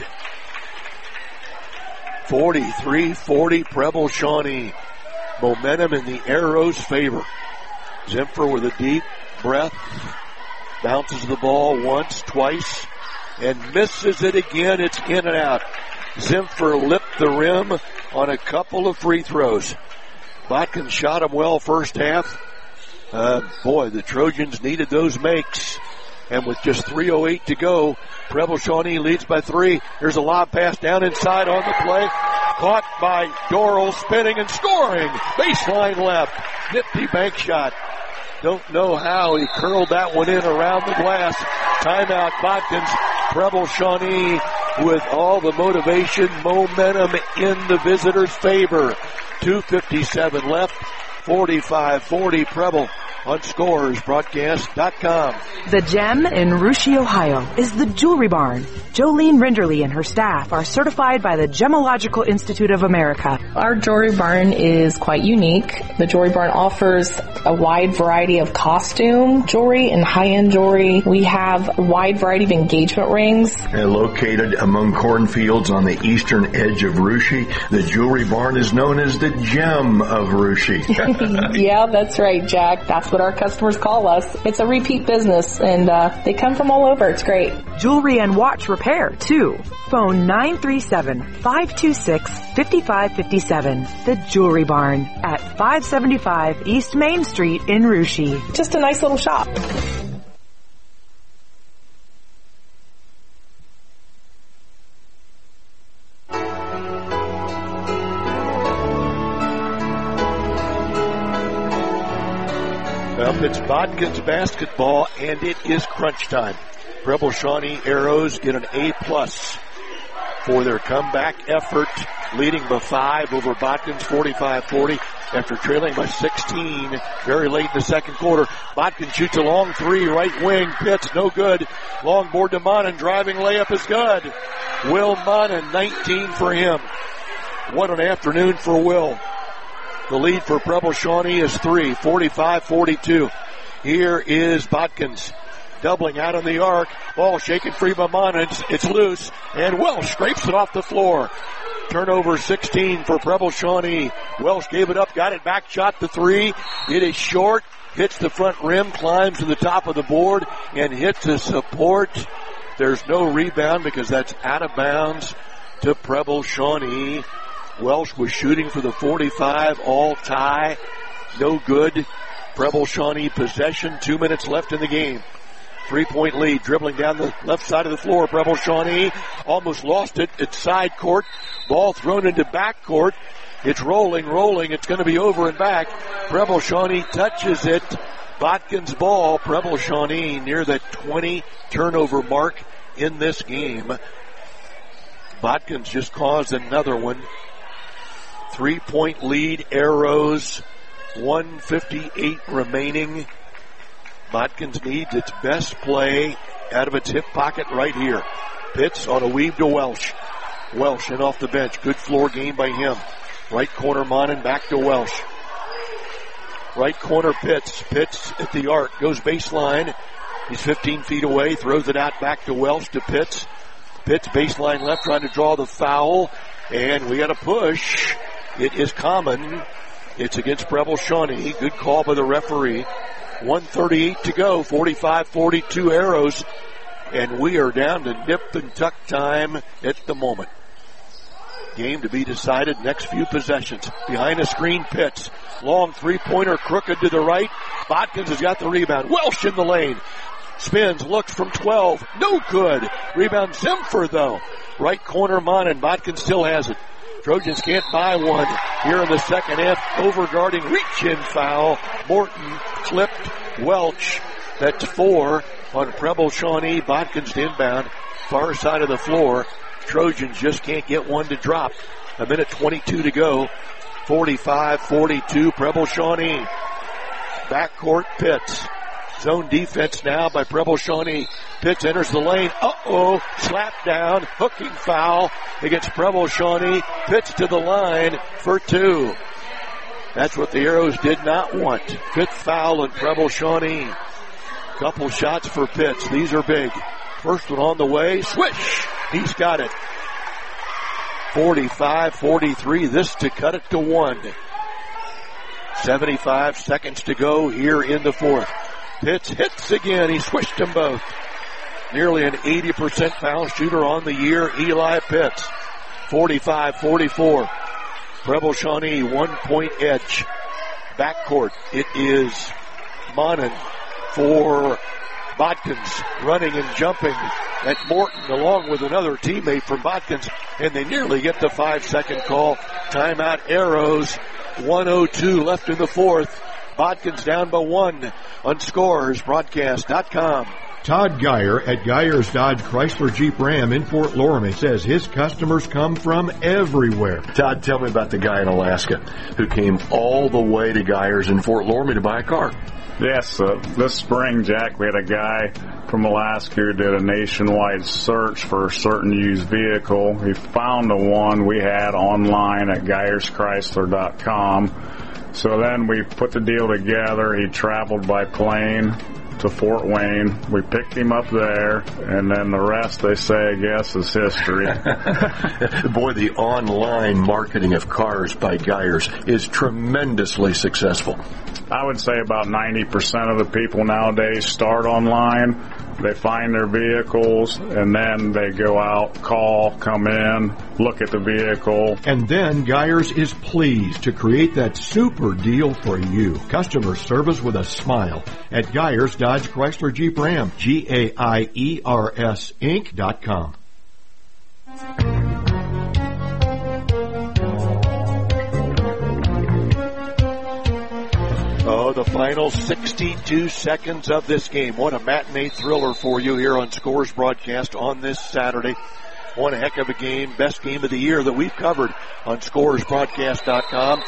43-40, Preble Shawnee. Momentum in the Arrows' favor. Zimfer with a deep breath. Bounces the ball once, twice, and misses it again. It's in and out. Zimfer lipped the rim on a couple of free throws. Botkins shot him well first half. The Trojans needed those makes. And with just 3:08 to go, Preble Shawnee leads by 3. Here's a lob pass down inside on the play. Caught by Doral, spinning and scoring. Baseline left. Nifty bank shot. Don't know how he curled that one in around the glass. Timeout, Botkins. Preble Shawnee with all the motivation, momentum in the visitors' favor. 2:57 left. 45-40 Preble on ScorersBroadcast.com. The gem in Russia, Ohio is the Jewelry Barn. Jolene Rinderly and her staff are certified by the Gemological Institute of America. Our Jewelry Barn is quite unique. The Jewelry Barn offers a wide variety of costume jewelry and high-end jewelry. We have a wide variety of engagement rings. Located among cornfields on the eastern edge of Russia, the Jewelry Barn is known as the gem of Russia. Yeah, that's right, Jack. That's what our customers call us. It's a repeat business, and they come from all over. It's great. Jewelry and watch repair, too. Phone 937-526-5557. The Jewelry Barn at 575 East Main Street in Russia. Just a nice little shop. Well, it's Botkins basketball, and it is crunch time. Preble Shawnee Arrows get an A+ for their comeback effort, leading by 5 over Botkins, 45-40, after trailing by 16 very late in the second quarter. Botkins shoots a long 3, right wing, Pitts, no good. Long board to Monin, driving layup is good. Will Monin, 19 for him. What an afternoon for Will. The lead for Preble Shawnee is 3, 45-42. Here is Botkins. Doubling out on the arc. Ball shaken free by Monin. It's loose. And Welsh scrapes it off the floor. Turnover 16 for Preble Shawnee. Welsh gave it up, got it back, shot the 3. It is short. Hits the front rim, climbs to the top of the board, and hits the support. There's no rebound because that's out of bounds to Preble Shawnee. Welsh was shooting for the 45, all tie. No good. Preble Shawnee possession, 2 minutes left in the game. 3-point lead, dribbling down the left side of the floor. Preble Shawnee almost lost it. It's side court. Ball thrown into back court. It's rolling. It's going to be over and back. Preble Shawnee touches it. Botkins ball. Preble Shawnee near the 20 turnover mark in this game. Botkins just caused another one. 3-point lead, Arrows. 1:58 remaining. Botkins needs its best play out of its hip pocket right here. Pitts on a weave to Welsh. Welsh in off the bench. Good floor game by him. Right corner Monin, back to Welsh. Right corner Pitts. Pitts at the arc. Goes baseline. He's 15 feet away. Throws it out back to Welsh to Pitts. Pitts baseline left trying to draw the foul. And we got a push. It is common. It's against Preble Shawnee. Good call by the referee. 1:38 to go. 45-42 Arrows. And we are down to nip and tuck time at the moment. Game to be decided next few possessions. Behind the screen, Pitts. Long three-pointer, crooked to the right. Botkins has got the rebound. Welsh in the lane. Spins, looks from 12. No good. Rebound Zimfer, though. Right corner, Monin. Botkins still has it. Trojans can't buy one here in the second half. Overguarding, reach-in foul. Morton slipped Welch. That's 4 on Preble Shawnee. Botkins to inbound. Far side of the floor. Trojans just can't get one to drop. 1:22 to go. 45-42 Preble Shawnee. Backcourt Pitts. Zone defense now by Preble Shawnee. Pitts enters the lane. Slap down. Hooking foul against Preble Shawnee. Pitts to the line for 2. That's what the Arrows did not want. 5th foul on Preble Shawnee. Couple shots for Pitts. These are big. First one on the way. Swish. He's got it. 45-43. This to cut it to 1. 75 seconds to go here in the fourth. Pitts hits again. He swished them both. Nearly an 80% foul shooter on the year, Eli Pitts. 45-44. Preble Shawnee, 1-point edge. Backcourt, it is Monin for Botkins, running and jumping at Morton along with another teammate from Botkins, and they nearly get the 5-second call. Timeout Arrows, 1:02 left in the fourth. Botkins down by 1 on ScoresBroadcast.com. Todd Geyer at Geyer's Dodge Chrysler Jeep Ram in Fort Loramie says his customers come from everywhere. Todd, tell me about the guy in Alaska who came all the way to Geyer's in Fort Loramie to buy a car. Yes, this spring, Jack, we had a guy from Alaska who did a nationwide search for a certain used vehicle. He found the one we had online at GeyersChrysler.com. So then we put the deal together. He traveled by plane to Fort Wayne. We picked him up there, and then the rest, they say, I guess, is history. Boy, the online marketing of cars by Geyers is tremendously successful. I would say about 90% of the people nowadays start online. They find their vehicles, and then they go out, call, come in, look at the vehicle. And then Geyers is pleased to create that super deal for you. Customer service with a smile at Geyers Dodge Chrysler Jeep Ram. GAIERS Inc.com. Oh, the final 62 seconds of this game. What a matinee thriller for you here on Scores broadcast on this Saturday. One heck of a game, best game of the year that we've covered on scoresbroadcast.com.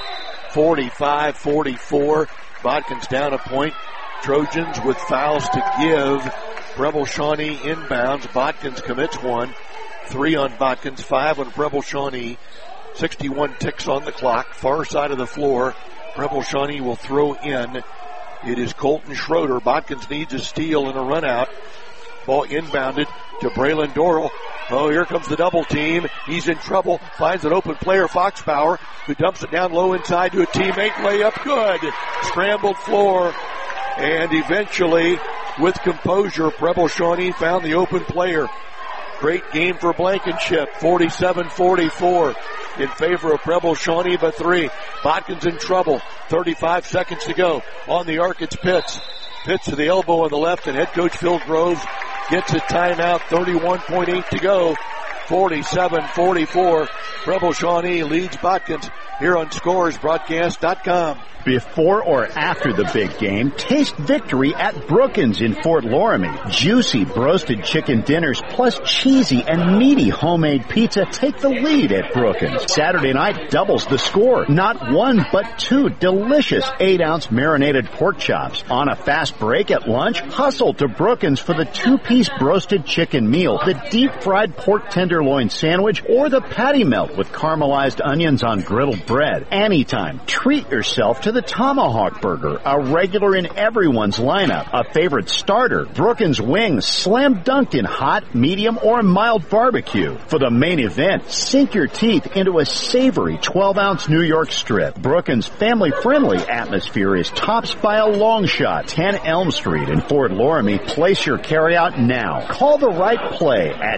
45-44. Bodkin's down a point. Trojans with fouls to give. Preble Shawnee inbounds. Bodkins commits one. 3 on Bodkins, 5 on Preble Shawnee. 61 ticks on the clock. Far side of the floor. Preble Shawnee will throw in. It is Colton Schroeder. Bodkins needs a steal and a run out. Ball inbounded to Braylon Dorrell. Oh, here comes the double team. He's in trouble. Finds an open player, Foxpower, who dumps it down low inside to a teammate. Layup good. Scrambled floor. And eventually, with composure, Preble Shawnee found the open player. Great game for Blankenship. 47-44 in favor of Preble Shawnee by 3. Bodkins in trouble. 35 seconds to go. On the arc, it's Pitts. Pitts to the elbow on the left, and head coach Phil Groves gets a timeout. 31.8 to go. 47-44. Preble Shawnee leads Bodkins here on scoresbroadcast.com. Before or after the big game, taste victory at Brookins in Fort Loramie. Juicy broasted chicken dinners plus cheesy and meaty homemade pizza take the lead at Brookins. Saturday night doubles the score. Not 1, but 2 delicious 8-ounce marinated pork chops. On a fast break at lunch, hustle to Brookins for the 2-piece broasted chicken meal, the deep-fried pork tenderloin sandwich, or the patty melt with caramelized onions on griddled bread. Anytime, treat yourself to the Tomahawk Burger, a regular in everyone's lineup, a favorite starter. Brookins wings, slam dunked in hot, medium, or mild barbecue. For the main event, sink your teeth into a savory 12-ounce New York strip. Brookins' family-friendly atmosphere is topped by a long shot. 10 Elm Street in Fort Loramie. Place your carryout now. Call the right play at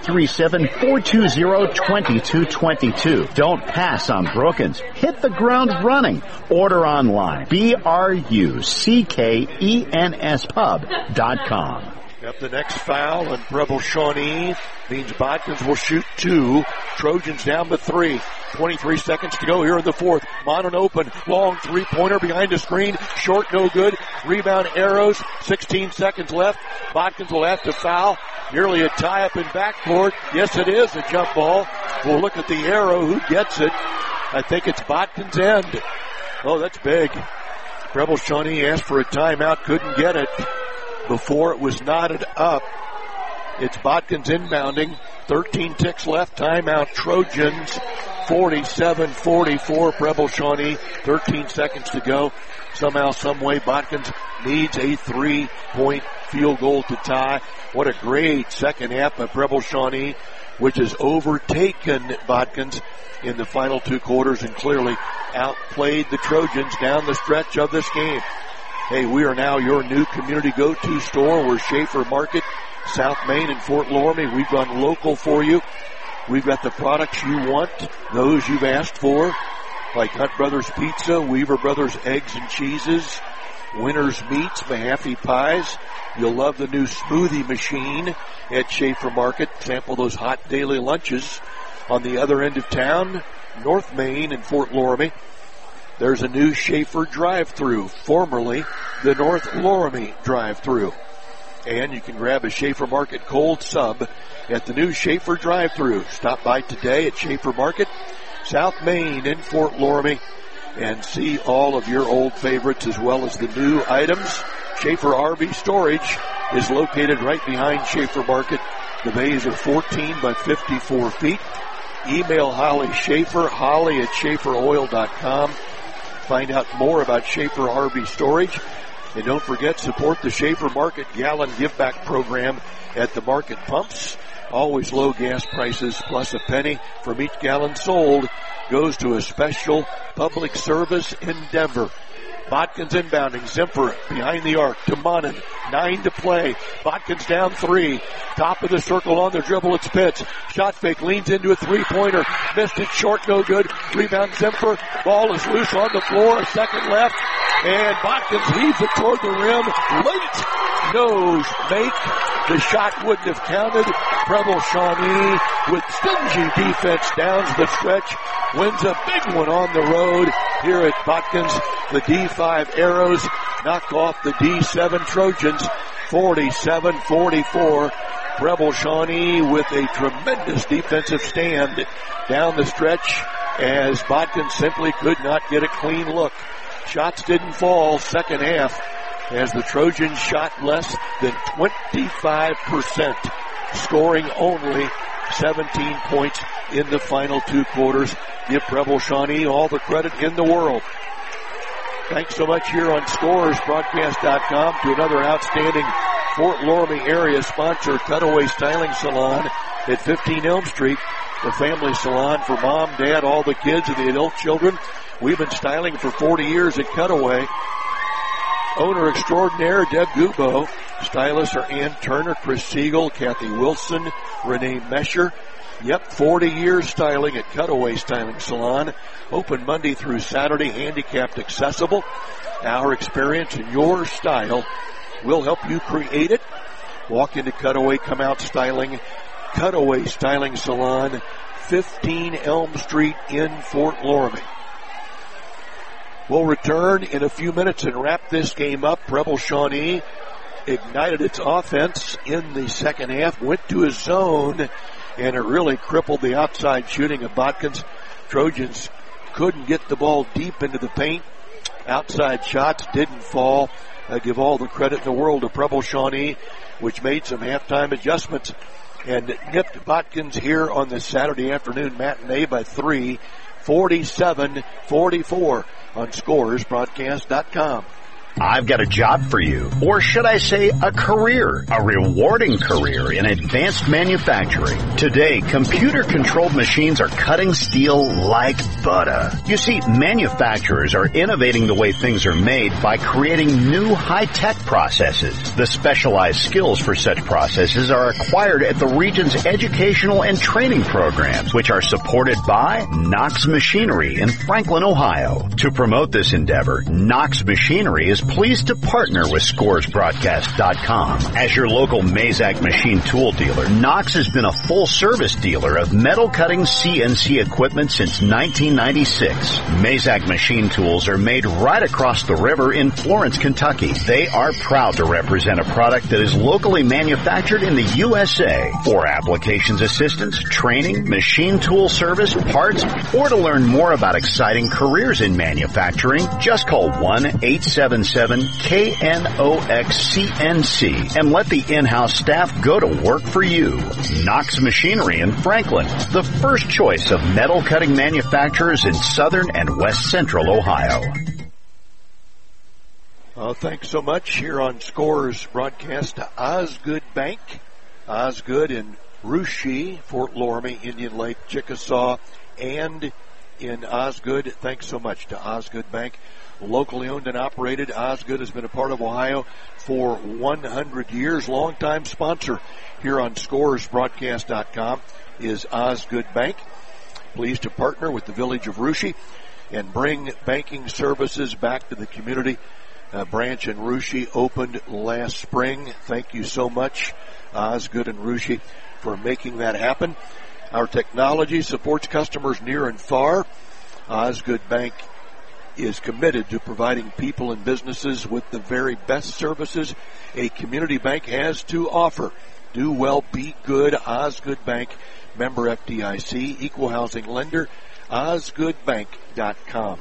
937-420-2222. Don't pass on Brookins. Hit the ground running. Order online. BRUCKENS Up the next foul on Preble Shawnee means Bodkins will shoot 2. Trojans down to 3. 23 seconds to go here in the fourth. Monon open. Long three-pointer behind the screen. Short, no good. Rebound Arrows. 16 seconds left. Bodkins will have to foul. Nearly a tie-up in backcourt. Yes, it is a jump ball. We'll look at the arrow. Who gets it? I think it's Bodkins' end. Oh, that's big. Preble Shawnee asked for a timeout. Couldn't get it before it was knotted up. It's Bodkins inbounding. 13 ticks left. Timeout Trojans. 47-44. Preble Shawnee. 13 seconds to go. Somehow, some way, Bodkins needs a 3-point field goal to tie. What a great second half by Preble Shawnee, which has overtaken Bodkins in the final 2 quarters and clearly outplayed the Trojans down the stretch of this game. Hey, we are now your new community go-to store. We're Schaefer Market, South Main and Fort Loramie. We've gone local for you. We've got the products you want, those you've asked for, like Hunt Brothers Pizza, Weaver Brothers Eggs and Cheeses, Winter's Meats, Mahaffey Pies. You'll love the new smoothie machine at Schaefer Market. Sample those hot daily lunches. On the other end of town, North Main and Fort Loramie, there's a new Schaefer drive-thru, formerly the North Loramie drive-thru. And you can grab a Schaefer Market cold sub at the new Schaefer drive-thru. Stop by today at Schaefer Market, South Main in Fort Loramie, and see all of your old favorites as well as the new items. Schaefer RV Storage is located right behind Schaefer Market. The bays are 14 by 54 feet. Email Holly Schaefer, Holly at SchaeferOil.com. Find out more about Schaefer RV Storage. And don't forget, support the Schaefer Market Gallon Give Back Program at the market pumps. Always low gas prices plus a penny from each gallon sold goes to a special public service endeavor. Bodkins inbounding. Zimfer behind the arc to Monon. 9 to play. Bodkins down 3. Top of the circle on the dribble. It's Pitts. Shot fake. Leans into a three-pointer. Missed it short. No good. Rebound Zimfer. Ball is loose on the floor. A second left. And Bodkins heaves it toward the rim. Late nose make. The shot wouldn't have counted. Preble Shawnee with stingy defense downs the stretch. Wins a big one on the road. here at Botkins. The D5 Arrows knock off the D7 Trojans 47-44. Preble Shawnee with a tremendous defensive stand down the stretch as Botkins simply could not get a clean look. Shots didn't fall second half as the Trojans shot less than 25%, scoring only 17 points in the final two quarters. Give Preble Shawnee all the credit in the world. Thanks so much here on ScorersBroadcast.com to another outstanding Fort Loramie area sponsor, Cutaway Styling Salon at 15 Elm Street, the family salon for mom, dad, all the kids and the adult children. We've been styling for 40 years at Cutaway. Owner extraordinaire Deb Gubo. Stylists are Ann Turner, Chris Siegel, Kathy Wilson, Renee Mesher. Yep, 40 years styling at Cutaway Styling Salon. Open Monday through Saturday, handicapped accessible. Our experience and your style will help you create it. Walk into Cutaway, come out styling. Cutaway Styling Salon, 15 Elm Street in Fort Loramie. We'll return in a few minutes and wrap this game up. Preble Shawnee ignited its offense in the second half, went to a zone, and it really crippled the outside shooting of Botkins. Trojans couldn't get the ball deep into the paint. Outside shots didn't fall. I give all the credit in the world to Preble Shawnee, which made some halftime adjustments and nipped Botkins here on this Saturday afternoon matinee by 3, 47-44 on ScorersBroadcast.com. I've got a job for you, or should I say a career, a rewarding career in advanced manufacturing. Today, computer-controlled machines are cutting steel like butter. You see, manufacturers are innovating the way things are made by creating new high-tech processes. The specialized skills for such processes are acquired at the region's educational and training programs, which are supported by Knox Machinery in Franklin, Ohio. To promote this endeavor, Knox Machinery is pleased to partner with ScoresBroadcast.com. As your local Mazak machine tool dealer, Knox has been a full-service dealer of metal-cutting CNC equipment since 1996. Mazak machine tools are made right across the river in Florence, Kentucky. They are proud to represent a product that is locally manufactured in the USA. For applications assistance, training, machine tool service, parts, or to learn more about exciting careers in manufacturing, just call 1-877-KNOX-CNC and let the in-house staff go to work for you. Knox Machinery in Franklin, the first choice of metal cutting manufacturers in southern and west central Ohio. Thanks so much here on Scores broadcast to Osgood Bank. Osgood in Russia, Fort Loramie, Indian Lake, Chickasaw, and in Osgood. Thanks so much to Osgood Bank. Locally owned and operated, Osgood has been a part of Ohio for 100 years. Longtime sponsor here on ScoresBroadcast.com is Osgood Bank. Pleased to partner with the village of Russia and bring banking services back to the community. A branch in Russia opened last spring. Thank you so much, Osgood and Russia, for making that happen. Our technology supports customers near and far. Osgood Bank is committed to providing people and businesses with the very best services a community bank has to offer. Do well, be good. Osgood Bank, member FDIC, equal housing lender, osgoodbank.com.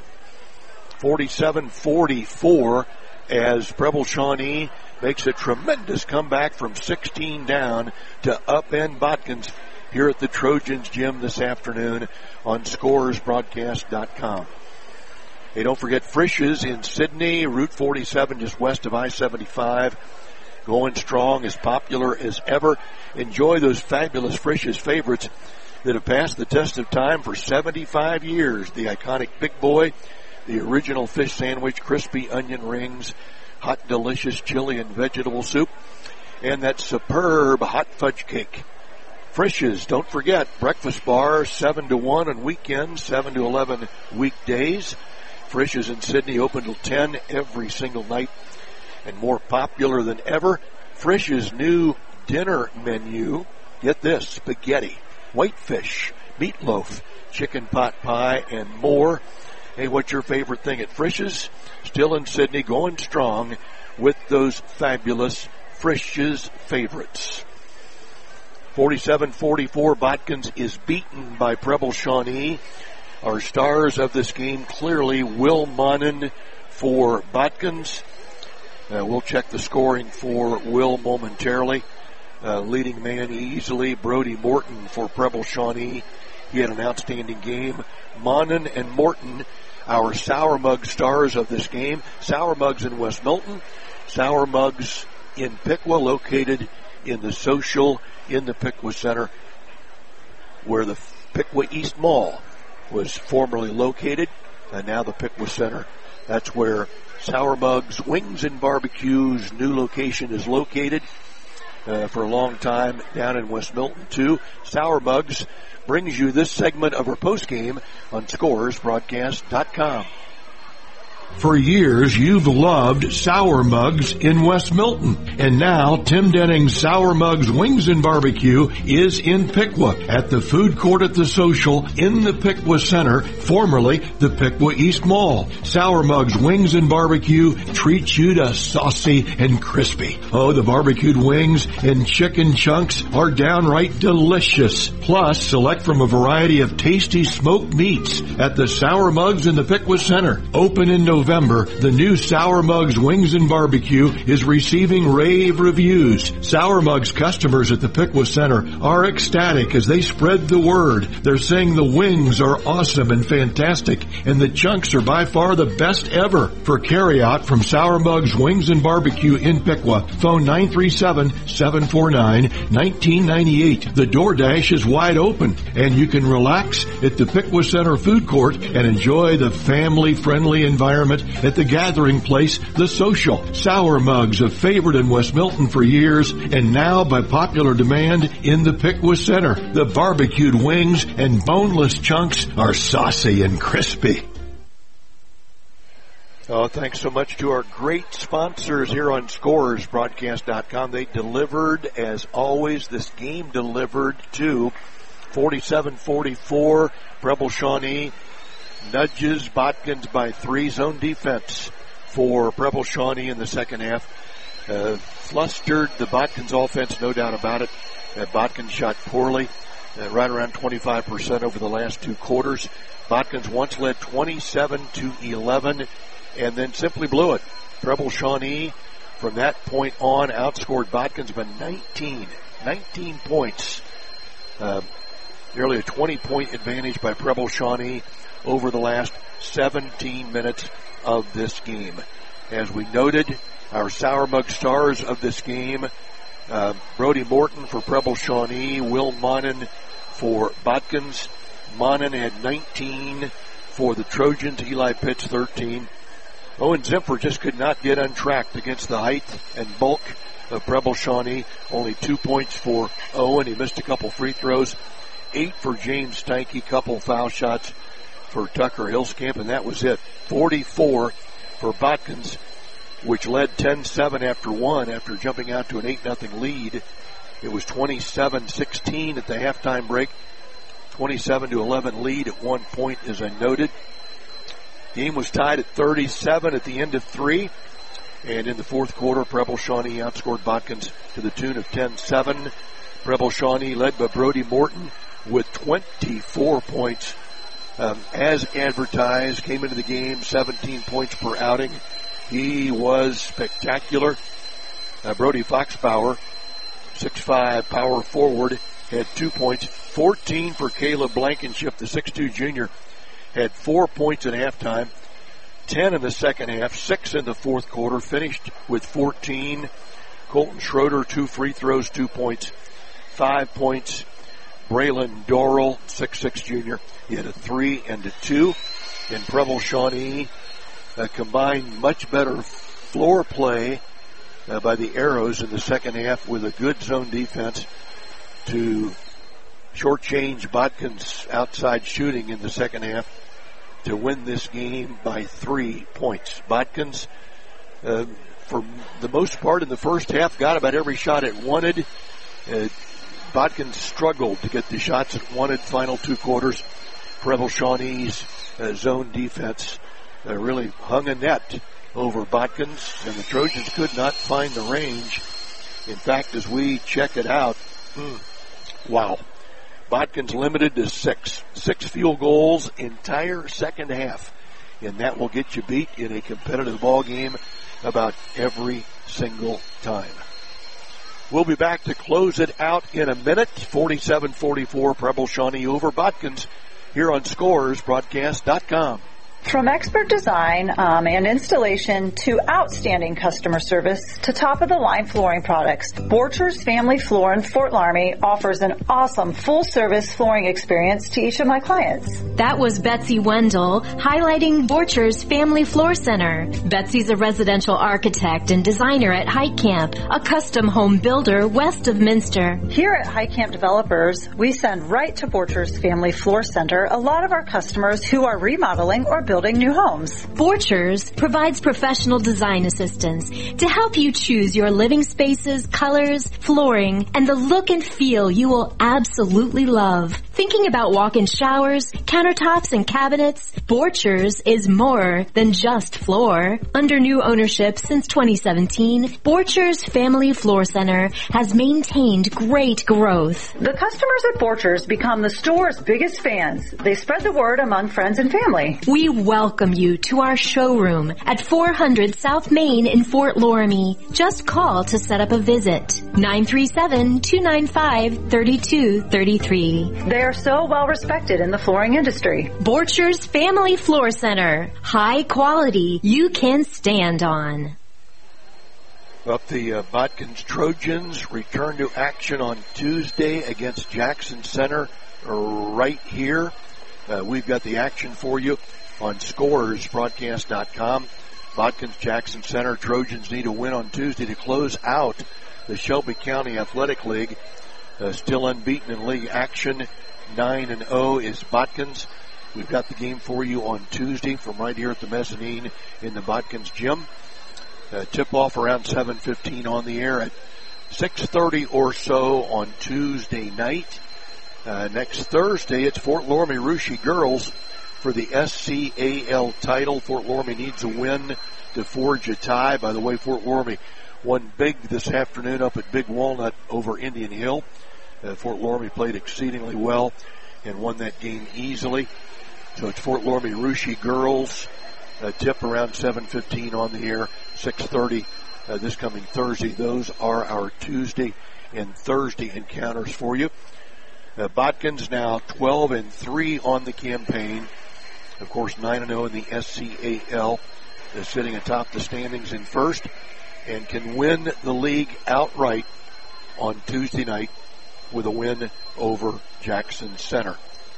47-44 as Preble Shawnee makes a tremendous comeback from 16 down to upend Botkins here at the Trojans Gym this afternoon on ScoresBroadcast.com. Hey, don't forget Frisch's in Sydney, Route 47 just west of I-75. Going strong, as popular as ever. Enjoy those fabulous Frisch's favorites that have passed the test of time for 75 years. The iconic Big Boy, the original fish sandwich, crispy onion rings, hot delicious chili and vegetable soup, and that superb hot fudge cake. Frisch's, don't forget, breakfast bar 7 to 1 on weekends, 7 to 11 weekdays. Frisch's in Sydney open till 10 every single night. And more popular than ever, Frisch's new dinner menu. Get this, spaghetti, whitefish, meatloaf, chicken pot pie, and more. Hey, what's your favorite thing at Frisch's? Still in Sydney, going strong with those fabulous Frisch's favorites. 47-44, Botkins is beaten by Preble Shawnee. Our stars of this game, clearly Will Monin for Botkins. We'll check the scoring for Will momentarily. Leading man easily, Brody Morton for Preble Shawnee. He had an outstanding game. Monin and Morton, our Sour Mug stars of this game. Sour Mugs in West Milton, Sour Mugs in Piqua, located in the Social in the Piqua Center, where the Piqua East Mall was formerly located, and now the Piqua Center. That's where Sour Mugs Wings and Barbecue's new location is located. For a long time down in West Milton too. Sour Mugs brings you this segment of our postgame on ScoresBroadcast.com. For years, you've loved Sour Mugs in West Milton. And now, Tim Denning's Sour Mugs Wings and Barbecue is in Piqua at the food court at the Social in the Piqua Center, formerly the Piqua East Mall. Sour Mugs Wings and Barbecue treats you to saucy and crispy. Oh, the barbecued wings and chicken chunks are downright delicious. Plus, select from a variety of tasty smoked meats at the Sour Mugs in the Piqua Center. Open in November, the new Sour Mugs Wings and Barbecue is receiving rave reviews. Sour Mugs customers at the Piqua Center are ecstatic as they spread the word. They're saying the wings are awesome and fantastic, and the chunks are by far the best ever. For carryout from Sour Mugs Wings and Barbecue in Piqua, phone 937-749-1998. The DoorDash is wide open, and you can relax at the Piqua Center food court and enjoy the family-friendly environment at the gathering place, the Social. Sour Mugs, a favorite in West Milton for years, and now by popular demand in the Piqua Center. The barbecued wings and boneless chunks are saucy and crispy. Oh, thanks so much to our great sponsors here on ScoresBroadcast.com. They delivered, as always. This game delivered to 47-44, Preble Shawnee nudges Botkins by 3. Zone defense for Preble Shawnee in the second half. Flustered the Botkins offense, no doubt about it. Botkins shot poorly, right around 25% over the last 2 quarters. Botkins once led 27-11 and then simply blew it. Preble Shawnee from that point on outscored Botkins by 19 points. Nearly a 20-point advantage by Preble Shawnee over the last 17 minutes of this game. As we noted, our Sour Mug stars of this game, Brody Morton for Preble Shawnee, Will Monin for Botkins. Monin had 19 for the Trojans, Eli Pitts 13. Owen Zimfer just could not get untracked against the height and bulk of Preble Shawnee. Only 2 points for Owen. He missed a couple free throws. 8 for James Stanky, couple foul shots for Tucker Hillscamp, and that was it. 44 for Botkins, which led 10-7 after 1 after jumping out to an 8-0 lead. It was 27-16 at the halftime break. 27-11 lead at 1 point, as I noted. Game was tied at 37 at the end of 3. And in the fourth quarter, Preble Shawnee outscored Botkins to the tune of 10-7. Preble Shawnee led by Brody Morton with 24 points. As advertised, came into the game 17 points per outing. He was spectacular. Brody Foxbauer, 6'5", power forward, had 2 points. 14 for Caleb Blankenship, the 6'2" junior, had 4 points at halftime. 10 in the second half, 6 in the fourth quarter, finished with 14. Colton Schroeder, 2 free throws, 2 points. 5 points. Braylon Dorrell, 6'6" junior, he had a 3 and a 2. And Preble Shawnee combined much better floor play by the Arrows in the second half with a good zone defense to shortchange Botkins' outside shooting in the second half to win this game by 3 points. Botkins, for the most part in the first half, got about every shot it wanted. Botkins struggled to get the shots it wanted final 2 quarters. Preble Shawnee's zone defense really hung a net over Botkins, and the Trojans could not find the range. In fact, as we check it out, wow. Botkins limited to 6 field goals entire second half, and that will get you beat in a competitive ball game about every single time. We'll be back to close it out in a minute. 47-44 Preble Shawnee over Botkins here on ScoresBroadcast.com. From expert design and installation to outstanding customer service to top-of-the-line flooring products, Borchers Family Floor in Fort Laramie offers an awesome full-service flooring experience to each of my clients. That was Betsy Wendell highlighting Borchers Family Floor Center. Betsy's a residential architect and designer at Heitkamp, a custom home builder west of Minster. Here at Heitkamp Developers, we send right to Borchers Family Floor Center a lot of our customers who are remodeling or building new homes. Borchers provides professional design assistance to help you choose your living spaces, colors, flooring, and the look and feel you will absolutely love. Thinking about walk-in showers, countertops, and cabinets? Borchers is more than just floor. Under new ownership since 2017, Borchers Family Floor Center has maintained great growth. The customers at Borchers become the store's biggest fans. They spread the word among friends and family. We welcome you to our showroom at 400 South Main in Fort Laramie. Just call to set up a visit. 937-295-3233. They are so well respected in the flooring industry. Borchers Family Floor Center. High quality you can stand on. Up the Botkins Trojans return to action on Tuesday against Jackson Center right here. We've got the action for you on ScoresBroadcast.com. Botkins Jackson Center Trojans need a win on Tuesday to close out the Shelby County Athletic League. Still unbeaten in league action. 9-0 is Botkins. We've got the game for you on Tuesday from right here at the mezzanine in the Botkins gym. Tip-off around 7:15 on the air at 6:30 or so on Tuesday night. Next Thursday, it's Fort Laramie Russia girls for the SCAL title. Fort Laramie needs a win to forge a tie. By the way, Fort Laramie won big this afternoon up at Big Walnut over Indian Hill. Fort Laramie played exceedingly well and won that game easily. So it's Fort Laramie Russia girls. Tip around 7:15 on the air, 6:30 this coming Thursday. Those are our Tuesday and Thursday encounters for you. Botkins now 12-3 on the campaign. Of course, 9-0 in the SCAL, sitting atop the standings in first, and can win the league outright on Tuesday night with a win over Jackson Center.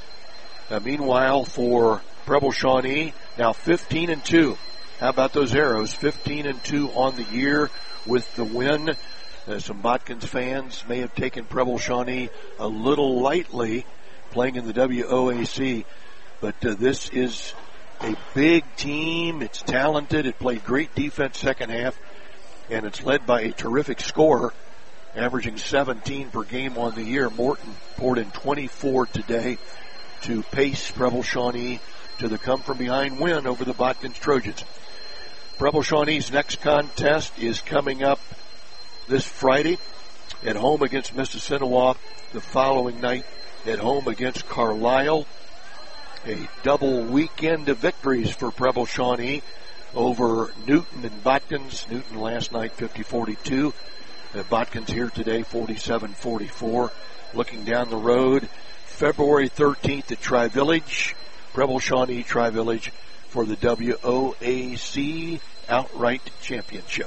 Meanwhile, for Preble Shawnee, now 15-2. How about those arrows? 15-2 on the year with the win. Some Botkins fans may have taken Preble Shawnee a little lightly playing in the WOAC, but this is a big team. It's talented. It played great defense second half, and it's led by a terrific scorer, averaging 17 per game on the year. Morton poured in 24 today to pace Preble Shawnee to the come-from-behind win over the Botkins Trojans. Preble Shawnee's next contest is coming up this Friday at home against Mississinewa, the following night at home against Carlisle. A double weekend of victories for Preble Shawnee over Newton and Botkins. Newton last night 50-42. Botkins here today 47-44. Looking down the road, February 13th at Tri-Village. Preble Shawnee Tri-Village for the WOAC Outright Championship.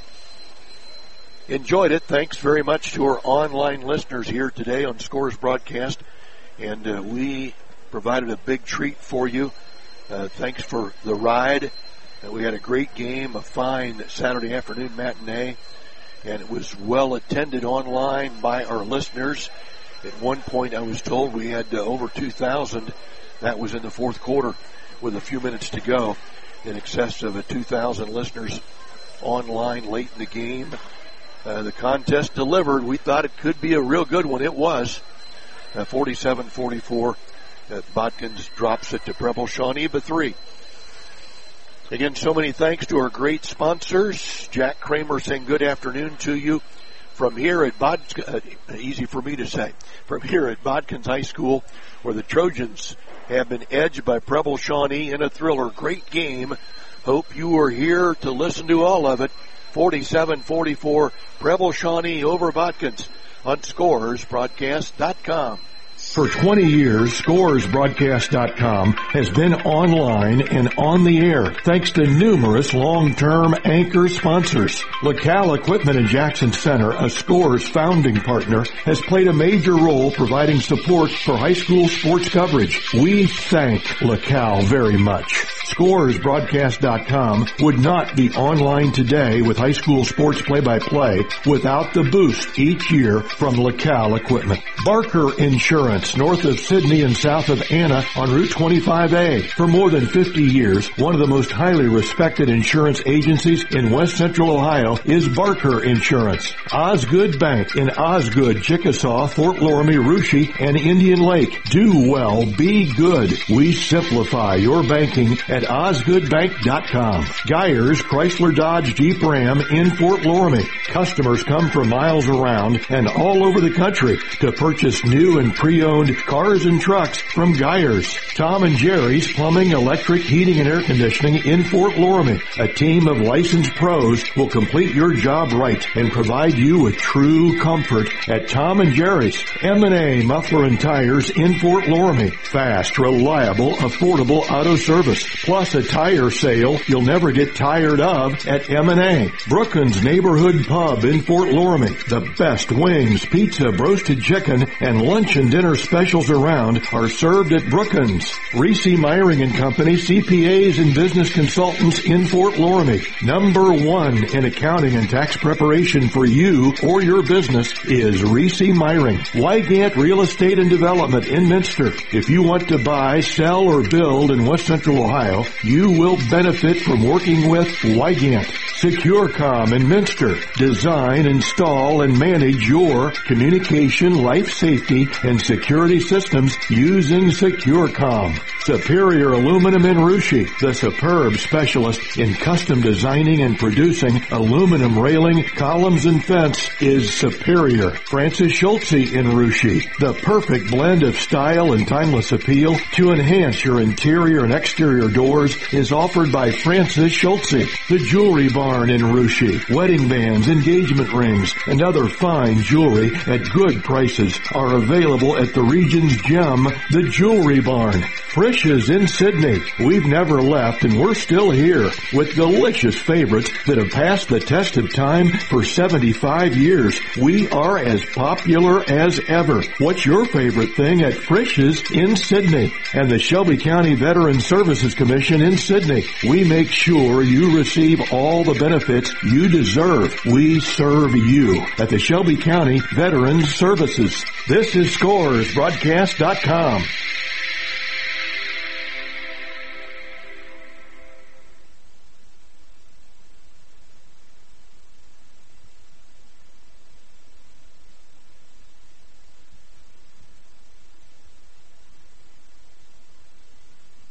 Enjoyed it. Thanks very much to our online listeners here today on Scores Broadcast. And we provided a big treat for you. Thanks for the ride. We had a great game, a fine Saturday afternoon matinee, and it was well attended online by our listeners. At one point, I was told we had over 2,000. That was in the fourth quarter with a few minutes to go. In excess of 2,000 listeners online late in the game. The contest delivered. We thought it could be a real good one. It was. 47-44. Bodkins drops it to Preble Shawnee, but 3. Again, so many thanks to our great sponsors. Jack Kramer saying good afternoon to you from here at easy for me to say, from here at Bodkins High School, where the Trojans have been edged by Preble Shawnee in a thriller. Great game. Hope you were here to listen to all of it. 47-44, Preble Shawnee over Bodkins on ScoresBroadcast.com. For 20 years, ScoresBroadcast.com has been online and on the air thanks to numerous long-term anchor sponsors. LaCal Equipment in Jackson Center, a Scores founding partner, has played a major role providing support for high school sports coverage. We thank LaCal very much. ScoresBroadcast.com would not be online today with high school sports play-by-play without the boost each year from LaCal Equipment. Barker Insurance, north of Sydney and south of Anna on Route 25A. For more than 50 years, one of the most highly respected insurance agencies in West Central Ohio is Barker Insurance. Osgood Bank in Osgood, Chickasaw, Fort Loramie, Russia, and Indian Lake. Do well, be good. We simplify your banking at OsgoodBank.com. Geyers Chrysler Dodge Jeep Ram in Fort Loramie. Customers come from miles around and all over the country to purchase new and pre-owned cars and trucks from Geyers. Tom and Jerry's Plumbing, Electric, Heating, and Air Conditioning in Fort Loramie. A team of licensed pros will complete your job right and provide you with true comfort at Tom and Jerry's. M&A Muffler and Tires in Fort Loramie. Fast, reliable, affordable auto service. Plus a tire sale you'll never get tired of at M&A. Brookins Neighborhood Pub in Fort Loramie. The best wings, pizza, roasted chicken, and lunch and dinner specials around are served at Brookins. Reese Myring and Company, CPAs and business consultants in Fort Loramie. Number 1 in accounting and tax preparation for you or your business is Reese Myring. Wygant Real Estate and Development in Minster. If you want to buy, sell, or build in West Central Ohio, you will benefit from working with Wygant. SecureCom in Minster. Design, install, and manage your communication, life safety, and security systems using SecureCom. Superior Aluminum in Russia, the superb specialist in custom designing and producing aluminum railing, columns, and fence is Superior. Francis Schultze in Russia, the perfect blend of style and timeless appeal to enhance your interior and exterior doors is offered by Francis Schultze. The Jewelry Barn in Russia, wedding bands, engagement rings, and other fine jewelry at good prices are available at the region's gem, the Jewelry Barn. Frisch's in Sydney. We've never left and we're still here with delicious favorites that have passed the test of time for 75 years. We are as popular as ever. What's your favorite thing at Frisch's in Sydney? And the Shelby County Veterans Services Commission in Sydney. We make sure you receive all the benefits you deserve. We serve you at the Shelby County Veterans Services. This is ScoresBroadcast.com.